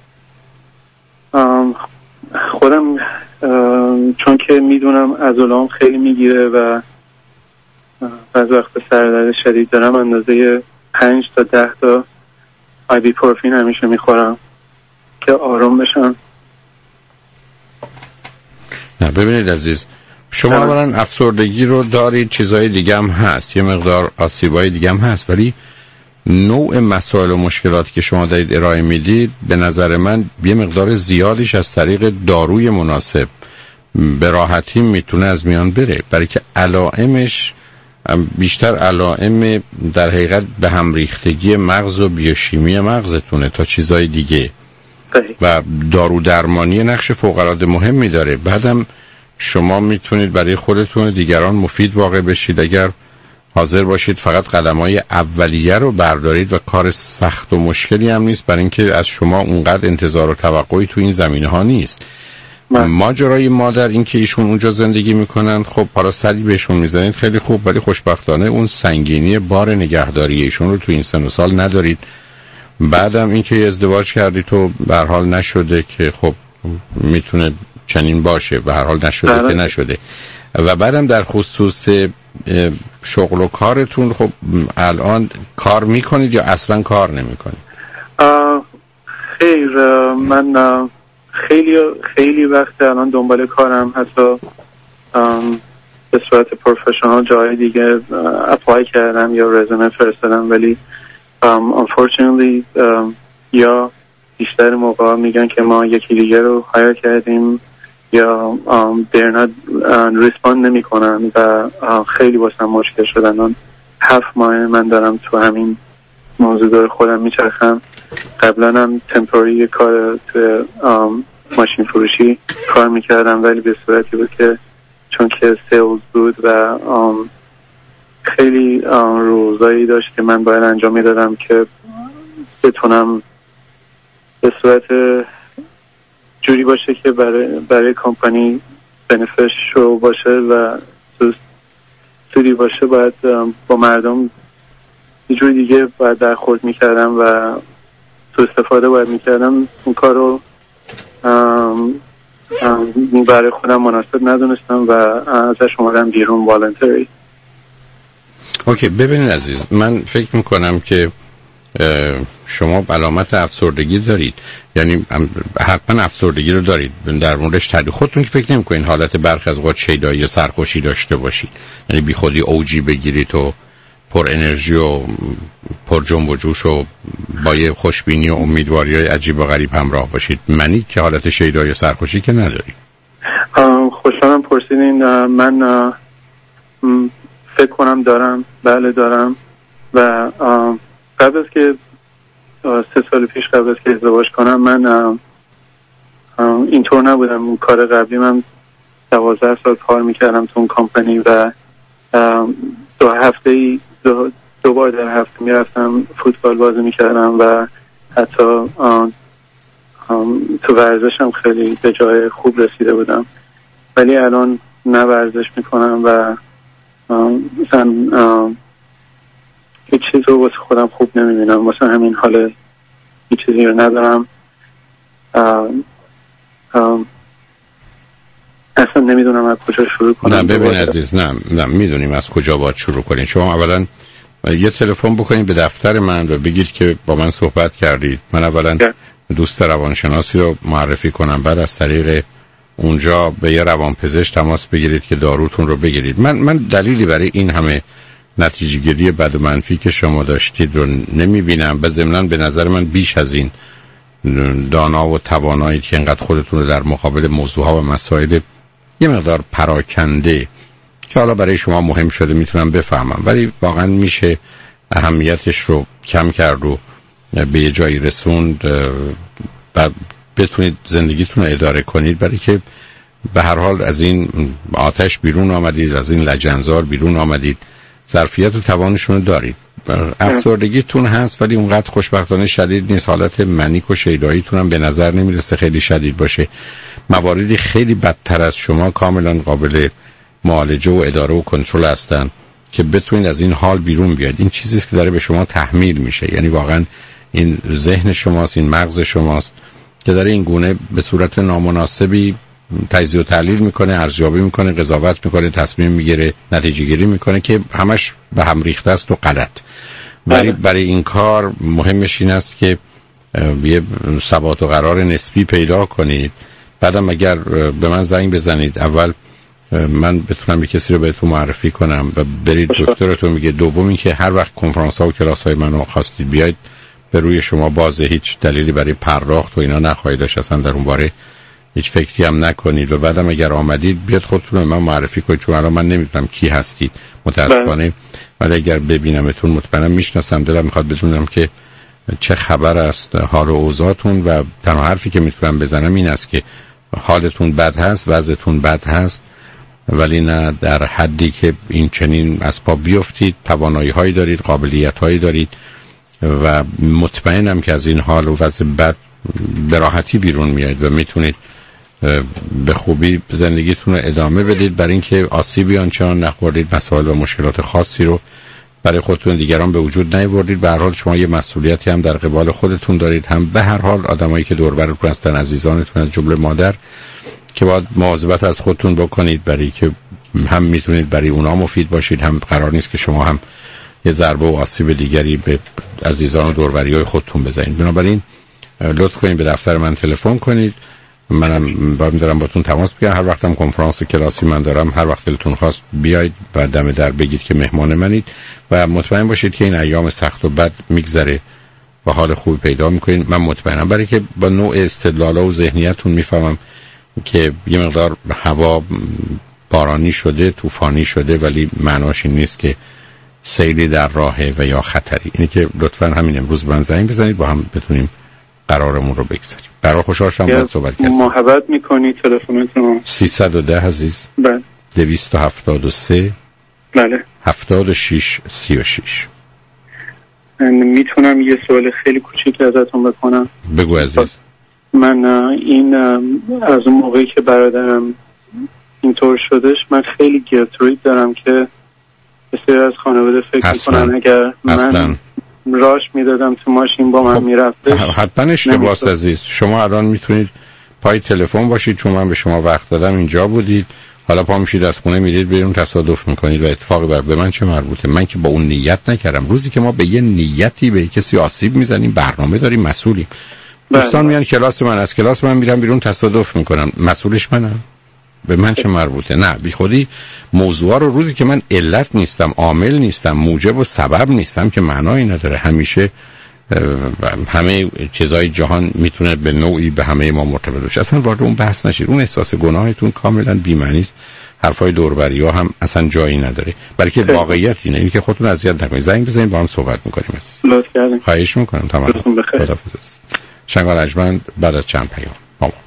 خودم چون که میدونم عضلام خیلی میگیره و بعض وقت سردرد شدید دارم اندازه پنج تا ده تا آیبیپروفین همیشه میخورم که آروم بشم. نه ببینید عزیز، شما اولا افسردگی رو دارید، چیزهای دیگه هم هست، یه مقدار آسیبای دیگه هم هست، ولی نوع مسائل و مشکلاتی که شما دارید ارائه میدید به نظر من یه مقدار زیادیش از طریق داروی مناسب به راحتی میتونه از میان بره، برای که علائمش بیشتر علائم در حقیقت به هم ریختگی مغز و بیوشیمی مغزتونه تا چیزای دیگه و دارو درمانی نقش فوق‌العاده مهمی داره. بعدم شما میتونید برای خودتون و دیگران مفید واقع بشید اگر حاضر باشید فقط قدم‌های اولیه رو بردارید و کار سخت و مشکلی هم نیست، برای اینکه از شما اونقدر انتظار و توقعی تو این زمینه‌ها نیست. ماجرای مادر این که ایشون اونجا زندگی میکنن، خب حالا سری بهشون میزنید خیلی خوب، ولی خوشبختانه اون سنگینی بار نگهداری ایشون رو تو این سن و سال ندارید. بعدم این که ازدواج کردید تو به هر حال نشده که خب میتونه چنین باشه، به هر حال نشده که نشده. و بعدم در خصوص شغل و کارتون خب الان کار میکنید یا اصلا کار نمیکنید؟ خیر، من خیلی خیلی وقت الان دنبال کارم، حتی به صورت پروفشنال جای دیگه اپلای کردم یا رزومه فرستادم، ولی um, unfortunately um, یا بیشتر موقع میگن که ما یکی دیگه رو هایر کردیم یا um, they're not uh, respond نمی کنن و uh, خیلی واسم مشکل شدن. من هفت ماه من دارم تو همین موضوع دور خودم میچرخم. قبلا هم تمپوری کار تو um, ماشین فروشی کار میکردم، ولی به صورتی بود که چون که سیلز بود و um, خیلی um, روزایی داشت که من باید انجام میدادم که بتونم به صورت جوری باشه که برای برای کمپانی بنفش شو باشه و سودی باشه. باید با مردم یه جوری دیگه باید درخورد میکردم و تو استفاده باید میکردم. اون کار رو برای خودم مناسب ندونستم و ازش اومدم بیرون والنتری. اوکی، ببینید عزیز، من فکر میکنم که شما علامت افسردگی دارید، یعنی حتما افسردگی رو دارید. در موردش تحقیق خودتون که فکر نمی‌کنین حالت برخی از اوقات شیدایی یا سرخوشی داشته باشید، یعنی بی خودی اوجی بگیرید و پر انرژی و پر جنب و جوش و با یه خوشبینی و امیدواری‌های عجیب و غریب همراه باشید. منی که حالت شیدایی یا سرخوشی که ندارید. خوشحالم پرسیدین. من فکر کنم دارم، بله دارم، و قبل از که سه سال پیش قبل از که ازدواج کنم من اینطور نبودم. اون کار قبلی من دوازده سال کار میکردم تو اون کمپانی و دو هفته ای دو, دو بار در هفته میرفتم فوتبال بازی میکردم و حتی آم آم تو ورزشم خیلی به جای خوب رسیده بودم، ولی الان نه ورزش میکنم و مثلا هیچ چیز رو واسه خودم خوب نمیبینم. واسه همین حال هیچ چیزی رو ندارم. آم آم اصلا نمیدونم از کجا شروع کنم. نه ببین عزیز، نه نه میدونیم از کجا باید شروع کنین. شما اولا یه تلفن بکنید به دفتر من و بگید که با من صحبت کردید. من اولا دوست روانشناسی رو معرفی کنم، بعد از طریق اونجا به یه روانپزشک تماس بگیرید که داروتون رو بگیرید. من من دلیلی برای این همه نتیجه گیری بد و منفی که شما داشتید رو نمیبینم. به ضمناً به نظر من بیش از این دانا و توانایید که اینقدر خودتون رو در مقابل موضوعها و مسائل یه مقدار پراکنده که حالا برای شما مهم شده میتونم بفهمم، ولی واقعا میشه اهمیتش رو کم کرد و به یه جایی رسوند و بتونید زندگیتون رو اداره کنید، برای که به هر حال از این آتش بیرون آمدید، از این لجنزار بیرون آمدید، ظرفیت و توانشون رو دارید. افسردگیتون هست ولی اونقدر خوشبختانه شدید نیست. حالت منیک و شیداییتون هم به نظر نمیرسه خیلی شدید باشه. مواردی خیلی بدتر از شما کاملا قابل معالجه و اداره و کنترل هستن که بتونید از این حال بیرون بیاید. این چیزی است که داره به شما تحمیل میشه، یعنی واقعا این ذهن شماست، این مغز شماست که داره این گونه به صورت نامناسبی تجزیه و تحلیل میکنه، ارزیابی میکنه، قضاوت میکنه، تصمیم میگیره، نتیجه گیری میکنه که همش به هم ریخته است و غلط. ولی برای این کار مهمش این است که یه ثبات و قرار نسبی پیدا کنید. بعدم اگر به من زنگ بزنید، اول من بتونم به کسی رو بهتون معرفی کنم و برید دکترتون میگه. دوم این که هر وقت کنفرانس ها و کلاس های منو خواستید بیاید به روی شما بازه، هیچ دلیلی برای پرداخت و اینا نخواهید داشت، اصلا در اون باره هیچ فکری هم نکنید. و بعدم اگر آمدید بیاد خودتون رو من معرفی کنید، چون الان من نمیدونم کی هستید متاسفانه، ولی اگر ببینمتون مطمئنم میشناسم. دلم میخواد بدونم که چه خبر است، حال و اوضاعتون، و تنها حرفی که میتونم بزنم این است که حالتون بد هست، وضعتون بد هست، ولی نه در حدی که این چنین از پا بیفتید. توانایی هایی دارید، قابلیت هایی دارید و مطمئنم که از این حال و وضع بد به راحتی بیرون میایید و میتونید به خوبی زندگیتون رو ادامه بدید، برای اینکه آسیبی آنچنان نخوردید، مسائل و مشکلات خاصی رو برای خودتون دیگران به وجود نیاوردید. به هر حال شما یه مسئولیتی هم در قبال خودتون دارید، هم به هر حال آدمایی که دور براتون هستن، عزیزانتون از جمله مادر، که باید مواظبت از خودتون بکنید، برای که هم میتونید برای اونا مفید باشید، هم قرار نیست که شما هم یه ضربه و آسیب دیگری به عزیزان و دوروریای خودتون بزنید. بنابراین لطف کنید به دفتر من تلفن کنید، منم باید دارم باتون تماس بگیرم. هر وقتم کنفرانس و کلاسی من دارم، هر وقت دلتون خواست بیاید و دم در بگید که مهمان منید و مطمئن باشید که این ایام سخت و بد میگذره و حال خوبی پیدا میکنید. من مطمئنم، برای که با نوع استدلال و ذهنیتون میفهمم که یه مقدار هوا بارانی شده، طوفانی شده، ولی معناش این نیست که سیلی در راهه و یا خطری. اینی که لطفاً همین امروز من زنگ بزنید با هم بتونیم قرارمون رو بگذاریم. برای خوشحال شدم باهات صحبت کردم. محبت میکنی تلفنتون سیصد و ده عزیز. بله. دویست و هفتاد و سه. بله. هفتاد و شش سی و شش. میتونم یه سوال خیلی کوچیک ازتون بکنم؟ بگو عزیز. من این از اون موقعی که برادرم اینطور شدش من خیلی گیلت دارم که بسیار از خانواده فکر میکنن اگر من راش میدادم تو ماشین با من میرفته. حتما اشتباس عزیز. شما الان میتونید پای تلفن باشید چون من به شما وقت دادم اینجا بودید، حالا پا میشید از خونه میرید بیرون تصادف میکنید و اتفاقی بر به من چه مربوطه؟ من که با اون نیت نکردم. روزی که ما به یه نیتی به کسی آسیب میزنیم برنامه داریم، مسئولیم. دوستان میان کلاس من، از کلاس من میرم بیرون تصادف میکنم، مسئولش منم؟ به من چه مربوطه؟ نه، بی خودی موضوع رو روزی که من علت نیستم، عامل نیستم، موجب و سبب نیستم که معنایی نداره. همیشه همه چیزای جهان میتونه به نوعی به همه ما مرتبط بشه. اصلا وارد اون بحث نشید. اون احساس گناهتون کاملا بی‌معنی است. حرفای دور و بریا هم اصلا جایی نداره. بلکه واقعیت اینه، این که خودتون اذیت نکنید. زنگ بزنید با هم صحبت می‌کنیم. لطف کردین. خواهش می‌کنم. تمام. خداحافظ. شنگال اجمن بعد از چند پیام با ما.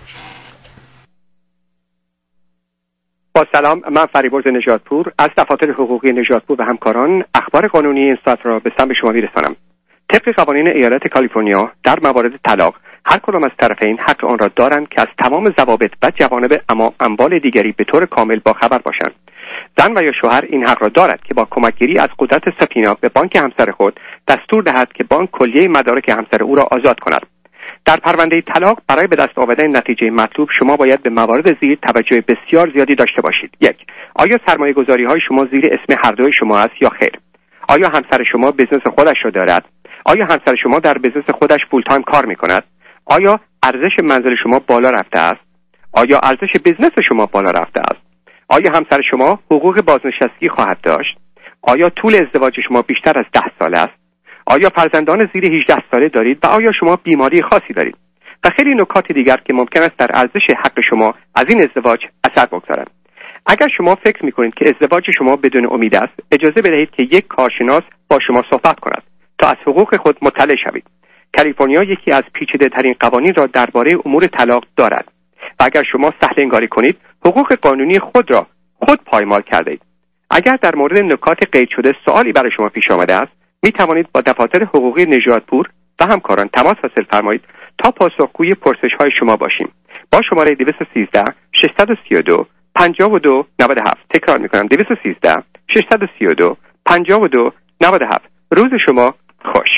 با سلام، من فریبرز نژادپور از دفاتر حقوقی نژادپور و همکاران اخبار قانونی این ساعت را به سمع شما میرسانم. طبق قوانین ایالت کالیفرنیا در موارد طلاق هر کدام از طرفین حق آن را دارند که از تمام ضوابط و جوانب اما اموال دیگری به طور کامل باخبر باشند. زن و یا شوهر این حق را دارد که با کمکگیری از قدرت سفینا به بانک همسر خود دستور دهد که بانک کلیه مدارک همسر او را آزاد کند. در پرونده طلاق برای به دست آوردن نتیجه مطلوب شما باید به موارد زیر توجه بسیار زیادی داشته باشید. یک، آیا سرمایه گذاری های شما زیر اسم هر دوی شما است یا خیر؟ آیا همسر شما بزنس خودش را دارد؟ آیا همسر شما در بزنس خودش فول تایم کار می کند؟ آیا ارزش منزل شما بالا رفته است؟ آیا ارزش بزنس شما بالا رفته است؟ آیا همسر شما حقوق بازنشستگی خواهد داشت؟ آیا طول ازدواج شما بیشتر از ده سال است؟ آیا فرزندان زیر هجده ساله دارید و آیا شما بیماری خاصی دارید؟ و خیلی نکات دیگر که ممکن است در ارزش حق شما از این ازدواج اثر بگذارد. اگر شما فکر می‌کنید که ازدواج شما بدون امید است، اجازه بدهید که یک کارشناس با شما صحبت کند تا از حقوق خود مطلع شوید. کالیفرنیا یکی از پیچیده‌ترین قوانین را درباره امور طلاق دارد و اگر شما سهل انگاری کنید، حقوق قانونی خود را خود پایمال کردید. اگر در مورد نکات قید شده سوالی برای شما پیش آمده است، می توانید با دفاتر حقوقی نژادپور و همکاران تماس حاصل فرمایید تا پاسخگوی پرسش‌های شما باشیم. با شماره دویست و سیزده ششصد و سی و دو پنجاه و دو نود و هفت. تکرار می‌کنم دویست و سیزده ششصد و سی و دو پنجاه و دو نود و هفت. روز شما خوش.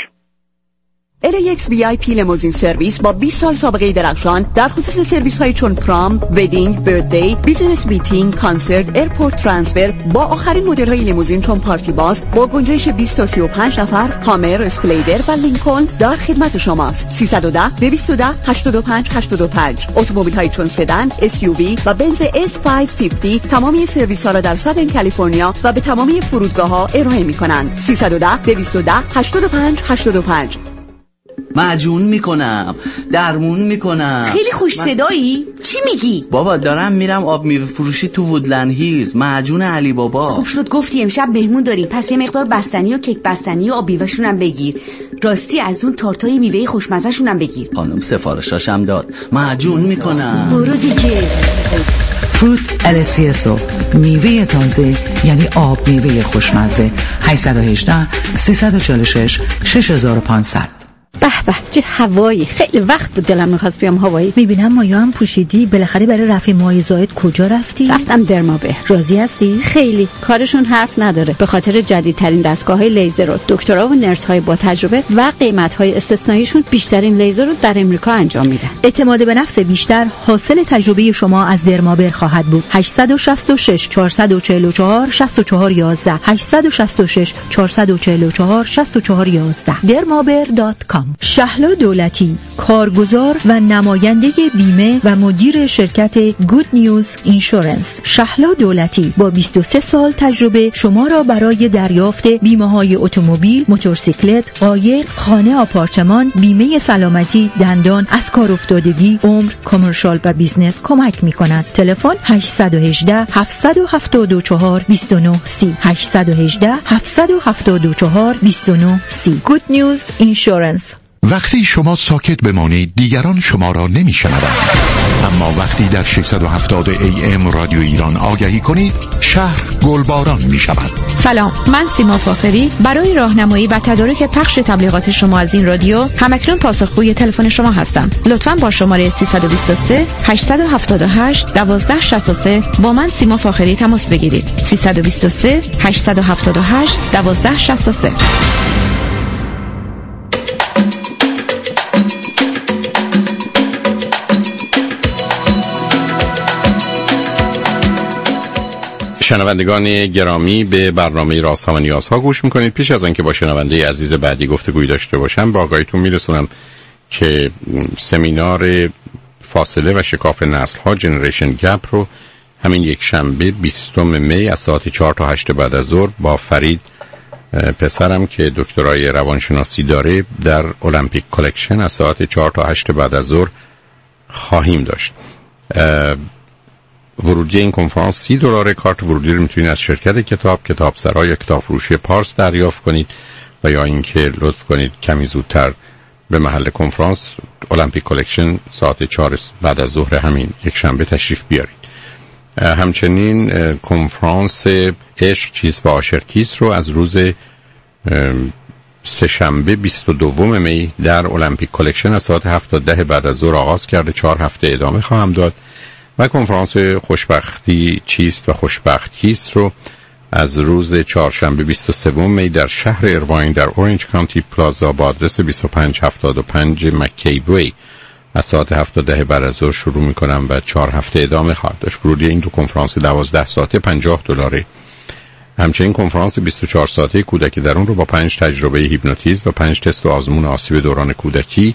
ال ایکس وی آی پی لیموزین سرویس با بیست سال سابقه درخشان در خصوص سرویس های چون پرام، ویدینگ، بردی، بیزینس میتینگ، کانسرت، ایرپورت ترانسفر با آخرین مدل های لیموزین چون پارتی باس با گنجایش بیست تا سی و پنج نفر، هامر، اسکلیدر و لینکلن در خدمت شماست. سیصد و ده دویست و ده هشتاد و پنج هشتاد و پنج. اتومبیل های چون سدن، اس یو وی و بنز اس پانصد و پنجاه تمامی سرویس ها را در سادن کالیفرنیا و به تمامی فرودگاه ها ارائه می‌کنند. سیصد و ده دویست و ده هشتاد و پنج هشتاد و پنج. معجون میکنم، درمون میکنم. خیلی خوش صدایی؟ چی میگی؟ بابا دارم میرم آب میوه فروشی تو وودلند هیلز، معجون علی بابا. خوب شد گفتی، امشب مهمون داریم، پس یه مقدار بستنی و کیک بستنی و آب میوه‌شون هم بگیر. راستی از اون تارتای میوه خوشمزه‌شون هم بگیر. خانم سفارشاشم داد. معجون میکنم. برو دیگه. فروت ال سی اس او، میوه تازه یعنی آب میوه خوشمزه. هشت یک هشت سه چهار شش شش پانصد. به به چه هوایی، خیلی وقت بود دلم می‌خواست بیام هوایی. میبینم مایا هم پوشیدی، بالاخره برای رفع موهای زائد کجا رفتی؟ رفتم درمابر. راضی هستی؟ خیلی. کارشون حرف نداره. به خاطر جدیدترین دستگاه‌های لیزر و دکترا و نرس‌های با تجربه و قیمت‌های استثنائیشون بیشترین لیزر رو در امریکا انجام میدن. اعتماد به نفس بیشتر حاصل تجربه شما از درمابر خواهد بود. هشت شش شش چهار چهار چهار شش چهار یک یک هشت شش شش چهار چهار چهار شش چهار یک یک درمابر دات کام. شهلا دولتی، کارگزار و نماینده بیمه و مدیر شرکت گود نیوز اینشورنس. شهلا دولتی با بیست و سه سال تجربه شما را برای دریافت بیمه‌های اتومبیل، موتورسیکلت، قایق، خانه، آپارتمان، بیمه سلامتی، دندان، از کار افتادگی، عمر، کامرشال و بیزنس کمک می‌کند. تلفن هشت یک هشت هفت هفت چهار دو نه سی هشت یک هشت هفت هفت چهار دو نه سی. گود نیوز اینشورنس. وقتی شما ساکت بمانید دیگران شما را نمی‌شنوند، اما وقتی در ششصد و هفتاد ای ام رادیو ایران آگهی کنید شهر گلباران می‌شود. سلام، من سیما فاخری برای راهنمایی و تدارک پخش تبلیغات شما از این رادیو همکنون پاسخگوی تلفن شما هستم. لطفاً با شماره سه دو سه هشت هفت هشت یک دو شش سه با من سیما فاخری تماس بگیرید. سه دو سه هشت هفت هشت یک دو شش سه. شنوندگان گرامی، به برنامه رازها و نیازها گوش میکنید. پیش از آنکه با شنونده عزیز بعدی گفتگوی داشته باشم با آگاهیتون میرسونم که سمینار فاصله و شکاف نسل ها جنریشن گپ رو همین یک شنبه بیستم می از ساعت چهار تا هشت بعد از ظهر با فرید پسرم که دکترای روانشناسی داره در المپیک کلکشن از ساعت چهار تا هشت بعد از ظهر خواهیم داشت. ورودی این کنفرانس سی دلار. کارت ورودی رو میتونید از شرکت کتاب، کتاب سرای یا کتاب فروشی پارس دریافت کنید و یا اینکه لطف کنید کمی زودتر به محل کنفرانس المپیک کلکشن ساعت چهار بعد از ظهر همین یک شنبه تشریف بیارید. همچنین کنفرانس عشق چیست و عاشق کیست رو از روز سه شنبه بیست و دوم می در المپیک کلکشن از ساعت هفت تا ده بعد از ظهر آغاز کرده، چهار هفته ادامه خواهم داد. و کنفرانس خوشبختی چیست و خوشبخت کیست رو از روز چهارشنبه بیست و سوم می در شهر ایرواین در اورنج کانتی پلازا با آدرس بیست و پنج هفتاد و پنج مکی وی از ساعت هفت تا ده بعد از ظهر شروع می‌کنم و چهار هفته ادامه خواهد داشت. ورودی این دو کنفرانس دوازده ساعته پنجاه دلاره. همچنین کنفرانس بیست و چهار ساعته کودک درون رو با پنج تجربه هیپنوتیزم و پنج تست و آزمون آسیب دوران کودکی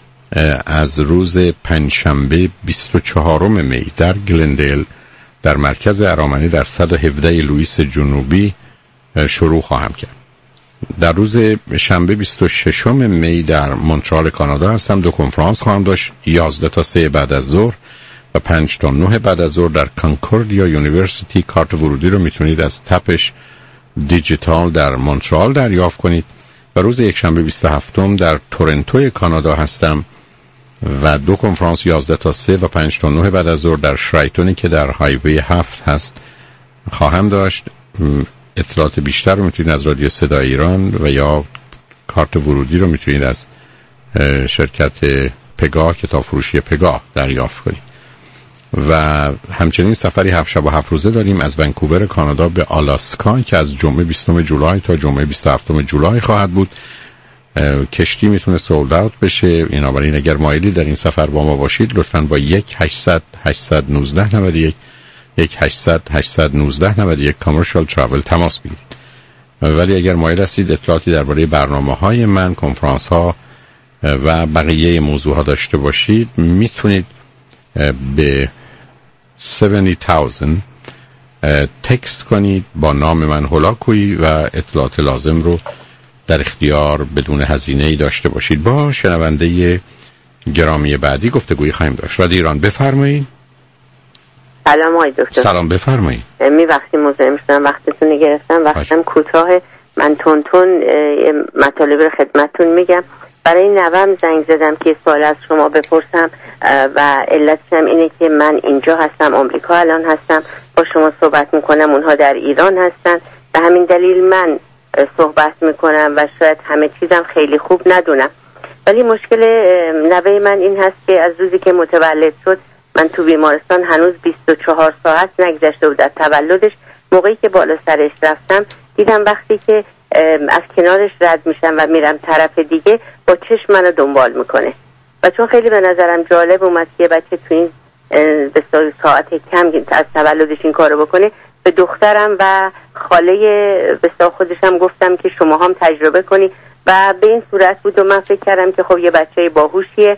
از روز پنجشنبه بیست و چهارم می در گلندیل در مرکز ارامنه در صد و هفده لوئیس جنوبی شروع خواهم کرد. در روز شنبه بیست و ششم می در مونترال کانادا هستم. دو کنفرانس خواهم داشت، یازده تا سه بعد از ظهر و پنج تا نه بعد از ظهر در کانکوردیا یونیورسیتی. کارت ورودی رو میتونید از تپش دیجیتال در مونترال دریافت کنید. و روز یکشنبه بیست و هفتم در تورنتو کانادا هستم و دو کنفرانس یازده تا سه و پنج تا نه بعد از ظهر در شرایتونی که در هایوی هفت هست خواهم داشت. اطلاعات بیشتر رو میتونید از رادیو صدای ایران و یا کارت ورودی رو میتونید از شرکت پگاه، کتاب فروشی پگاه دریافت کنید. و همچنین سفری هفت شب و هفت روزه داریم از ونکوور کانادا به آلاسکا که از جمعه بیستم جولای تا جمعه بیست و هفتم جولای خواهد بود. کشتی میتونه سولد اوت بشه. بنابراین اگر مایلی در این سفر با ما باشید لطفاً با یک هشتصد هشتصد و نوزده نود و یک یک هشتصد هشتصد و نوزده نود و یک کامرشال تراول تماس بگیرید. ولی اگر مایل هستید اطلاعاتی درباره برنامه‌های من، کنفرانس ها و بقیه موضوع ها داشته باشید میتونید به هفتاد هزار تکست کنید با نام من هولاکویی و اطلاعات لازم رو در اختیار بدون هزینه‌ای داشته باشید. با شنونده گرامی بعدی گفتگویی خواهیم داشت. رادیو ایران بفرمایید. سلام آقای دکتر. سلام بفرمایید. می وقتی مزاحم شدم وقتتون گرفتم، وقتم کوتاه، من تون تون مطالب خدمتتون میگم. برای نوام زنگ زدم که سوال از شما بپرسم و علتش هم اینه که من اینجا هستم، آمریکا الان هستم، با شما صحبت میکنم، اونها در ایران هستن، به همین دلیل من صحبت میکنم و شاید همه چیزم خیلی خوب ندونم. ولی مشکل نوه من این هست که از روزی که متولد شد من تو بیمارستان هنوز بیست و چهار ساعت نگذشته بود از تولدش. موقعی که بالا سرش رفتم دیدم وقتی که از کنارش رد میشم و میرم طرف دیگه با چشم منو دنبال میکنه و چون خیلی به نظرم جالب اومد که بچه تو این به ساعت کم از تولدش این کارو بکنه، به دخترم و خاله به خودشم گفتم که شما هم تجربه کنی و به این صورت بود و من فکر کردم که خب یه بچه باهوشیه.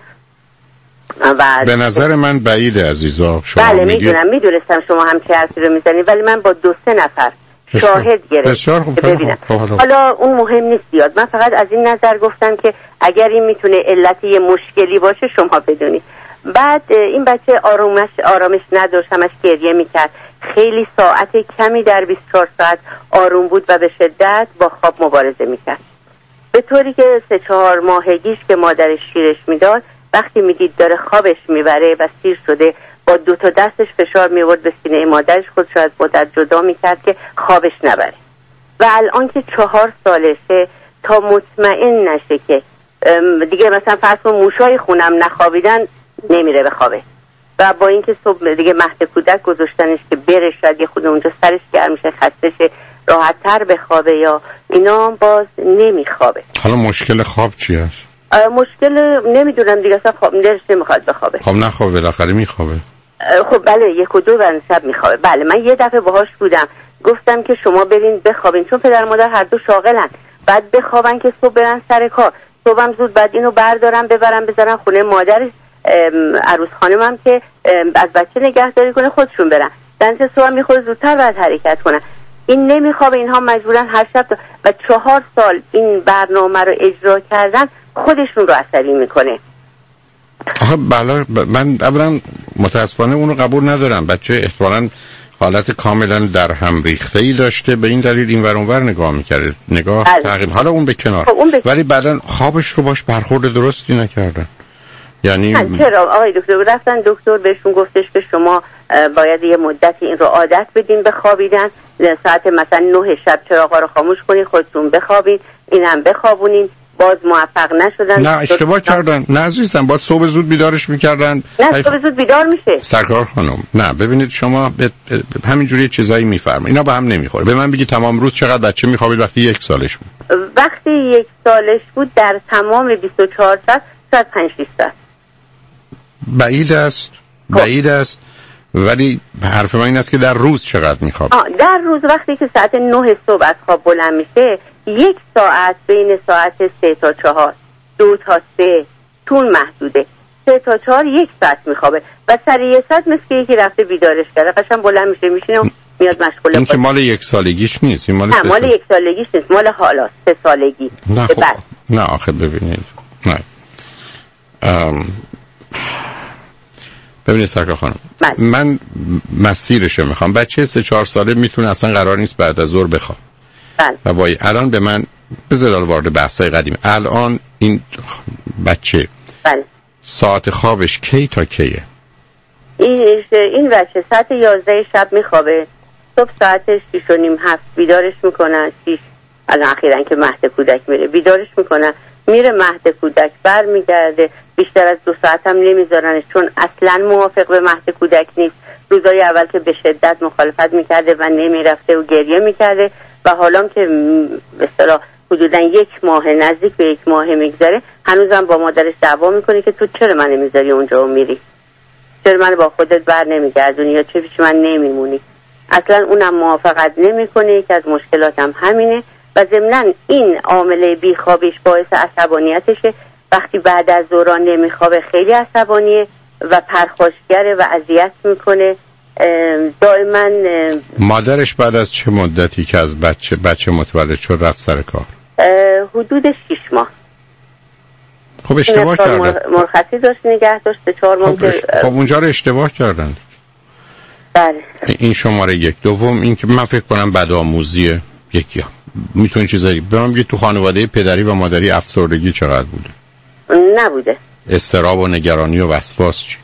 و به نظر من بعیده عزیزا شما بله میگید. میدونم میدونستم شما هم چه حرفی رو میزنید ولی من با دو سه نفر شاهد گرفتم که ببینم. حالا اون مهم نیست زیاد، من فقط از این نظر گفتم که اگر این میتونه علت یه مشکلی باشه شما بدونید. بعد این بچه آرامش آرامش نداشت، همش گریه میکرد، خیلی ساعت کمی در بیست و چهار ساعت آروم بود و به شدت با خواب مبارزه میکرد، به طوری که سه چهار ماهگیش که مادرش شیرش میداد وقتی میدید داره خوابش میبره و سیر شده با دو تا دستش فشار میورد به سینه مادرش، خودش رو از مادر جدا میکرد که خوابش نبره. و الان که چهار سالشه تا مطمئن نشه که دیگه مثلا فرض کن موشای خونم نخوابیدن نمیره بخوابه و با اینکه صبح دیگه مهد کودک گذاشتنش که بره شاید یه خود اونجا سرش گرم میشه خستشه راحت تر بخوابه یا اینا باز نمیخوابه. حالا مشکل خواب چی هست؟ مشکل نمیدونم دیگه، اصلا خواب دلش نمیخواد بخوابه. خب نخوابه بالاخره میخوابه. خب بله یک و دو بر شب میخوابه. بله من یه دفعه باهاش بودم گفتم که شما برین بخوابین چون پدر مادر هر دو شاغلن، بعد بخوابن که صبح برن سر کار، صبحم زود بعد اینو بردارم ببرم بذارن خونه مادرش، عروس خانمم که از بچه نگهداری کنه خودشون برن، دنت صبح میخوره زودتر باید حرکت کنن. این نمیخوابه، اینها مجبورن هر شب و چهار سال این برنامه رو اجرا کردن خودشون رو عصبی میکنه. آخه بله من اولا متاسفانه اونو قبول ندارم، بچه احتمالاً حالت کاملا در هم ریخته ای داشته به این دلیل این ور اون ور نگاه میکرده، نگاه تغییر. حالا اون به کنار خب ولی بعدن خوابش رو باش برخورد درستی نکردن. یعنی چرا آقای دکتر رفتن دکتر بهشون گفتش که شما باید یه مدتی این رو عادت بدین بخوابیدن، ساعت مثلا نه شب چراغا رو خاموش کنین خودتون بخوابین، این هم بخوابونین، باز موفق نشدن. نه اشتباه کردن. نه عزیزم باید صبح زود بیدارش میکردن. نه صبح زود بیدار میشه سرکار خانم. نه ببینید شما ب... ب... همینجوری چیزایی میفرمایید اینا به هم نمیخوره. به من بگی تمام روز چقدر بچه میخوابید وقتی یک سالش بود؟ وقتی یک سالش بود در تمام بیست و چهار ساعت شاید پنج شش ساعت. بعید است بعید است ولی حرف من این است که در روز چقدر میخوابه؟ در روز وقتی که ساعت نه صبح از خواب بلند میشه یک ساعت بین ساعت سه تا چهار، دو تا سه طول محدوده، سه تا چهار یک ساعت میخوابه و سر یه ساعت مثل یکی رفته بیدارش کرده قشنگ بلند میشه میشینه و میاد مشغوله. این که مال یک سالگیش نیست، این مال نه مال یک سالگیش نیست، مال حالا سه سالگی. نه خب نه آخه ببینید نه ام... ببینید سرکار خانم من, من مسیرشو میخوام. بچه سه چهار ساله میتونه اصلا قرار نیست بعد از ظهر بخواب. بله. و وای الان به من بذار وارد بحثای قدیم. الان این بچه بله. ساعت خوابش کی تا کیه؟ این این بچه ساعت یازده شب میخوابه، صبح ساعت شیش و نیم هفت بیدارش میکنن، شیش الان اخیراً که مهد کودک میره بیدارش میکنن، میره مهد کودک بر میگرده، بیشتر از دو ساعت هم نمیذارنش چون اصلا موافق به مهد کودک نیست. روزای اول که به شدت مخالفت میکرده و نمیرفته و گریه میکرده و حالا که به اصطلاح حدودا یک ماه نزدیک به یک ماه میگذره هنوزم با مادرش دعوا میکنه که تو چرا من نمیذاری اونجا و میری، چرا من با خودت بر نمیگردونی یا چه پیش من نمیمونی. اصلا اونم موافقت نمیکنه که از مشکلاتم همینه و ضمناً این عامل بیخوابیش باعث عصبانیتشه. وقتی بعد از دوران نمیخوابه خیلی عصبانیه و پرخاشگره و اذیت میکنه دائما. مادرش بعد از چه مدتی که از بچه بچه متولد شد رفت سر کار؟ حدود شیش ماه. خب اشتباه کردن. مرخصی داشت نگه داشت به چهار ماه. خب, خب اونجا رو اشتباه کردن. بله. این شماره یک. دوم این که من فکر کنم بدآموزیه. یکی میتونه چیزایی به من بگید تو خانواده پدری و مادری افسردگی چقدر بوده؟ نبوده. اضطراب و نگرانی و وسواس چی؟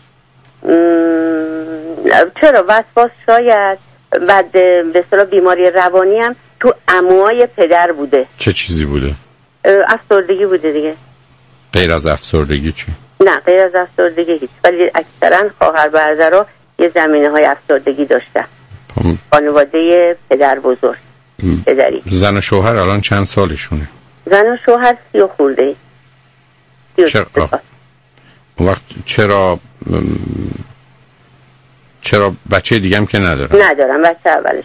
چرا وسواس شاید، بعد به اصطلاح بیماری روانی هم تو عموهای پدر بوده. چه چیزی بوده؟ افسردگی بوده دیگه. غیر از افسردگی چی؟ نه غیر از افسردگی هیچ، ولی اکثرا خواهر برادرها یه زمینه های افسردگی داشتن. خانواده پدر بزرگ پدری. زن و شوهر الان چند سالشونه؟ زن و شوهر سی و خورده ای. چرا؟ وقت چرا چرا بچه دیگه هم که ندارن؟ ندارم، بچه اولش.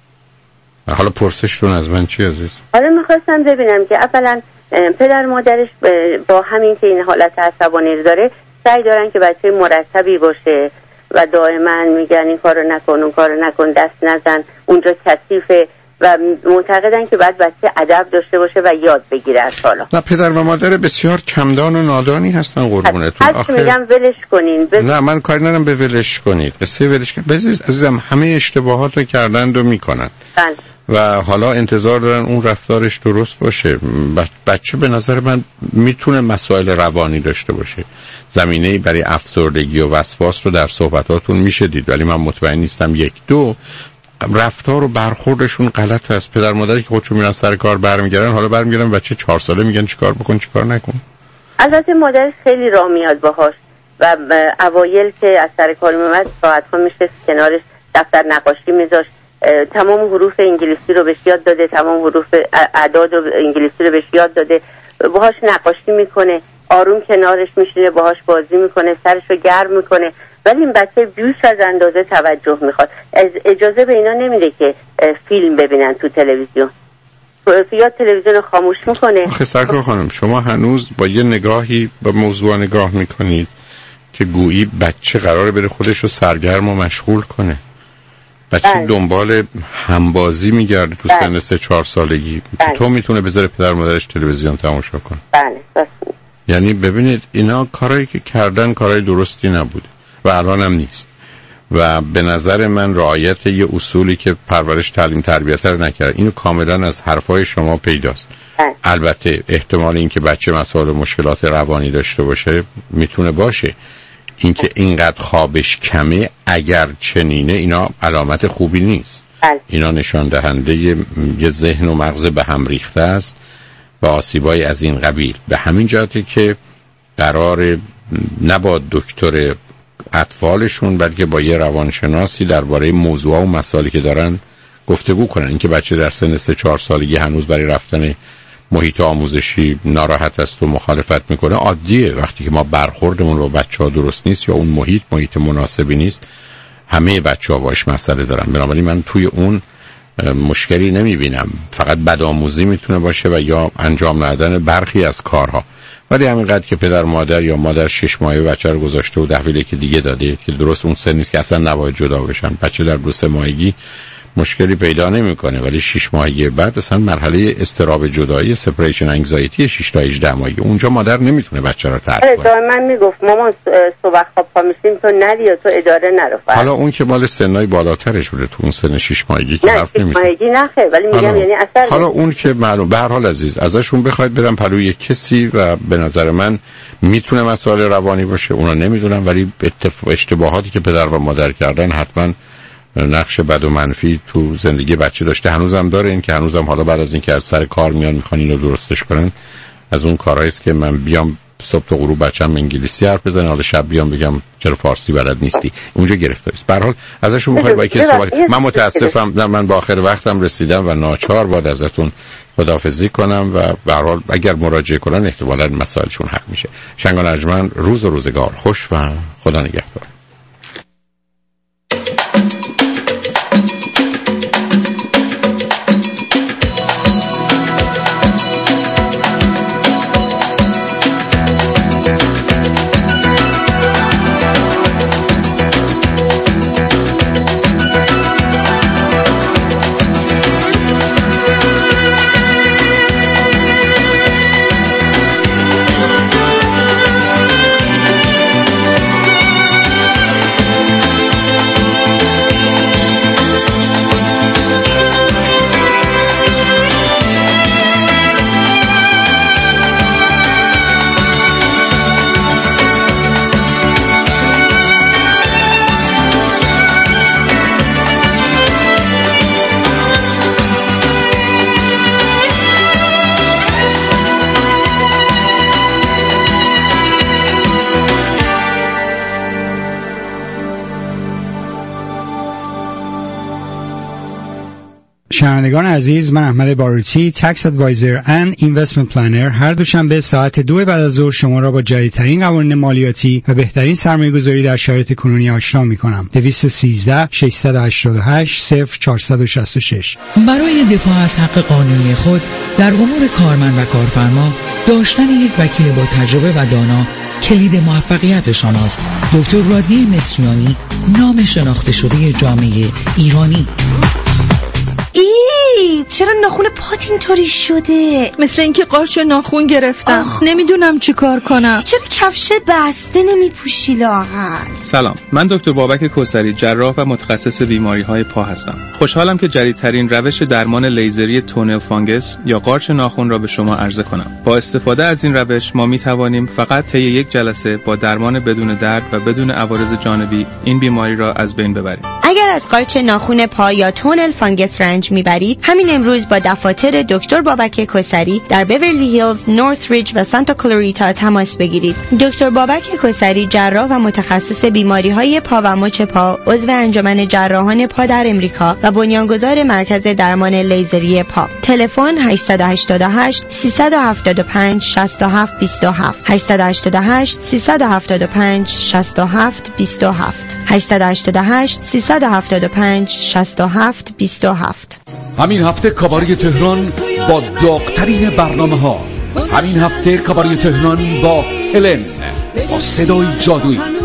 حالا پرسشتون از من چی عزیز؟ حالا میخواستم ببینم که اولا پدر مادرش با همین که این حالت عصبانی داره سعی دارن که بچه مرتبی باشه و دائما میگن این کارو نکن اون کارو نکن، دست نزن، اونجا کثیفه و معتقدن که بعد بچه ادب داشته باشه و یاد بگیره از حالا. نه پدر و مادر بسیار کمدان و نادانی هستن قربونتون. آخه میگم ولش کنین. بس... نه من کاری ندارم به ولش کنید. قصه ولش کنید. بزیز عزیزم همه اشتباهات رو کردند و میکنن. بله. و حالا انتظار دارن اون رفتارش درست باشه. بچه به نظر من میتونه مسائل روانی داشته باشه. زمینه‌ای برای افسردگی و وسواس رو در صحبتاتون میشه دید، ولی من مطمئن نیستم. یک دو رفتار و برخوردشون غلط است. پدر مادری که خودشون میرن سر کار برمیگردن، حالا برمیگردن بچه چهار ساله میگن چیکار بکن چیکار نکن. البته مادرش خیلی راه میاد باهاش و اوایل که از سر کار میومد ساعت‌ها میشه کنارش دفتر نقاشی میذاشت، تمام حروف انگلیسی رو بهش یاد داده، تمام حروف اعداد و انگلیسی رو بهش یاد داده، باهاش نقاشی میکنه، آروم کنارش میشینه باهاش بازی میکنه، سرش رو گرم میکنه. ولی این بچه بیش از اندازه توجه میخواد. از اجازه به اینا نمیده که فیلم ببینن تو تلویزیون. یا تلویزیون خاموش میکنه. آخه سرکار خانم شما هنوز با یه نگاهی به موضوع نگاه میکنید که گویی بچه قراره بره خودش رو سرگرم و مشغول کنه. بچه بله. دنبال همبازی میگرده تو بله. سن سه چهار سالگی. بله. تو میتونه بذاره پدر مادرش تلویزیون تماشا کنه. بله. بله. یعنی ببینید اینا کارهایی که کردن کارهای درستی نبوده و الان هم نیست. و به نظر من رعایت یه اصولی که پرورش تعلیم تربیت رو نکرد اینو کاملا از حرفای شما پیداست. بله. البته احتمال این که بچه مسائل مشکلات روانی داشته باشه میتونه باشه. اینکه اینقدر خوابش کمه اگر چنینه اینا علامت خوبی نیست. بله. اینا نشان دهنده یه ذهن و مغز به هم ریخته است و آسیبای از این قبیل. به همین جهته که قرار نباید دکتر اطفالشون بلکه با یه روانشناسی درباره موضوع و مسائلی که دارن گفتگو کنن. اینکه بچه در سن سه چهار سالگی هنوز برای رفتن محیط آموزشی ناراحت است و مخالفت میکنه عادیه. وقتی که ما برخوردمون با بچه‌ها درست نیست یا اون محیط محیط مناسبی نیست همه بچه‌ها باش مسئله دارن. بنابراین من توی اون مشکلی نمیبینم. فقط بدآموزی میتونه باشه و یا انجام ندادن برخی از کارها. ولی همینقدر که پدر مادر یا مادر شش ماهه بچه رو گذاشته و تحویل که دیگه داده که درست اون سن نیست که اصلا نباید جدا بشن. بچه در دو سه ماهگی مشکلی پیدا نمیکنه ولی شش ماهگی بعد اصلا مرحله اضطراب جدایی سپریشن انگزایتی شش تا هجده ماهگی اونجا مادر نمیتونه بچه رو ترک کنه. دائما میگفت مامان صبح خواب پا میشیم تو نری تو اداره نرو. حالا اون که مال سنای بالاترش بوده تو اون سن شش ماهگی که حرف نمیزنه. نه شش ماهگی نه خیر ولی میگم یعنی اثر حالا اون که معلوم به هر حال عزیز ازشون بخواید برن پلوی کسی و به نظر من میتونه مسائل روانی باشه اونا نمیدونم ولی اشتباهاتی که پدر و مادر کردن حتما نقش بد و منفی تو زندگی بچه داشته هنوزم داره. این که هنوزم حالا بعد از اینکه از سر کار میان میخوان اینو درستش کنن از اون کارهایی است که من بیام صبح تا غروب بچه‌م انگلیسی حرف بزنه حالا شب بیام بگم چرا فارسی بلد نیستی اونجا گرفتاری است. به هر حال ازشون میخوای با کسی صحبت. من متاسفم نه من با آخر وقتم رسیدم و ناچار باید ازتون خداحافظی کنم و به هر حال اگر مراجعه کنن احتمالاً مسائلشون حل میشه. شنگان ارجمند روز و روزگار خوش و خدا نگهدار. شنوندگان عزیز، من احمد باروتی، تکس ادوایزر اند اینوستمنت پلنر، هر دوشنبه ساعت دو بعد از ظهر شما را با جدیدترین قوانین مالیاتی و بهترین سرمایه‌گذاری در شرایط کنونی آشنا می‌کنم. دویست و سیزده ششصد و هشتاد و هشت صفر چهارصد و شصت و شش. برای دفاع از حق قانونی خود در امور کارمند و کارفرما، داشتن یک وکیل با تجربه و دانا کلید موفقیت شماست. دکتر رادنی مصریانی، نام شناخته شده جامعه ایرانی. ای چرا ناخون پات اینطوری شده؟ مثل اینکه قارچ ناخون گرفتم. آخ. نمیدونم چی کار کنم. چرا کفشت بسته نمیپوشی لاغر؟ سلام، من دکتر بابک کوثری، جراح و متخصص بیماری‌های پا هستم. خوشحالم که جدیدترین روش درمان لیزری تونل فانگس یا قارچ ناخن را به شما عرضه کنم. با استفاده از این روش ما می‌توانیم فقط طی یک جلسه با درمان بدون درد و بدون عوارض جانبی این بیماری را از بین ببریم. اگر از قارچ ناخن پا یا تونل فانگس رنج میبرید، همین امروز با دفاتر دکتر بابک کوثری در بیورلی هیلز، نورث ریج و سانتا کلاریتا تماس بگیرید. دکتر بابک کوثری، جراح و متخصص بیماری‌های پا و مچ پا، عضو انجمن جراحان پا در امریکا و بنیانگذار مرکز درمان لیزری پا. تلفن هشت هشت هشت سه هفت پنج شش هفت دو هفت هشت هشت هشت سه هفت پنج شش هفت دو هفت هشت هشت هشت سه هفت پنج شش هفت دو هفت. همین هفته کاباره تهران با داغ‌ترین برنامه ها. همین هفته کاباره تهران با هلن، با صدای جادویی،